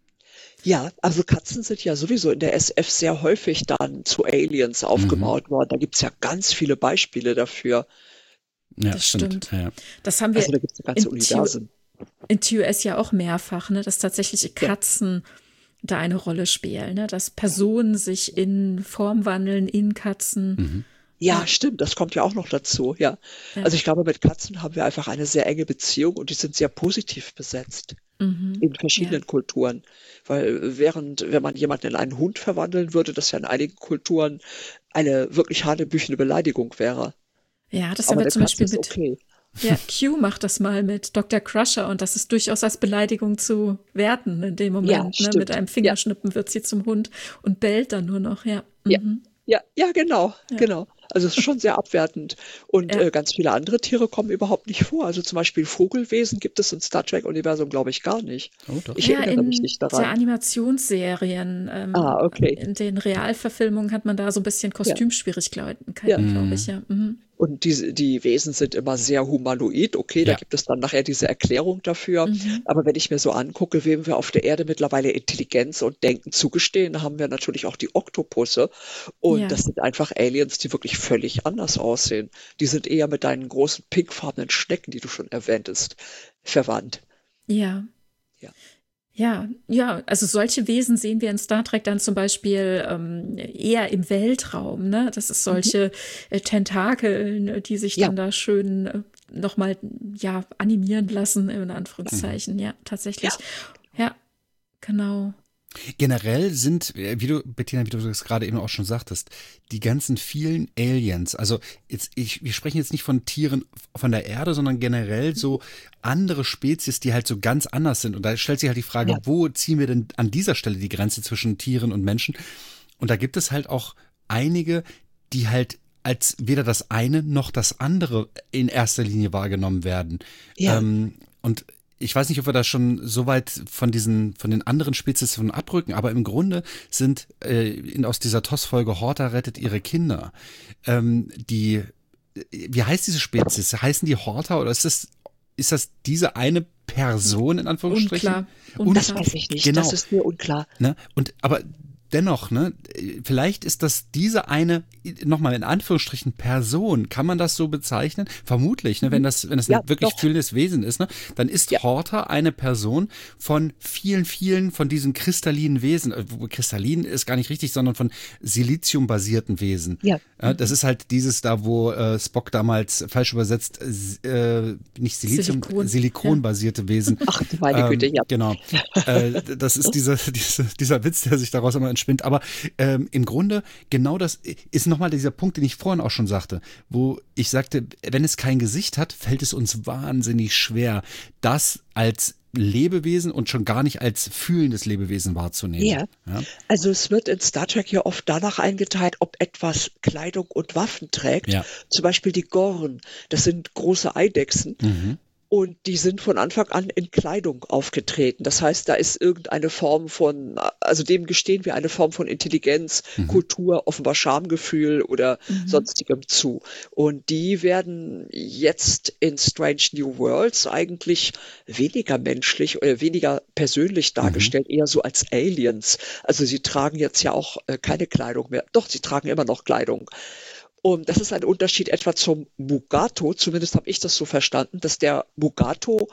S3: Ja, also Katzen sind ja sowieso in der S F sehr häufig dann zu Aliens aufgebaut worden. Da gibt's ja ganz viele Beispiele dafür.
S1: Ja,
S2: Das stimmt.
S1: Ja, ja.
S2: Das haben wir
S3: Also da gibt's ja ganze
S2: in
S3: Universen.
S2: in T O S ja auch mehrfach, ne, dass tatsächlich Katzen da eine Rolle spielen, ne, dass Personen sich in Form wandeln, in Katzen.
S1: Mhm.
S3: Ja, stimmt, das kommt ja auch noch dazu, ja.
S2: Ja.
S3: Also ich glaube, mit Katzen haben wir einfach eine sehr enge Beziehung und die sind sehr positiv besetzt
S2: Mhm.
S3: in verschiedenen Kulturen. Weil während, wenn man jemanden in einen Hund verwandeln würde, das ja in einigen Kulturen eine wirklich hanebüchene Beleidigung wäre.
S2: Ja, das haben
S3: Aber
S2: wir
S3: eine
S2: zum
S3: Katze
S2: Beispiel
S3: ist
S2: mit,
S3: okay.
S2: ja, Q macht das mal mit Doktor Crusher und das ist durchaus als Beleidigung zu werten in dem Moment.
S3: Ja,
S2: Ne?
S3: stimmt.
S2: Mit einem Fingerschnippen wird sie zum Hund und bellt dann nur noch, ja.
S3: Ja.
S2: Mhm.
S3: Ja, ja, genau,
S2: Ja.
S3: genau. Also es ist schon sehr abwertend. Und
S2: Ja.
S3: äh, ganz viele andere Tiere kommen überhaupt nicht vor. Also zum Beispiel Vogelwesen gibt es im Star Trek-Universum, glaube ich, gar nicht.
S1: Oh, doch.
S3: Ich
S2: Ja,
S3: erinnere mich
S2: in
S3: nicht
S2: der
S3: daran.
S2: Animationsserien, ähm,
S3: Ah, okay.
S2: in den Realverfilmungen hat man da so ein bisschen Kostümschwierigkeiten,
S3: Ja.
S2: glaube ich, ja. Mhm.
S3: Und diese, die Wesen sind immer sehr humanoid. Okay, da
S1: Ja.
S3: gibt es dann nachher diese Erklärung dafür.
S2: Mhm.
S3: Aber wenn ich mir so angucke, wem wir auf der Erde mittlerweile Intelligenz und Denken zugestehen, dann haben wir natürlich auch die Oktopusse. Und
S2: Ja.
S3: das sind einfach Aliens, die wirklich völlig anders aussehen. Die sind eher mit deinen großen pinkfarbenen Schnecken, die du schon erwähntest, verwandt.
S2: Ja.
S3: Ja.
S2: Ja, ja, also solche Wesen sehen wir in Star Trek dann zum Beispiel ähm, eher im Weltraum, ne? Das ist solche äh, Tentakel, ne, die sich
S3: Ja.
S2: dann da schön äh, nochmal, ja, animieren lassen, in Anführungszeichen. Ja, tatsächlich. Ja, genau.
S1: Generell sind, äh, wie du, Bettina, wie du das gerade eben auch schon sagtest, die ganzen vielen Aliens, also jetzt, ich, wir sprechen jetzt nicht von Tieren von der Erde, sondern generell so andere Spezies, die halt so ganz anders sind. Und da stellt sich halt die Frage,
S3: Ja.
S1: wo ziehen wir denn an dieser Stelle die Grenze zwischen Tieren und Menschen? Und da gibt es halt auch einige, die halt als weder das eine noch das andere in erster Linie wahrgenommen werden.
S3: Ja.
S1: Ähm, und ich weiß nicht, ob wir da schon so weit von diesen, von den anderen Spezies von abrücken, aber im Grunde sind äh, in, aus dieser T O S-Folge Horta rettet ihre Kinder. Ähm, die, wie heißt diese Spezies? Heißen die Horta oder ist das, ist das diese eine Person in Anführungsstrichen?
S2: Unklar.
S1: Und-
S3: Das
S2: Unklar.
S3: weiß ich nicht.
S1: Genau.
S3: Das ist mir unklar.
S1: Ne? Und aber dennoch, ne, vielleicht ist das diese eine, nochmal in Anführungsstrichen, Person, kann man das so bezeichnen? Vermutlich, ne, wenn das, wenn das
S3: Ja,
S1: ein wirklich
S3: doch.
S1: fühlendes Wesen ist, ne, dann ist
S3: Ja.
S1: Horta eine Person von vielen, vielen von diesen kristallinen Wesen. Äh, wo- Kristallin ist gar nicht richtig, sondern von Silizium-basierten Wesen.
S3: Ja.
S1: Ja, das ist halt dieses da, wo äh, Spock damals falsch übersetzt, äh, nicht Silizium,
S2: Silikon.
S1: Silikonbasierte Wesen.
S3: Ach, meine Güte, ja.
S1: Genau. Äh, das ist dieser, dieser, dieser Witz, der sich daraus immer entspinnt. Aber ähm, im Grunde, genau das ist nochmal dieser Punkt, den ich vorhin auch schon sagte, wo ich sagte, wenn es kein Gesicht hat, fällt es uns wahnsinnig schwer, das als Lebewesen und schon gar nicht als fühlendes Lebewesen wahrzunehmen.
S3: Ja.
S1: Ja?
S3: Also es wird in Star Trek ja oft danach eingeteilt, ob etwas Kleidung und Waffen trägt.
S1: Ja.
S3: Zum Beispiel die Gorn. Das sind große Eidechsen.
S1: Mhm.
S3: Und die sind von Anfang an in Kleidung aufgetreten. Das heißt, da ist irgendeine Form von, also dem gestehen wir eine Form von Intelligenz,
S1: Mhm.
S3: Kultur, offenbar Schamgefühl oder
S2: Mhm.
S3: sonstigem zu. Und die werden jetzt in Strange New Worlds eigentlich weniger menschlich oder weniger persönlich dargestellt, eher so als Aliens. Also sie tragen jetzt ja auch äh, keine Kleidung mehr. Doch, sie tragen immer noch Kleidung. Und das ist ein Unterschied etwa zum Mugato, zumindest habe ich das so verstanden, dass der Mugato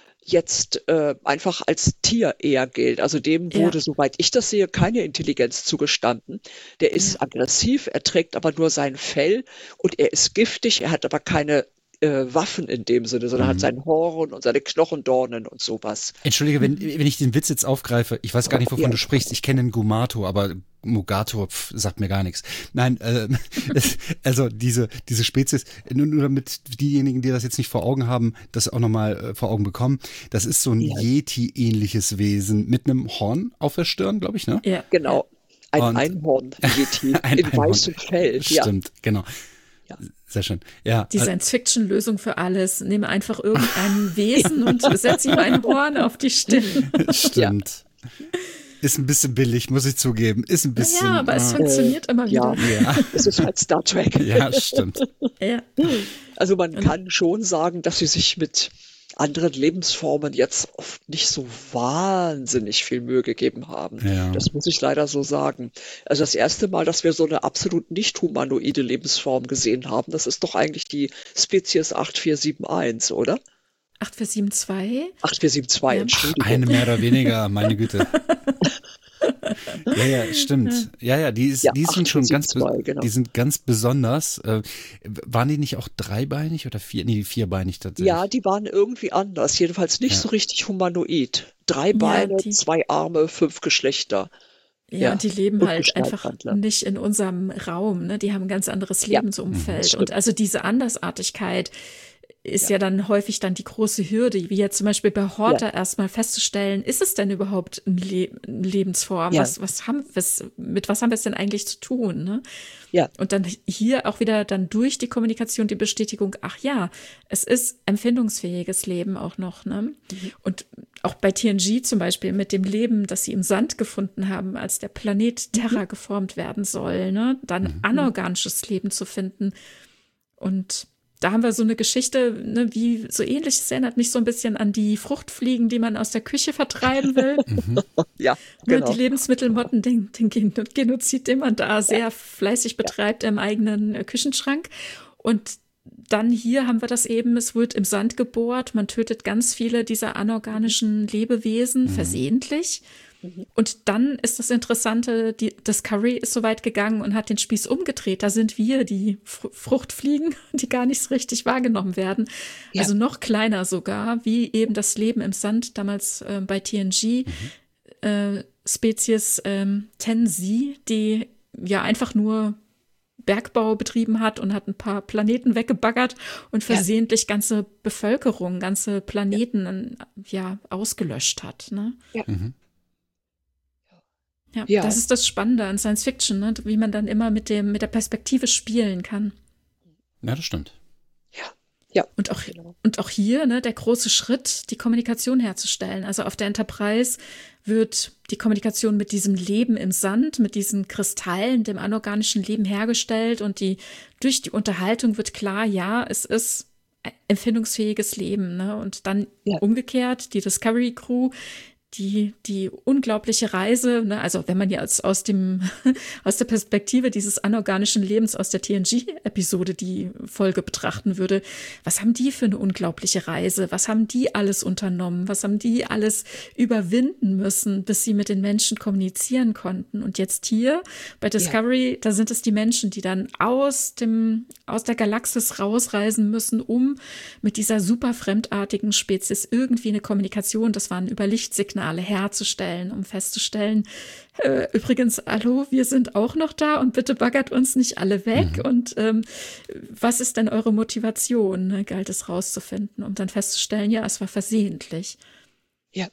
S3: jetzt äh, einfach als Tier eher gilt. Also dem
S2: Ja.
S3: wurde, soweit ich das sehe, keine Intelligenz zugestanden. Der ist
S2: Ja.
S3: aggressiv, er trägt aber nur sein Fell und er ist giftig, er hat aber keine äh, Waffen in dem Sinne, sondern
S1: Mhm.
S3: hat sein Horn und seine Knochendornen und sowas.
S1: Entschuldige, wenn, wenn ich den Witz jetzt aufgreife, ich weiß gar nicht, wovon
S3: Ja.
S1: du sprichst. Ich kenne den Gumato, aber Mugato pf, sagt mir gar nichts. Nein, äh, es, also diese diese Spezies, nur, nur damit diejenigen, die das jetzt nicht vor Augen haben, das auch nochmal äh, vor Augen bekommen, das ist so ein
S3: Ja.
S1: Yeti-ähnliches Wesen mit einem Horn auf der Stirn, glaube ich, ne?
S2: Ja.
S3: Genau. Ein
S1: Und-
S3: Einhorn-Yeti
S1: Ein
S3: in
S1: Einhorn.
S3: weißem Fell. Ja.
S1: Stimmt, genau.
S3: Ja.
S1: Sehr schön. Ja,
S2: Die
S1: äh,
S2: Science-Fiction-Lösung für alles. Nehme einfach irgendein Wesen und setze ihm ein Horn auf die Stirn.
S1: stimmt. Ist ein bisschen billig, muss ich zugeben. Ist ein bisschen.
S2: Ja, aber es
S1: äh,
S2: funktioniert immer
S3: ja.
S2: wieder.
S1: ja,
S3: Es ist halt Star Trek.
S1: ja, stimmt.
S2: Ja.
S3: Also man kann schon sagen, dass sie sich mit anderen Lebensformen jetzt oft nicht so wahnsinnig viel Mühe gegeben haben.
S1: Ja.
S3: Das muss ich leider so sagen. Also das erste Mal, dass wir so eine absolut nicht humanoide Lebensform gesehen haben, das ist doch eigentlich die Spezies acht vier sieben eins, oder?
S2: acht vier sieben zwei.
S3: acht vier sieben zwei,
S2: Ja.
S3: Entschuldigung.
S1: Eine mehr oder weniger, meine Güte. Ja, ja, stimmt. Ja, ja, die, ist,
S3: Ja,
S1: die sind schon ganz, be-
S3: achtzehn genau.
S1: die sind ganz besonders. Äh, waren die nicht auch dreibeinig oder vier? Nee, vierbeinig tatsächlich.
S3: Ja, die waren irgendwie anders, jedenfalls nicht
S1: Ja.
S3: so richtig humanoid. Drei
S2: Ja,
S3: Beine,
S2: die-
S3: zwei Arme, fünf Geschlechter.
S2: Ja,
S3: Ja.
S2: und die leben
S3: Und
S2: halt einfach
S3: Gestaltwandler.
S2: nicht in unserem Raum. Ne? Die haben ein ganz anderes
S3: Ja.
S2: Lebensumfeld.
S3: Mhm,
S2: und also diese Andersartigkeit ist ja.
S3: Ja.
S2: dann häufig dann die große Hürde, wie jetzt zum Beispiel bei Horta erstmal festzustellen, ist es denn überhaupt eine Le eine Lebensform?
S3: Ja.
S2: Was, was haben wir's, mit was haben wir es denn eigentlich zu tun? Ne?
S3: Ja.
S2: Und dann hier auch wieder dann durch die Kommunikation die Bestätigung, ach ja, es ist empfindungsfähiges Leben auch noch. Ne?
S3: Mhm.
S2: Und auch bei T N G zum Beispiel mit dem Leben, das sie im Sand gefunden haben, als der Planet Terra
S3: Mhm.
S2: geformt werden soll, ne? Dann anorganisches Leben zu finden. Und da haben wir so eine Geschichte, ne, wie so ähnlich, es erinnert mich so ein bisschen an die Fruchtfliegen, die man aus der Küche vertreiben will.
S3: Ja,
S2: Ne,
S3: genau.
S2: die Lebensmittelmotten, den, den Gen- Genozid, den man da sehr fleißig betreibt im eigenen äh, Küchenschrank. Und dann hier haben wir das eben, es wird im Sand gebohrt, man tötet ganz viele dieser anorganischen Lebewesen versehentlich. Und dann ist das Interessante, die Discovery ist so weit gegangen und hat den Spieß umgedreht. Da sind wir, die Fr Fruchtfliegen, die gar nicht so richtig wahrgenommen werden.
S3: Ja.
S2: Also noch kleiner sogar, wie eben das Leben im Sand damals äh, bei T N G. Äh, Spezies ähm, Tensi, die ja einfach nur Bergbau betrieben hat und hat ein paar Planeten weggebaggert und versehentlich ganze Bevölkerung, ganze Planeten ja ausgelöscht hat. Ne?
S3: Ja.
S1: Mhm.
S2: Ja,
S3: Ja.
S2: das ist das Spannende an Science Fiction, ne? Wie man dann immer mit dem mit der Perspektive spielen kann.
S1: Ja, das stimmt.
S3: Ja. Ja.
S2: Und auch,
S3: Genau.
S2: und auch hier, ne, der große Schritt, die Kommunikation herzustellen. Also auf der Enterprise wird die Kommunikation mit diesem Leben im Sand, mit diesen Kristallen, dem anorganischen Leben hergestellt und die, durch die Unterhaltung wird klar, ja, es ist empfindungsfähiges Leben, ne? Und dann
S3: Ja.
S2: umgekehrt, die Discovery Crew, die, die unglaubliche Reise, ne, also wenn man jetzt aus dem, aus der Perspektive dieses anorganischen Lebens aus der T N G-Episode die Folge betrachten würde, was haben die für eine unglaubliche Reise? Was haben die alles unternommen? Was haben die alles überwinden müssen, bis sie mit den Menschen kommunizieren konnten? Und jetzt hier bei Discovery, da sind es die Menschen, die dann aus dem, aus der Galaxis rausreisen müssen, um mit dieser super fremdartigen Spezies irgendwie eine Kommunikation, das waren über Lichtsignale, herzustellen, um festzustellen, äh, übrigens, hallo, wir sind auch noch da und bitte baggert uns nicht alle weg.
S1: Mhm.
S2: Und ähm, was ist denn eure Motivation, ne, galt es rauszufinden, um dann festzustellen, ja, es war versehentlich.
S3: Ja.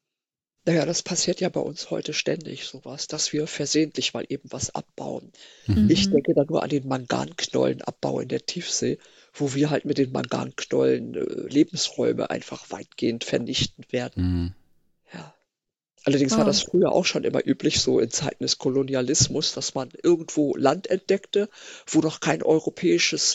S3: Naja, das passiert ja bei uns heute ständig sowas, dass wir versehentlich mal eben was abbauen.
S1: Mhm.
S3: Ich denke da nur an den Manganknollenabbau in der Tiefsee, wo wir halt mit den Manganknollen äh, Lebensräume einfach weitgehend vernichten werden.
S1: Mhm.
S3: Ja. Allerdings
S2: Wow.
S3: war das früher auch schon immer üblich, so in Zeiten des Kolonialismus, dass man irgendwo Land entdeckte, wo noch kein europäisches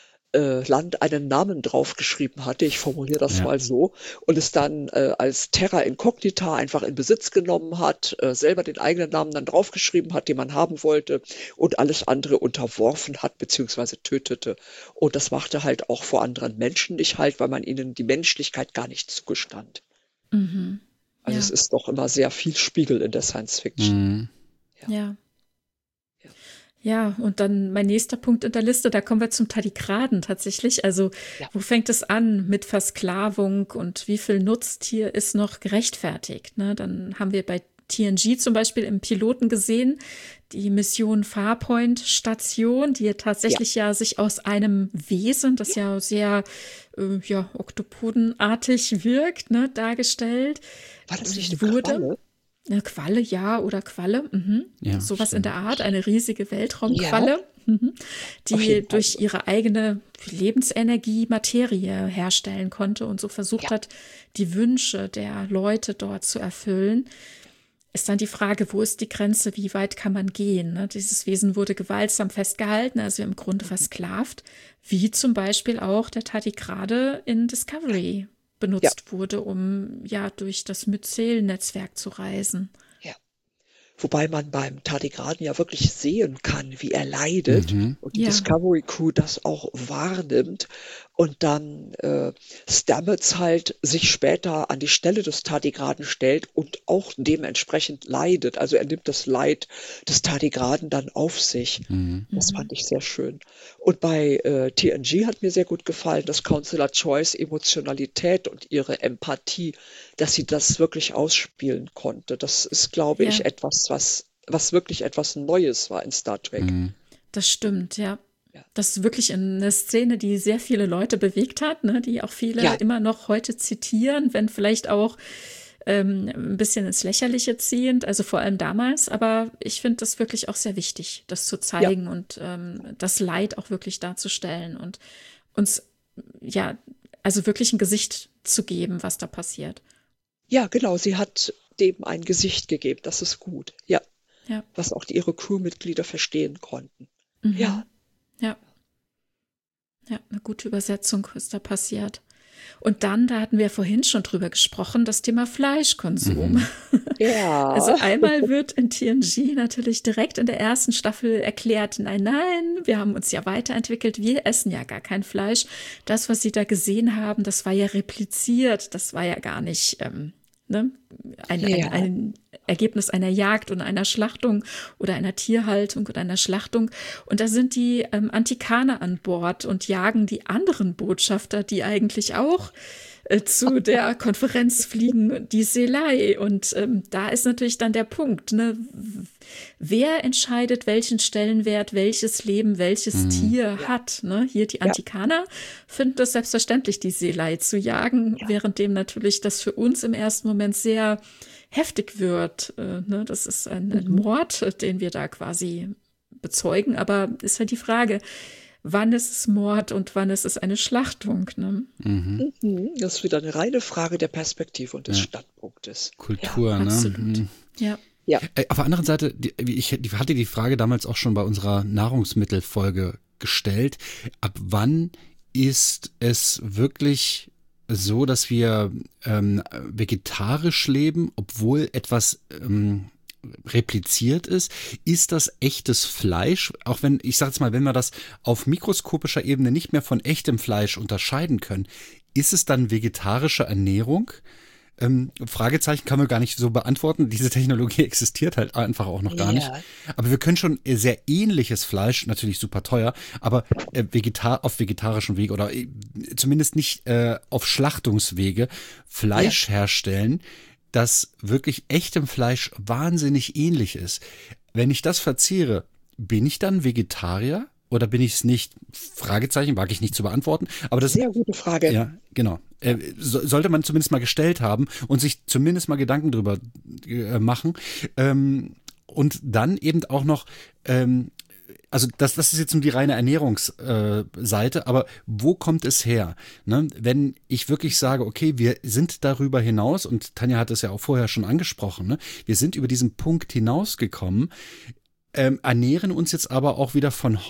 S3: äh, Land einen Namen draufgeschrieben hatte. Ich formuliere das
S1: Ja.
S3: mal so. Und es dann äh, als Terra Incognita einfach in Besitz genommen hat, äh, selber den eigenen Namen dann draufgeschrieben hat, den man haben wollte und alles andere unterworfen hat bzw. tötete. Und das machte halt auch vor anderen Menschen nicht halt, weil man ihnen die Menschlichkeit gar nicht zugestand.
S2: Mhm.
S3: Also
S2: Ja.
S3: es ist doch immer sehr viel Spiegel in der Science Fiction.
S1: Mhm.
S2: Ja.
S3: Ja.
S2: Ja, und dann mein nächster Punkt in der Liste, da kommen wir zum Tardigraden tatsächlich. Also
S3: Ja.
S2: wo fängt es an mit Versklavung und wie viel Nutztier ist noch gerechtfertigt? Ne? Dann haben wir bei T N G zum Beispiel im Piloten gesehen, die Mission Farpoint-Station, die ja tatsächlich ja. ja sich aus einem Wesen, das ja sehr äh, ja, oktopodenartig wirkt, ne, dargestellt
S3: War das nicht eine
S2: wurde.
S3: Qualle?
S2: Eine Qualle, ja, oder Qualle, mhm.
S1: Ja,
S2: sowas
S1: stimmt.
S2: in der Art, eine riesige Weltraumqualle, mhm.
S3: Auf
S2: die
S3: jeden Fall.
S2: durch ihre eigene Lebensenergie Materie herstellen konnte und so versucht
S3: Ja.
S2: hat, die Wünsche der Leute dort zu erfüllen. Ist dann die Frage, wo ist die Grenze, wie weit kann man gehen? Ne? Dieses Wesen wurde gewaltsam festgehalten, also im Grunde versklavt, wie zum Beispiel auch der Tardigrade in Discovery benutzt wurde, um ja durch das Myzel-Netzwerk zu reisen.
S3: Ja. Wobei man beim Tardigraden ja wirklich sehen kann, wie er leidet
S1: Mhm.
S3: und die
S2: Ja.
S3: Discovery Crew das auch wahrnimmt und dann äh, Stamets halt sich später an die Stelle des Tardigraden stellt und auch dementsprechend leidet. Also er nimmt das Leid des Tardigraden dann auf sich.
S1: Mhm.
S3: Das fand ich sehr schön. Und bei äh, T N G hat mir sehr gut gefallen, dass Counselor Joyce Emotionalität und ihre Empathie, dass sie das wirklich ausspielen konnte. Das ist, glaube
S2: Ja.
S3: ich, etwas, was, was wirklich etwas Neues war in Star Trek.
S1: Mhm.
S2: Das stimmt, ja.
S3: Ja.
S2: Das ist wirklich eine Szene, die sehr viele Leute bewegt hat, ne? Die auch viele
S3: Ja.
S2: immer noch heute zitieren, wenn vielleicht auch ähm, ein bisschen ins Lächerliche ziehend, also vor allem damals. Aber ich finde das wirklich auch sehr wichtig, das zu zeigen und ähm, das Leid auch wirklich darzustellen und uns, ja, also wirklich ein Gesicht zu geben, was da passiert.
S3: Ja, genau. Sie hat dem ein Gesicht gegeben. Das ist gut. Ja.
S2: Ja.
S3: Was auch die, ihre Crewmitglieder verstehen konnten.
S2: Mhm.
S3: Ja.
S2: Ja. Ja, eine gute Übersetzung ist da passiert. Und dann, da hatten wir vorhin schon drüber gesprochen, das Thema Fleischkonsum.
S1: Mhm.
S3: Ja.
S2: Also einmal wird in T N G natürlich direkt in der ersten Staffel erklärt, nein, nein, wir haben uns ja weiterentwickelt, wir essen ja gar kein Fleisch. Das, was Sie da gesehen haben, das war ja repliziert, das war ja gar nicht ähm, ne, ein,
S3: Ja.
S2: ein, ein Ergebnis einer Jagd und einer Schlachtung oder einer Tierhaltung oder einer Schlachtung. Und da sind die ähm, Antikaner an Bord und jagen die anderen Botschafter, die eigentlich auch äh, zu der Konferenz fliegen, die Selai. Und ähm, da ist natürlich dann der Punkt, ne? Wer entscheidet, welchen Stellenwert welches Leben, welches
S1: Mhm.
S2: Tier hat? Ne? Hier die Antikaner finden das selbstverständlich, die Selai zu jagen,
S3: Ja.
S2: währenddem natürlich das für uns im ersten Moment sehr heftig wird. Äh, ne? Das ist ein, ein
S3: Mhm.
S2: Mord, äh, den wir da quasi bezeugen. Aber ist halt die Frage, wann ist es Mord und wann ist es eine Schlachtung? Ne?
S1: Mhm.
S3: Mhm. Das ist wieder eine reine Frage der Perspektive und des
S1: Ja.
S3: Standpunktes.
S1: Kultur, ne?
S2: Absolut.
S1: Mhm.
S2: Ja.
S3: Ja.
S1: Äh, Auf der anderen Seite, die, ich die, hatte die Frage damals auch schon bei unserer Nahrungsmittelfolge gestellt. Ab wann ist es wirklich so, dass wir ähm, vegetarisch leben, obwohl etwas ähm, repliziert ist? Ist das echtes Fleisch? Auch wenn, ich sage jetzt mal, wenn wir das auf mikroskopischer Ebene nicht mehr von echtem Fleisch unterscheiden können, ist es dann vegetarische Ernährung? Ähm, Fragezeichen kann man gar nicht so beantworten. Diese Technologie existiert halt einfach auch noch gar
S3: Ja.
S1: nicht. Aber wir können schon äh, sehr ähnliches Fleisch, natürlich super teuer, aber äh, vegetar auf vegetarischem Weg oder äh, zumindest nicht äh, auf Schlachtungswege Fleisch herstellen, das wirklich echtem Fleisch wahnsinnig ähnlich ist. Wenn ich das verzehre, bin ich dann Vegetarier oder bin ich es nicht? Fragezeichen, wage ich nicht zu beantworten. Aber das
S3: Sehr gute Frage.
S1: ja, genau. Äh, so, sollte man zumindest mal gestellt haben und sich zumindest mal Gedanken drüber äh, machen. Ähm, und dann eben auch noch, ähm, also das, das ist jetzt nur die reine Ernährungsseite, äh, Seite, aber wo kommt es her? Ne? Wenn ich wirklich sage, okay, wir sind darüber hinaus, und Tanja hat es ja auch vorher schon angesprochen, ne? Wir sind über diesen Punkt hinausgekommen, ähm, ernähren uns jetzt aber auch wieder von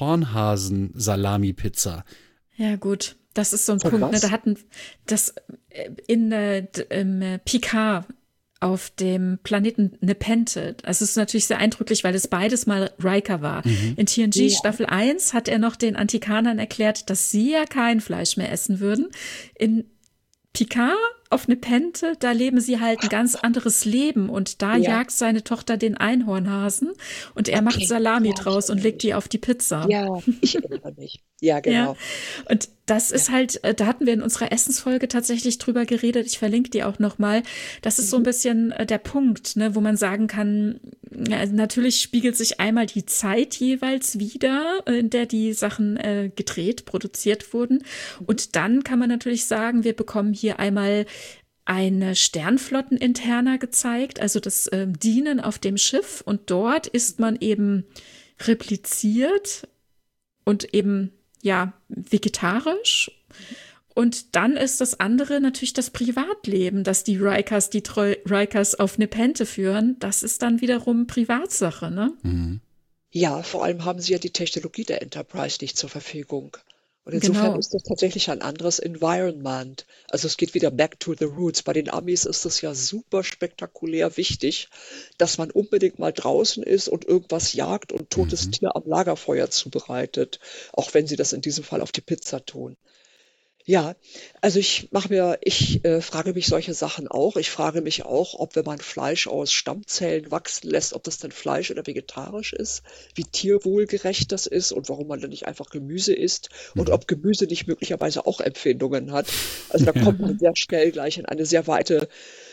S1: Hornhasen-Salami-Pizza.
S2: Ja, gut. Das ist so ein
S3: Von
S2: Punkt, ne?
S3: was?
S2: Da hatten das äh, in äh, d- im äh, Picard auf dem Planeten Nepenthe. Also es ist natürlich sehr eindrücklich, weil es beides mal Riker war. In T N G
S3: Ja.
S2: Staffel eins hat er noch den Antikanern erklärt, dass sie ja kein Fleisch mehr essen würden. In Picard auf Nepenthe, da leben sie halt ein ganz anderes Leben und da ja. jagt seine Tochter den Einhornhasen und er okay. macht Salami ja, draus und legt die auf die Pizza.
S3: Ja, ich erinnere mich. Ja, genau.
S2: Ja. Und das ist ja. halt, da hatten wir in unserer Essensfolge tatsächlich drüber geredet, ich verlinke die auch nochmal, das ist mhm. so ein bisschen der Punkt, ne, wo man sagen kann, ja, natürlich spiegelt sich einmal die Zeit jeweils wieder, in der die Sachen äh, gedreht, produziert wurden und dann kann man natürlich sagen, wir bekommen hier einmal eine Sternflotteninterna gezeigt, also das äh, Dienen auf dem Schiff und dort ist man eben repliziert und eben ja, vegetarisch. Und dann ist das andere natürlich das Privatleben, dass die Rikers, die Treu- Rikers auf Nepenthe führen. Das ist dann wiederum Privatsache, ne?
S1: Mhm.
S3: Ja, vor allem haben sie ja die Technologie der Enterprise nicht zur Verfügung. Und insofern genau. ist das tatsächlich ein anderes Environment. Also es geht wieder back to the roots. Bei den Amis ist es ja super spektakulär wichtig, dass man unbedingt mal draußen ist und irgendwas jagt und totes mhm. Tier am Lagerfeuer zubereitet. Auch wenn sie das in diesem Fall auf die Pizza tun. Ja, also ich mache mir, ich äh, frage mich solche Sachen auch. Ich frage mich auch, ob wenn man Fleisch aus Stammzellen wachsen lässt, ob das dann Fleisch oder vegetarisch ist, wie tierwohlgerecht das ist und warum man dann nicht einfach Gemüse isst und ob Gemüse nicht möglicherweise auch Empfindungen hat. Also da kommt man sehr schnell gleich in eine sehr weite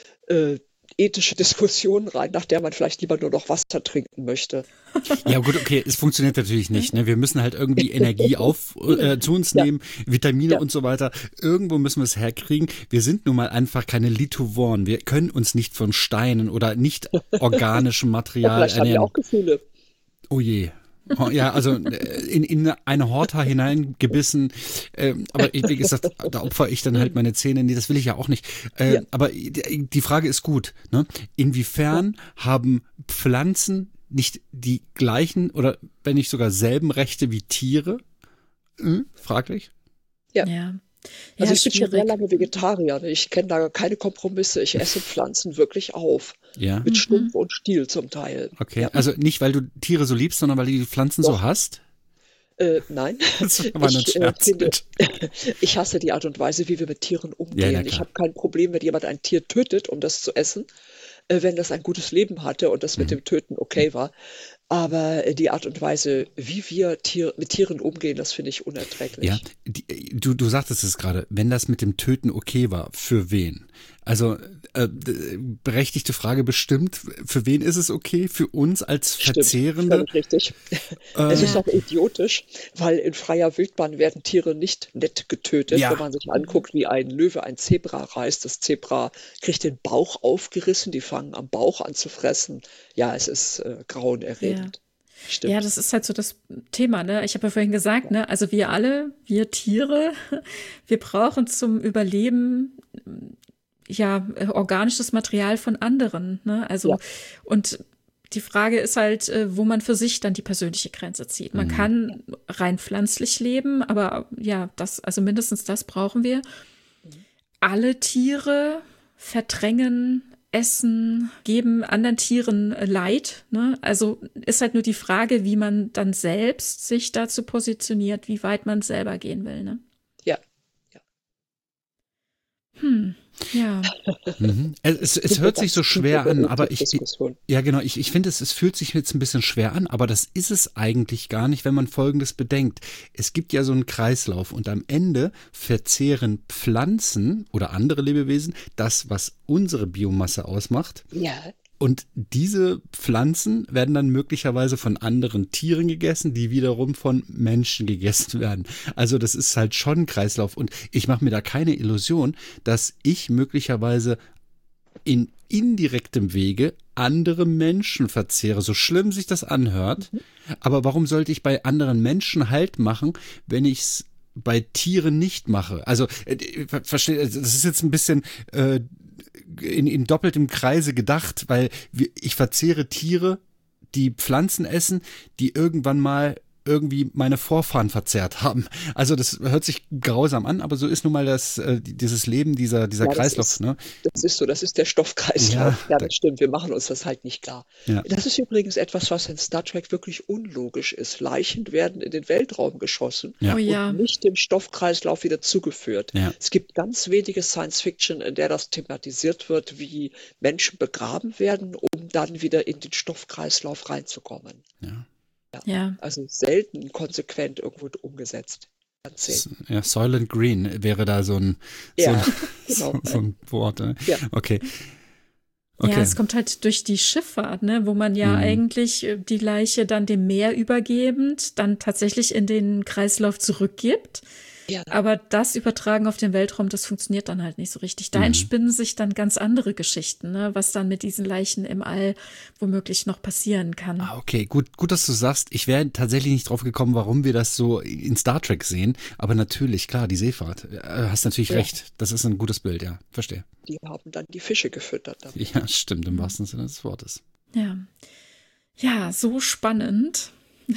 S3: äh, ethische Diskussion rein, nach der man vielleicht lieber nur noch Wasser trinken möchte.
S1: Ja gut, okay, es funktioniert natürlich nicht. Ne? Wir müssen halt irgendwie Energie auf äh, zu uns ja. nehmen, Vitamine ja. und so weiter. Irgendwo müssen wir es herkriegen. Wir sind nun mal einfach keine Lithavoren. Wir können uns nicht von Steinen oder nicht organischem Material
S3: ja, vielleicht ernähren. Haben wir auch Gefühle.
S1: Oh je. Ja, also in, in eine Horta hineingebissen, ähm, aber wie gesagt, da opfer ich dann halt meine Zähne, nee, das will ich ja auch nicht. Äh, ja. Aber die Frage ist gut, ne? Inwiefern ja. haben Pflanzen nicht die gleichen oder wenn nicht sogar selben Rechte wie Tiere? Hm, fraglich.
S3: Ja.
S2: ja.
S3: Also
S2: Ja,
S3: ich bin schon sehr
S2: schwierig.
S3: lange Vegetarier. Ich kenne da keine Kompromisse. Ich esse Pflanzen wirklich auf.
S1: Ja.
S3: Mit Stumpf und Stiel zum Teil.
S1: Okay,
S3: Ja.
S1: also nicht, weil du Tiere so liebst, sondern weil du die Pflanzen
S3: Doch.
S1: so hasst?
S3: Äh, nein.
S1: Das war ein
S3: Ich, äh,
S1: Scherz.
S3: finde, ich hasse die Art und Weise, wie wir mit Tieren
S1: Ja,
S3: umgehen.
S1: na
S3: Ich
S1: klar.
S3: habe kein Problem, wenn jemand ein Tier tötet, um das zu essen, äh, wenn das ein gutes Leben hatte und das mit
S1: Mhm.
S3: dem Töten okay war. Aber äh, die Art und Weise, wie wir Tier, mit Tieren umgehen, das finde ich unerträglich.
S1: Ja, die, du, du sagtest es gerade, wenn das mit dem Töten okay war, für wen? Also äh, berechtigte Frage bestimmt, für wen ist es okay? Für uns als
S3: Stimmt,
S1: Verzehrende?
S3: völlig richtig.
S1: Äh,
S3: Es ist auch idiotisch, weil in freier Wildbahn werden Tiere nicht nett getötet.
S1: Ja.
S3: Wenn man sich anguckt, wie ein Löwe ein Zebra reißt, das Zebra kriegt den Bauch aufgerissen, die fangen am Bauch an zu fressen. Ja, es ist äh, grauenerregend. Stimmt.
S2: Ja, das ist halt so das Thema, ne? Ich habe ja vorhin gesagt, ne? Also wir alle, wir Tiere, wir brauchen zum Überleben ja äh, organisches Material von anderen, ne? Also
S3: Ja.
S2: und die Frage ist halt, äh, wo man für sich dann die persönliche Grenze zieht. Man
S1: Mhm.
S2: kann rein pflanzlich leben, aber ja, das, also mindestens das brauchen wir. Alle Tiere verdrängen, essen, geben anderen Tieren äh, Leid, ne? Also ist halt nur die Frage, wie man dann selbst sich dazu positioniert, wie weit man selber gehen will, ne?
S3: Ja. Ja.
S2: Hm, ja.
S1: Mhm. Es, es hört sich so schwer an, aber ich,
S3: Diskussion.
S1: ja genau, ich, ich finde, es, es fühlt sich jetzt ein bisschen schwer an, aber das ist es eigentlich gar nicht, wenn man Folgendes bedenkt. Es gibt ja so einen Kreislauf und am Ende verzehren Pflanzen oder andere Lebewesen das, was unsere Biomasse ausmacht.
S3: Ja.
S1: Und diese Pflanzen werden dann möglicherweise von anderen Tieren gegessen, die wiederum von Menschen gegessen werden. Also das ist halt schon ein Kreislauf. Und ich mache mir da keine Illusion, dass ich möglicherweise in indirektem Wege andere Menschen verzehre, so schlimm sich das anhört. Mhm. Aber warum sollte ich bei anderen Menschen Halt machen, wenn ich es bei Tieren nicht mache? Also, äh, verstehe, das ist jetzt ein bisschen äh, in, in doppeltem Kreise gedacht, weil wir, ich verzehre Tiere, die Pflanzen essen, die irgendwann mal irgendwie meine Vorfahren verzehrt haben. Also das hört sich grausam an, aber so ist nun mal das, äh, dieses Leben, dieser, dieser
S3: Ja, das
S1: Kreislauf.
S3: ist,
S1: Ne?
S3: das ist so, das ist der Stoffkreislauf.
S1: Ja,
S3: Ja,
S1: da,
S3: das stimmt. Wir machen uns das halt nicht klar.
S1: ja,
S3: Das ist übrigens etwas, was in Star Trek wirklich unlogisch ist. Leichen werden in den Weltraum geschossen
S2: Oh
S1: ja,
S3: und
S2: ja,
S3: nicht dem Stoffkreislauf wieder zugeführt.
S1: ja.
S3: Es gibt ganz wenige Science Fiction, in der das thematisiert wird, wie Menschen begraben werden, um dann wieder in den Stoffkreislauf reinzukommen.
S1: ja.
S3: Ja,
S2: ja.
S3: also selten konsequent irgendwo umgesetzt. Ganz
S1: S-
S3: selten.
S1: Ja, Soylent Green wäre da so ein, so ein,
S3: Ja,
S1: so,
S3: genau.
S1: so ein Wort. Ne?
S3: Ja.
S1: Okay,
S2: Ja,
S1: okay.
S2: es kommt halt durch die Schifffahrt, ne, wo man ja
S1: Mhm.
S2: eigentlich äh, die Leiche dann dem Meer übergebend dann tatsächlich in den Kreislauf zurückgibt.
S3: Ja,
S2: Aber das Übertragen auf den Weltraum, das funktioniert dann halt nicht so richtig. Da
S1: Mhm.
S2: entspinnen sich dann ganz andere Geschichten, ne, was dann mit diesen Leichen im All womöglich noch passieren kann.
S1: Ah, okay, gut, gut, dass du sagst. Ich wäre tatsächlich nicht drauf gekommen, warum wir das so in Star Trek sehen. Aber natürlich, klar, die Seefahrt. Äh, Hast natürlich
S3: ja,
S1: recht. Das ist ein gutes Bild, ja. Verstehe.
S3: die haben dann die Fische gefüttert damit.
S1: Ja, stimmt, im wahrsten Sinne des Wortes.
S2: Ja, ja, so spannend.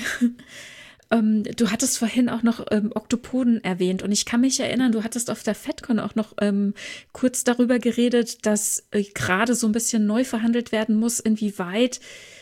S2: Ähm, du hattest vorhin auch noch ähm, Oktopoden erwähnt und ich kann mich erinnern, du hattest auf der FedCon auch noch ähm, kurz darüber geredet, dass äh, gerade so ein bisschen neu verhandelt werden muss, inwieweit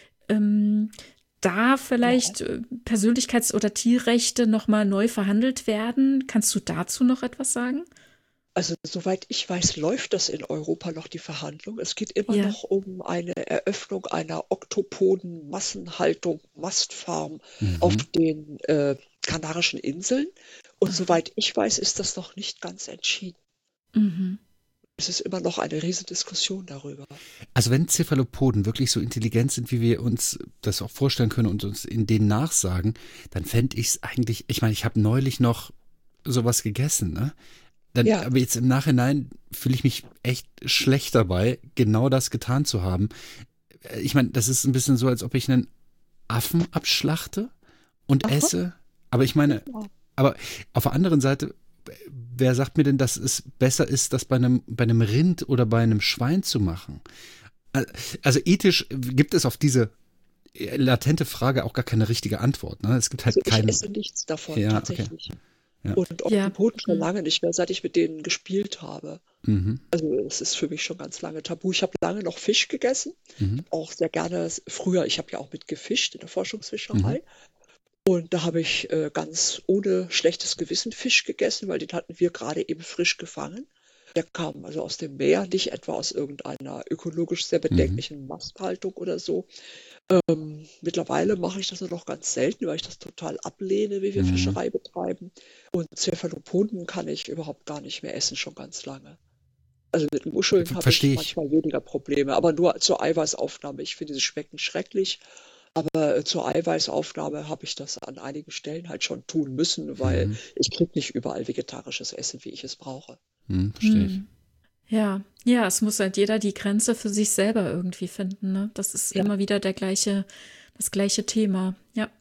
S2: ähm, da
S3: Ja.
S2: vielleicht äh, Persönlichkeits- oder Tierrechte nochmal neu verhandelt werden. Kannst du dazu noch etwas sagen?
S3: Also soweit ich weiß, läuft das in Europa noch die Verhandlung. Es geht immer
S2: Ja.
S3: noch um eine Eröffnung einer Oktopoden-Massenhaltung, Mastfarm auf
S1: Mhm.
S3: den äh, Kanarischen Inseln. Und
S2: Aha.
S3: soweit ich weiß, ist das noch nicht ganz entschieden.
S2: Mhm.
S3: Es ist immer noch eine riesige Diskussion darüber.
S1: Also wenn Cephalopoden wirklich so intelligent sind, wie wir uns das auch vorstellen können und uns in denen nachsagen, dann fände ich es eigentlich, ich meine, ich habe neulich noch sowas gegessen, ne? Dann,
S3: Ja,
S1: aber jetzt im Nachhinein fühle ich mich echt schlecht dabei, genau das getan zu haben. Äh, Ich meine, das ist ein bisschen so, als ob ich einen Affen abschlachte und
S3: aha,
S1: esse. Aber ich meine,
S3: ja.
S1: aber auf der anderen Seite, wer sagt mir denn, dass es besser ist, das bei einem, bei einem Rind oder bei einem Schwein zu machen? Al- Also ethisch gibt es auf diese latente Frage auch gar keine richtige Antwort. Ne? Es gibt halt
S3: Also ich
S1: keinen.
S3: esse nichts davon
S1: Ja, okay.
S3: tatsächlich.
S1: Ja.
S3: Und
S2: Ja.
S3: Oktopoden schon
S2: Mhm.
S3: lange nicht mehr, seit ich mit denen gespielt habe.
S1: Mhm.
S3: Also es ist für mich schon ganz lange tabu. Ich habe lange noch Fisch gegessen,
S1: Mhm.
S3: auch sehr gerne s- früher. Ich habe ja auch mit gefischt in der
S1: Mhm.
S3: Forschungsfischerei. Und da habe ich äh, ganz ohne schlechtes Gewissen Fisch gegessen, weil den hatten wir gerade eben frisch gefangen. Der kam also aus dem Meer, nicht etwa aus irgendeiner ökologisch sehr
S1: Mhm.
S3: bedenklichen Masthaltung oder so. Ähm, mittlerweile mache ich das nur noch ganz selten, weil ich das total ablehne, wie wir
S1: Mhm.
S3: Fischerei betreiben. Und Cephalopoden kann ich überhaupt gar nicht mehr essen, schon ganz lange. Also mit Muscheln
S1: Ver-
S3: habe
S1: Verstehe
S3: ich
S1: ich.
S3: manchmal weniger Probleme, aber nur zur Eiweißaufnahme. Ich finde, sie schmecken schrecklich, aber äh, zur Eiweißaufnahme habe ich das an einigen Stellen halt schon tun müssen, weil
S1: Mhm.
S3: ich kriege nicht überall vegetarisches Essen, wie ich es brauche.
S1: Mhm. Verstehe ich.
S2: Hm. Ja, ja, es muss halt jeder die Grenze für sich selber irgendwie finden, ne? Das ist
S3: Ja,
S2: immer wieder der gleiche, das gleiche Thema. Ja.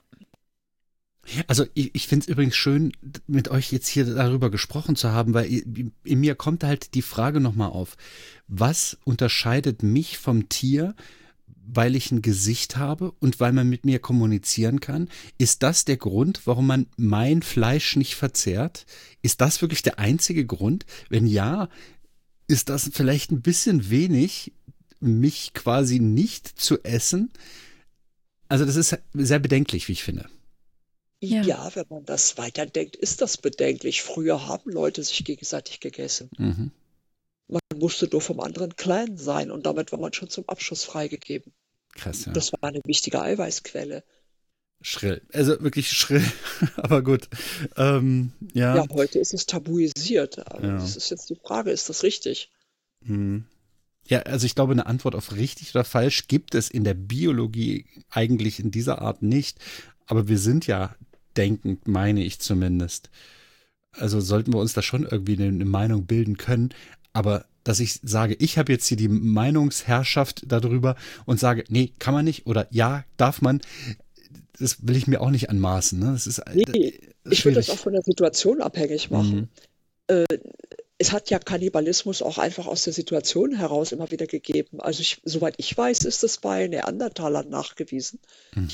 S1: Also ich, ich finde es übrigens schön, mit euch jetzt hier darüber gesprochen zu haben, weil i- in mir kommt halt die Frage nochmal auf, was unterscheidet mich vom Tier, weil ich ein Gesicht habe und weil man mit mir kommunizieren kann? Ist das der Grund, warum man mein Fleisch nicht verzehrt? Ist das wirklich der einzige Grund? Wenn ja, ist das vielleicht ein bisschen wenig, mich quasi nicht zu essen? Also das ist sehr bedenklich, wie ich finde.
S2: Ja.
S3: ja, wenn man das weiterdenkt, ist das bedenklich. Früher haben Leute sich gegenseitig gegessen.
S1: Mhm.
S3: Man musste nur vom anderen Clan sein und damit war man schon zum Abschuss freigegeben.
S1: Krass, ja.
S3: Das war eine wichtige Eiweißquelle.
S1: Schrill. Also wirklich schrill, aber gut. Ähm, ja.
S3: Ja, heute ist es tabuisiert. Aber
S1: Ja.
S3: das ist jetzt die Frage, ist das richtig?
S1: Hm. Ja, also ich glaube, eine Antwort auf richtig oder falsch gibt es in der Biologie eigentlich in dieser Art nicht. Aber wir sind ja denkend, meine ich zumindest. Also sollten wir uns da schon irgendwie eine, eine Meinung bilden können. Aber dass ich sage, ich habe jetzt hier die Meinungsherrschaft darüber und sage, nee, kann man nicht oder ja, darf man, das will ich mir auch nicht anmaßen. Ne? Das ist
S3: Nee,
S1: äh,
S3: ich würde das
S1: schwierig.
S3: auch von der Situation abhängig
S1: Mhm.
S3: machen. Äh, es hat ja Kannibalismus auch einfach aus der Situation heraus immer wieder gegeben. Also ich, soweit ich weiß, ist es bei Neandertalern nachgewiesen. Ich
S1: Mhm.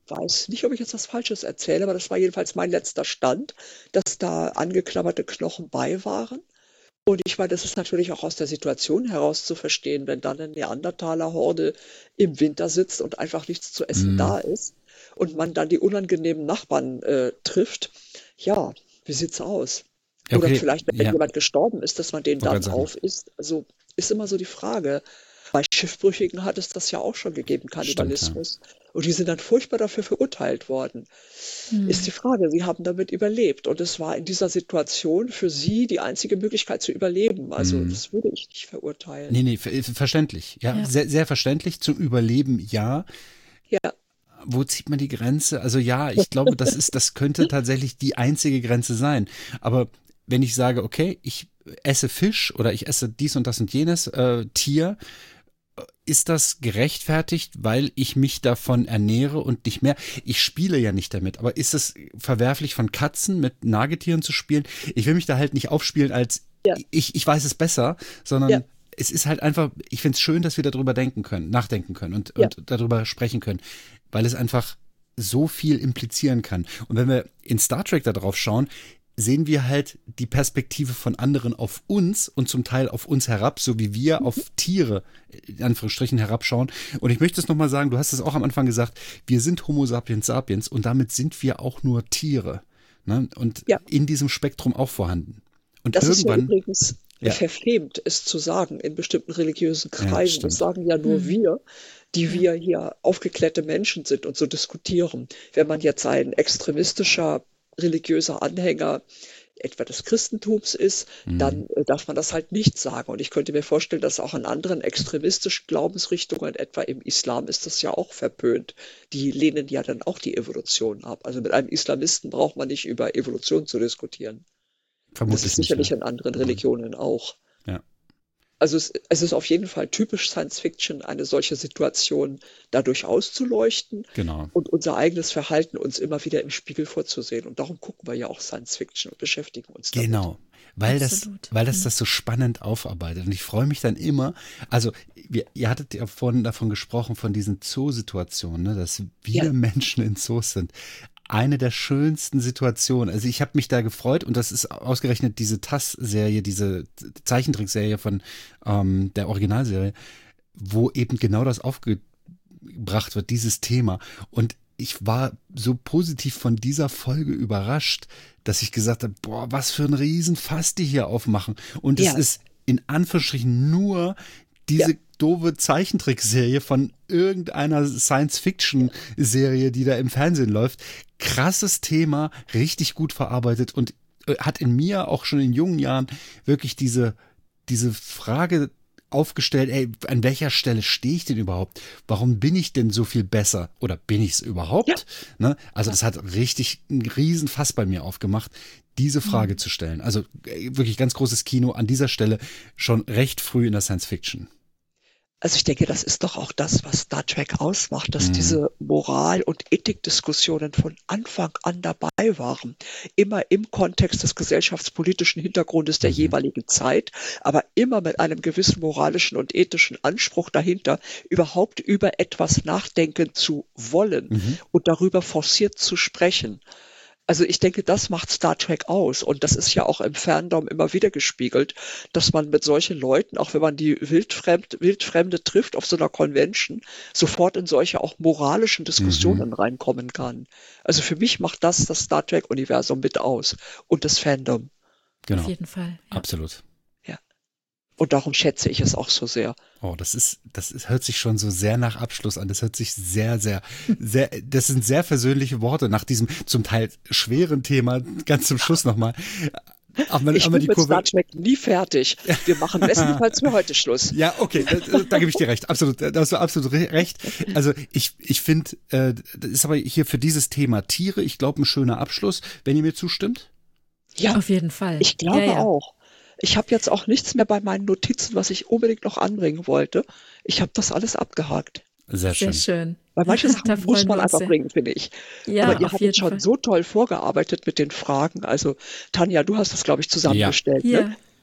S3: weiß nicht, ob ich jetzt was Falsches erzähle, aber das war jedenfalls mein letzter Stand, dass da angeklammerte Knochen bei waren. Und ich meine, das ist natürlich auch aus der Situation heraus zu verstehen, wenn dann eine Neandertaler-Horde im Winter sitzt und einfach nichts zu essen
S1: Mhm.
S3: da ist und man dann die unangenehmen Nachbarn äh, trifft. Ja, wie sieht's aus?
S1: Ja,
S3: Oder
S1: okay,
S3: vielleicht, wenn
S1: ja,
S3: jemand gestorben ist, dass man den
S1: wollte
S3: dann
S1: gerade sagen.
S3: aufisst. Also ist immer so die Frage. Bei Schiffbrüchigen hat es das ja auch schon gegeben,
S1: Stimmt, ja.
S3: Kannibalismus. Und die sind dann furchtbar dafür verurteilt worden. Ist die
S2: Hm.
S3: Frage, sie haben damit überlebt. Und es war in dieser Situation für sie die einzige Möglichkeit zu überleben. Also
S1: Mhm.
S3: das würde ich nicht verurteilen.
S1: Nee, nee, ver verständlich. Ja,
S2: Ja.
S1: sehr, sehr verständlich. Zum Überleben, ja.
S3: Ja,
S1: Wo zieht man die Grenze? Also ja, ich glaube, das ist, das könnte tatsächlich die einzige Grenze sein. Aber wenn ich sage, okay, ich esse Fisch oder ich esse dies und das und jenes äh, Tier, ist das gerechtfertigt, weil ich mich davon ernähre und nicht mehr? Ich spiele ja nicht damit, aber ist es verwerflich, von Katzen mit Nagetieren zu spielen? Ich will mich da halt nicht aufspielen als
S3: ja,
S1: ich, ich weiß es besser,
S3: ja,
S1: sondern es ist halt einfach, ich finde es schön, dass wir darüber denken können, nachdenken können und,
S3: ja.
S1: und darüber sprechen können, weil es einfach so viel implizieren kann. Und wenn wir in Star Trek da drauf schauen, sehen wir halt die Perspektive von anderen auf uns und zum Teil auf uns herab, so wie wir
S3: Mhm.
S1: auf Tiere, in Anführungsstrichen, herabschauen. Und ich möchte es nochmal sagen, du hast es auch am Anfang gesagt, wir sind Homo sapiens sapiens und damit sind wir auch nur Tiere. Ne? Und
S3: Ja,
S1: in diesem Spektrum auch vorhanden. Und
S3: das ist ja
S1: irgendwann,
S3: übrigens
S1: ja,
S3: verfemt, es zu sagen in bestimmten religiösen
S1: ja,
S3: Kreisen. Das
S1: stimmt.
S3: sagen ja nur
S2: Hm.
S3: wir, die
S2: Ja.
S3: wir hier aufgeklärte Menschen sind und so diskutieren. Wenn man jetzt ein extremistischer religiöser Anhänger etwa des Christentums ist,
S1: Mhm.
S3: dann äh, darf man das halt nicht sagen. Und ich könnte mir vorstellen, dass auch in anderen extremistischen Glaubensrichtungen, etwa im Islam, ist das ja auch verpönt. Die lehnen ja dann auch die Evolution ab. Also mit einem Islamisten braucht man nicht über Evolution zu diskutieren. Und das
S1: Vermutlich
S3: ist
S1: nicht,
S3: sicherlich
S1: ne?
S3: in anderen
S1: Mhm.
S3: Religionen auch.
S1: Ja,
S3: Also es, es ist auf jeden Fall typisch Science Fiction, eine solche Situation dadurch auszuleuchten
S1: genau.
S3: und unser eigenes Verhalten uns immer wieder im Spiegel vorzusehen. Und darum gucken wir ja auch Science Fiction und beschäftigen uns damit.
S1: Genau, weil das,
S2: Absolut.
S1: weil das
S2: Hm.
S1: das so spannend aufarbeitet. Und ich freue mich dann immer, also wir, ihr hattet ja vorhin davon gesprochen, von diesen Zoosituationen, ne, dass
S3: Ja,
S1: wir Menschen in Zoos sind. Eine der schönsten Situationen. Also ich habe mich da gefreut und das ist ausgerechnet diese T A S-Serie, diese Zeichentrickserie von ähm, der Originalserie, wo eben genau das aufgebracht wird, dieses Thema. Und ich war so positiv von dieser Folge überrascht, dass ich gesagt habe, boah, was für ein Riesenfass die hier aufmachen. Und es
S3: ja,
S1: ist in Anführungsstrichen nur
S3: ja,
S1: diese doofe Zeichentrickserie von irgendeiner Science-Fiction-Serie, die da im Fernsehen läuft. Krasses Thema, richtig gut verarbeitet und äh, hat in mir auch schon in jungen Jahren wirklich diese, diese Frage aufgestellt, ey, an welcher Stelle stehe ich denn überhaupt? Warum bin ich denn so viel besser? Oder bin ich es
S3: ja,
S1: überhaupt? Ne? Also
S3: ja.
S1: das hat richtig einen riesen Fass bei mir aufgemacht, diese Frage
S2: Hm.
S1: zu stellen. Also äh, wirklich ganz großes Kino an dieser Stelle, schon recht früh in der Science Fiction.
S3: Also ich denke, das ist doch auch das, was Star Trek ausmacht, dass
S1: Mhm.
S3: diese Moral- und Ethikdiskussionen von Anfang an dabei waren. Immer im Kontext des gesellschaftspolitischen Hintergrundes der
S1: Mhm.
S3: jeweiligen Zeit, aber immer mit einem gewissen moralischen und ethischen Anspruch dahinter, überhaupt über etwas nachdenken zu wollen
S1: Mhm.
S3: und darüber forciert zu sprechen. Also ich denke, das macht Star Trek aus. Und das ist ja auch im Fandom immer wieder gespiegelt, dass man mit solchen Leuten, auch wenn man die wildfremd, Wildfremde trifft auf so einer Convention, sofort in solche auch moralischen
S1: Mhm.
S3: Diskussionen reinkommen kann. Also für mich macht das das Star Trek-Universum mit aus und das Fandom.
S2: Auf
S1: Genau,
S2: jeden Fall. Ja.
S1: absolut.
S3: Ja. Und darum schätze ich es auch so sehr.
S1: Oh, das ist, das ist, hört sich schon so sehr nach Abschluss an. Das hört sich sehr, sehr, sehr, das sind sehr versöhnliche Worte nach diesem zum Teil schweren Thema. Ganz zum Schluss nochmal. Aber
S3: Ich
S1: aber
S3: bin
S1: die
S3: mit Star
S1: Kurve.
S3: Trek nie fertig. Wir machen bestenfalls für heute Schluss.
S1: Ja, okay, da, da gebe ich dir recht. Absolut, da hast du absolut re- recht. Also ich, ich finde, äh, das ist aber hier für dieses Thema Tiere, ich glaube, ein schöner Abschluss, wenn ihr mir zustimmt.
S3: Ja,
S2: Auf jeden Fall.
S3: ich glaube
S2: Ja, ja.
S3: auch. Ich habe jetzt auch nichts mehr bei meinen Notizen, was ich unbedingt noch anbringen wollte. Ich habe das alles abgehakt.
S1: Sehr
S2: Sehr
S1: schön.
S2: schön.
S3: Weil manche
S2: Da
S3: Sachen muss
S2: freuen wir
S3: man
S2: uns
S3: einfach
S2: sehr.
S3: bringen, finde ich.
S2: Ja,
S3: Aber ihr
S2: auf
S3: habt
S2: jeden
S3: schon
S2: Fall.
S3: so toll vorgearbeitet mit den Fragen. Also Tanja, du hast das, glaube ich,
S1: Ja,
S3: zusammengestellt, ne?
S2: Hier,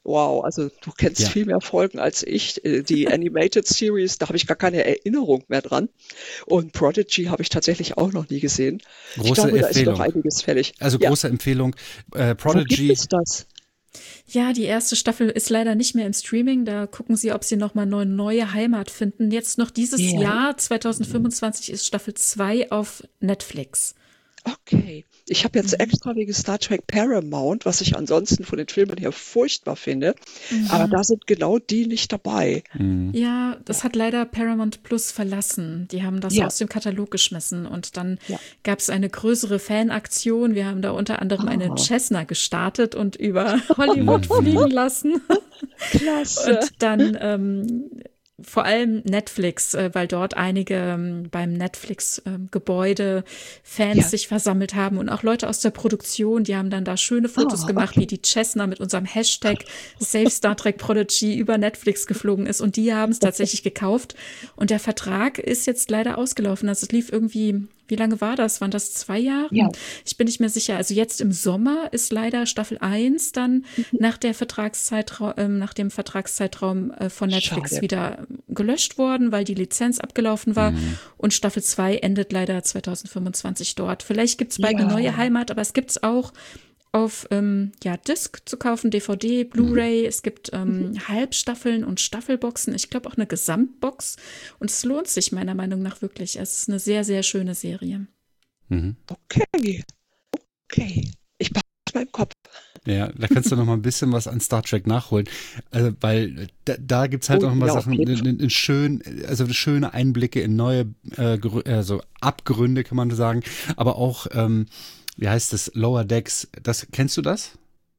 S3: Wow, also du kennst
S1: Ja.
S3: viel mehr Folgen als ich. Äh, Die Animated Series, da habe ich gar keine Erinnerung mehr dran. Und Prodigy habe ich tatsächlich auch noch nie gesehen. Ich
S1: Große
S3: glaube, da ist noch
S1: Empfehlung.
S3: einiges fällig.
S1: Also
S3: Ja.
S1: große Empfehlung. Äh,
S3: Wo
S1: Prodigy.
S3: gibt es das?
S2: Ja, die erste Staffel ist leider nicht mehr im Streaming. Da gucken sie, ob sie nochmal eine neue Heimat finden. Jetzt noch dieses
S3: Ja.
S2: Jahr, zwanzig fünfundzwanzig, ist Staffel zwei auf Netflix.
S3: Okay. Ich habe jetzt extra wegen Star Trek Paramount, was ich ansonsten von den Filmen her furchtbar finde, aber da sind genau die nicht dabei.
S2: Ja, das hat leider Paramount Plus verlassen. Die haben das
S3: Ja.
S2: aus dem Katalog geschmissen. Und dann
S3: Ja.
S2: gab es eine größere Fanaktion. Wir haben da unter anderem eine
S3: Ah.
S2: Cessna gestartet und über Hollywood fliegen lassen.
S3: Klasse.
S2: Und dann ähm, vor allem Netflix, äh, weil dort einige ähm, beim Netflix-Gebäude Fans
S3: Ja.
S2: sich versammelt haben und auch Leute aus der Produktion, die haben dann da schöne Fotos
S3: Ah,
S2: gemacht,
S3: okay.
S2: wie die Cessna mit unserem Hashtag Save Star Trek Prodigy über Netflix geflogen ist und die haben es tatsächlich gekauft und der Vertrag ist jetzt leider ausgelaufen. Also es lief irgendwie, wie lange war das? Waren das zwei Jahre?
S3: Ja.
S2: Ich bin nicht mehr sicher. Also jetzt im Sommer ist leider Staffel eins dann nach der Vertragszeitraum, ähm, nach dem Vertragszeitraum äh, von Netflix
S3: Schade.
S2: wieder gelöscht worden, weil die Lizenz abgelaufen war. Und Staffel zwei endet leider zwanzig fünfundzwanzig dort. Vielleicht gibt es bald
S3: Ja.
S2: eine neue Heimat, aber es gibt es auch auf ähm, ja, Disc zu kaufen, D V D, Blu-ray. Es gibt ähm, Halbstaffeln und Staffelboxen. Ich glaube auch eine Gesamtbox. Und es lohnt sich meiner Meinung nach wirklich. Es ist eine sehr, sehr schöne Serie.
S1: Mhm.
S3: Okay. Okay. Ich behalte es mal im Kopf.
S1: Ja, da kannst du noch mal ein bisschen was an Star Trek nachholen, also, weil da, da gibt's halt
S3: Oh,
S1: auch noch mal
S3: ja, auf
S1: Sachen,
S3: jeden
S1: in, in schön, also schöne Einblicke in neue, äh, Gerü- also Abgründe kann man sagen, aber auch, ähm, wie heißt das, Lower Decks, das, kennst du das?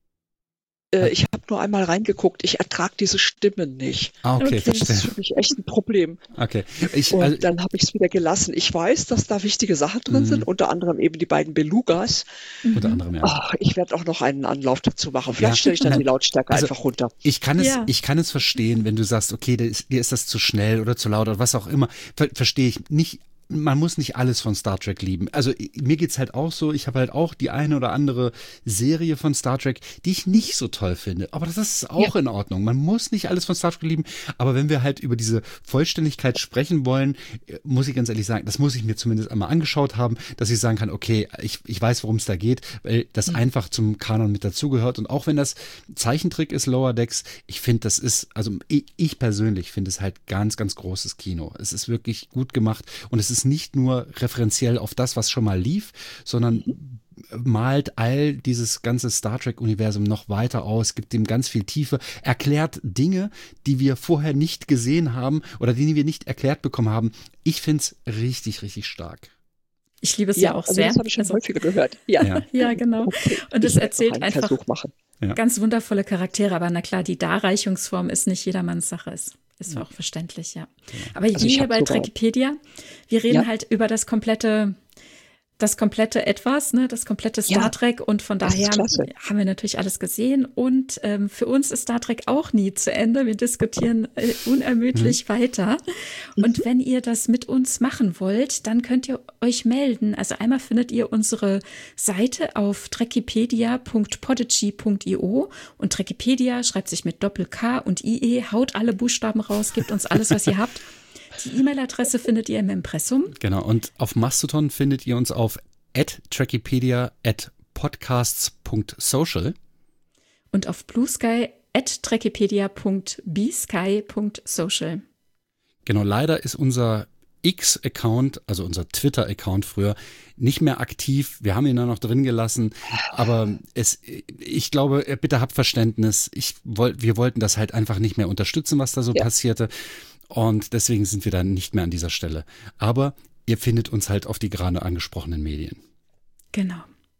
S3: Äh, ich habe nur einmal reingeguckt. Ich ertrage diese Stimmen nicht.
S1: Ah, okay,
S2: Okay.
S3: Das ist
S1: verstehe.
S3: für mich echt ein Problem.
S1: Okay, ich,
S3: Und
S1: also,
S3: dann habe ich es wieder gelassen. Ich weiß, dass da wichtige Sachen drin
S1: Mhm.
S3: sind, unter anderem eben die beiden Belugas.
S1: unter anderem, ja.
S3: Ach, ich werde auch noch einen Anlauf dazu machen. Vielleicht
S1: Ja.
S3: stelle ich dann die Lautstärke
S1: Also,
S3: einfach runter.
S1: Ich kann es,
S2: Ja.
S1: ich kann es verstehen, wenn du sagst, okay, dir ist, dir ist das zu schnell oder zu laut oder was auch immer. Ver verstehe ich nicht. Man muss nicht alles von Star Trek lieben. Also mir geht's halt auch so, ich habe halt auch die eine oder andere Serie von Star Trek, die ich nicht so toll finde. Aber das ist auch in Ordnung. Man muss nicht alles von Star Trek lieben. Aber wenn wir halt über diese Vollständigkeit sprechen wollen, äh, muss ich ganz ehrlich sagen, das muss ich mir zumindest einmal angeschaut haben, dass ich sagen kann, okay, ich, ich weiß, worum es da geht, weil das einfach zum Kanon mit dazugehört. Und auch wenn das Zeichentrick ist, Lower Decks, ich finde, das ist, also ich, ich persönlich finde es halt ganz, ganz großes Kino. Es ist wirklich gut gemacht und es ist nicht nur referenziell auf das, was schon mal lief, sondern malt all dieses ganze Star Trek-Universum noch weiter aus, gibt dem ganz viel Tiefe, erklärt Dinge, die wir vorher nicht gesehen haben oder die wir nicht erklärt bekommen haben. Ich finde es richtig, richtig stark.
S2: Ich liebe es ja, auch
S3: also
S2: sehr.
S3: das habe ich schon
S2: Also,
S3: häufiger gehört. Ja,
S1: Ja.
S2: ja, genau.
S3: Okay.
S2: Und es
S3: Ich werde
S2: erzählt
S3: noch einen
S2: einfach
S3: Versuch machen.
S1: Ja.
S2: ganz wundervolle Charaktere. Aber na klar, die Darreichungsform ist nicht jedermanns Sache. Ist, ist auch verständlich, ja. Aber
S3: Also ich
S2: hier
S3: hab
S2: bei
S3: sogar-
S2: Trekipedia, wir reden
S3: Ja.
S2: halt über das komplette, das komplette Etwas, ne, das komplette Star
S3: Ja.
S2: Trek und von
S3: Das ist
S2: daher
S3: klasse.
S2: haben wir natürlich alles gesehen und ähm, für uns ist Star Trek auch nie zu Ende. Wir diskutieren äh, unermüdlich weiter und wenn ihr das mit uns machen wollt, dann könnt ihr euch melden. Also einmal findet ihr unsere Seite auf trekipedia punkt podigy punkt io und Trekipedia schreibt sich mit Doppel-K und I E, haut alle Buchstaben raus, gebt uns alles, was ihr habt. Die E-Mail-Adresse findet ihr im Impressum.
S1: Genau, und auf Mastodon findet ihr uns auf at trekipedia at podcasts punkt social.
S2: Und auf Blue Sky at trekipedia punkt b sky punkt social.
S1: Genau, leider ist unser X-Account, also unser Twitter-Account früher, nicht mehr aktiv. Wir haben ihn da noch drin gelassen, aber es, ich glaube, bitte habt Verständnis. Ich wollt, wir wollten das halt einfach nicht mehr unterstützen, was da so
S3: Ja.
S1: passierte. Und deswegen sind wir dann nicht mehr an dieser Stelle. Aber ihr findet uns halt auf die gerade angesprochenen Medien.
S2: Genau.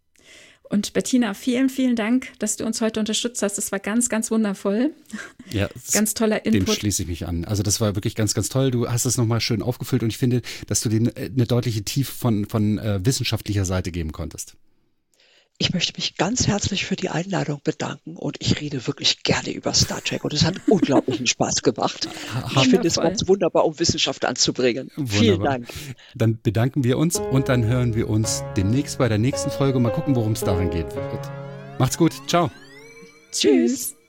S2: Und Bettina, vielen, vielen Dank, dass du uns heute unterstützt hast. Das war ganz, ganz wundervoll.
S1: Ja,
S2: Ganz toller
S1: dem
S2: Input.
S1: schließe ich mich an. Also das war wirklich ganz, ganz toll. Du hast es nochmal schön aufgefüllt und ich finde, dass du denen eine deutliche Tiefe von, von äh, wissenschaftlicher Seite geben konntest.
S3: Ich möchte mich ganz herzlich für die Einladung bedanken und ich rede wirklich gerne über Star Trek und es hat unglaublichen Spaß gemacht. Ich finde es
S2: Wundervoll.
S3: ganz wunderbar, um Wissenschaft anzubringen. Vielen
S1: Wunderbar.
S3: Dank.
S1: Dann bedanken wir uns und dann hören wir uns demnächst bei der nächsten Folge. Mal gucken, worum es darin geht wird. Macht's gut. Ciao.
S2: Tschüss.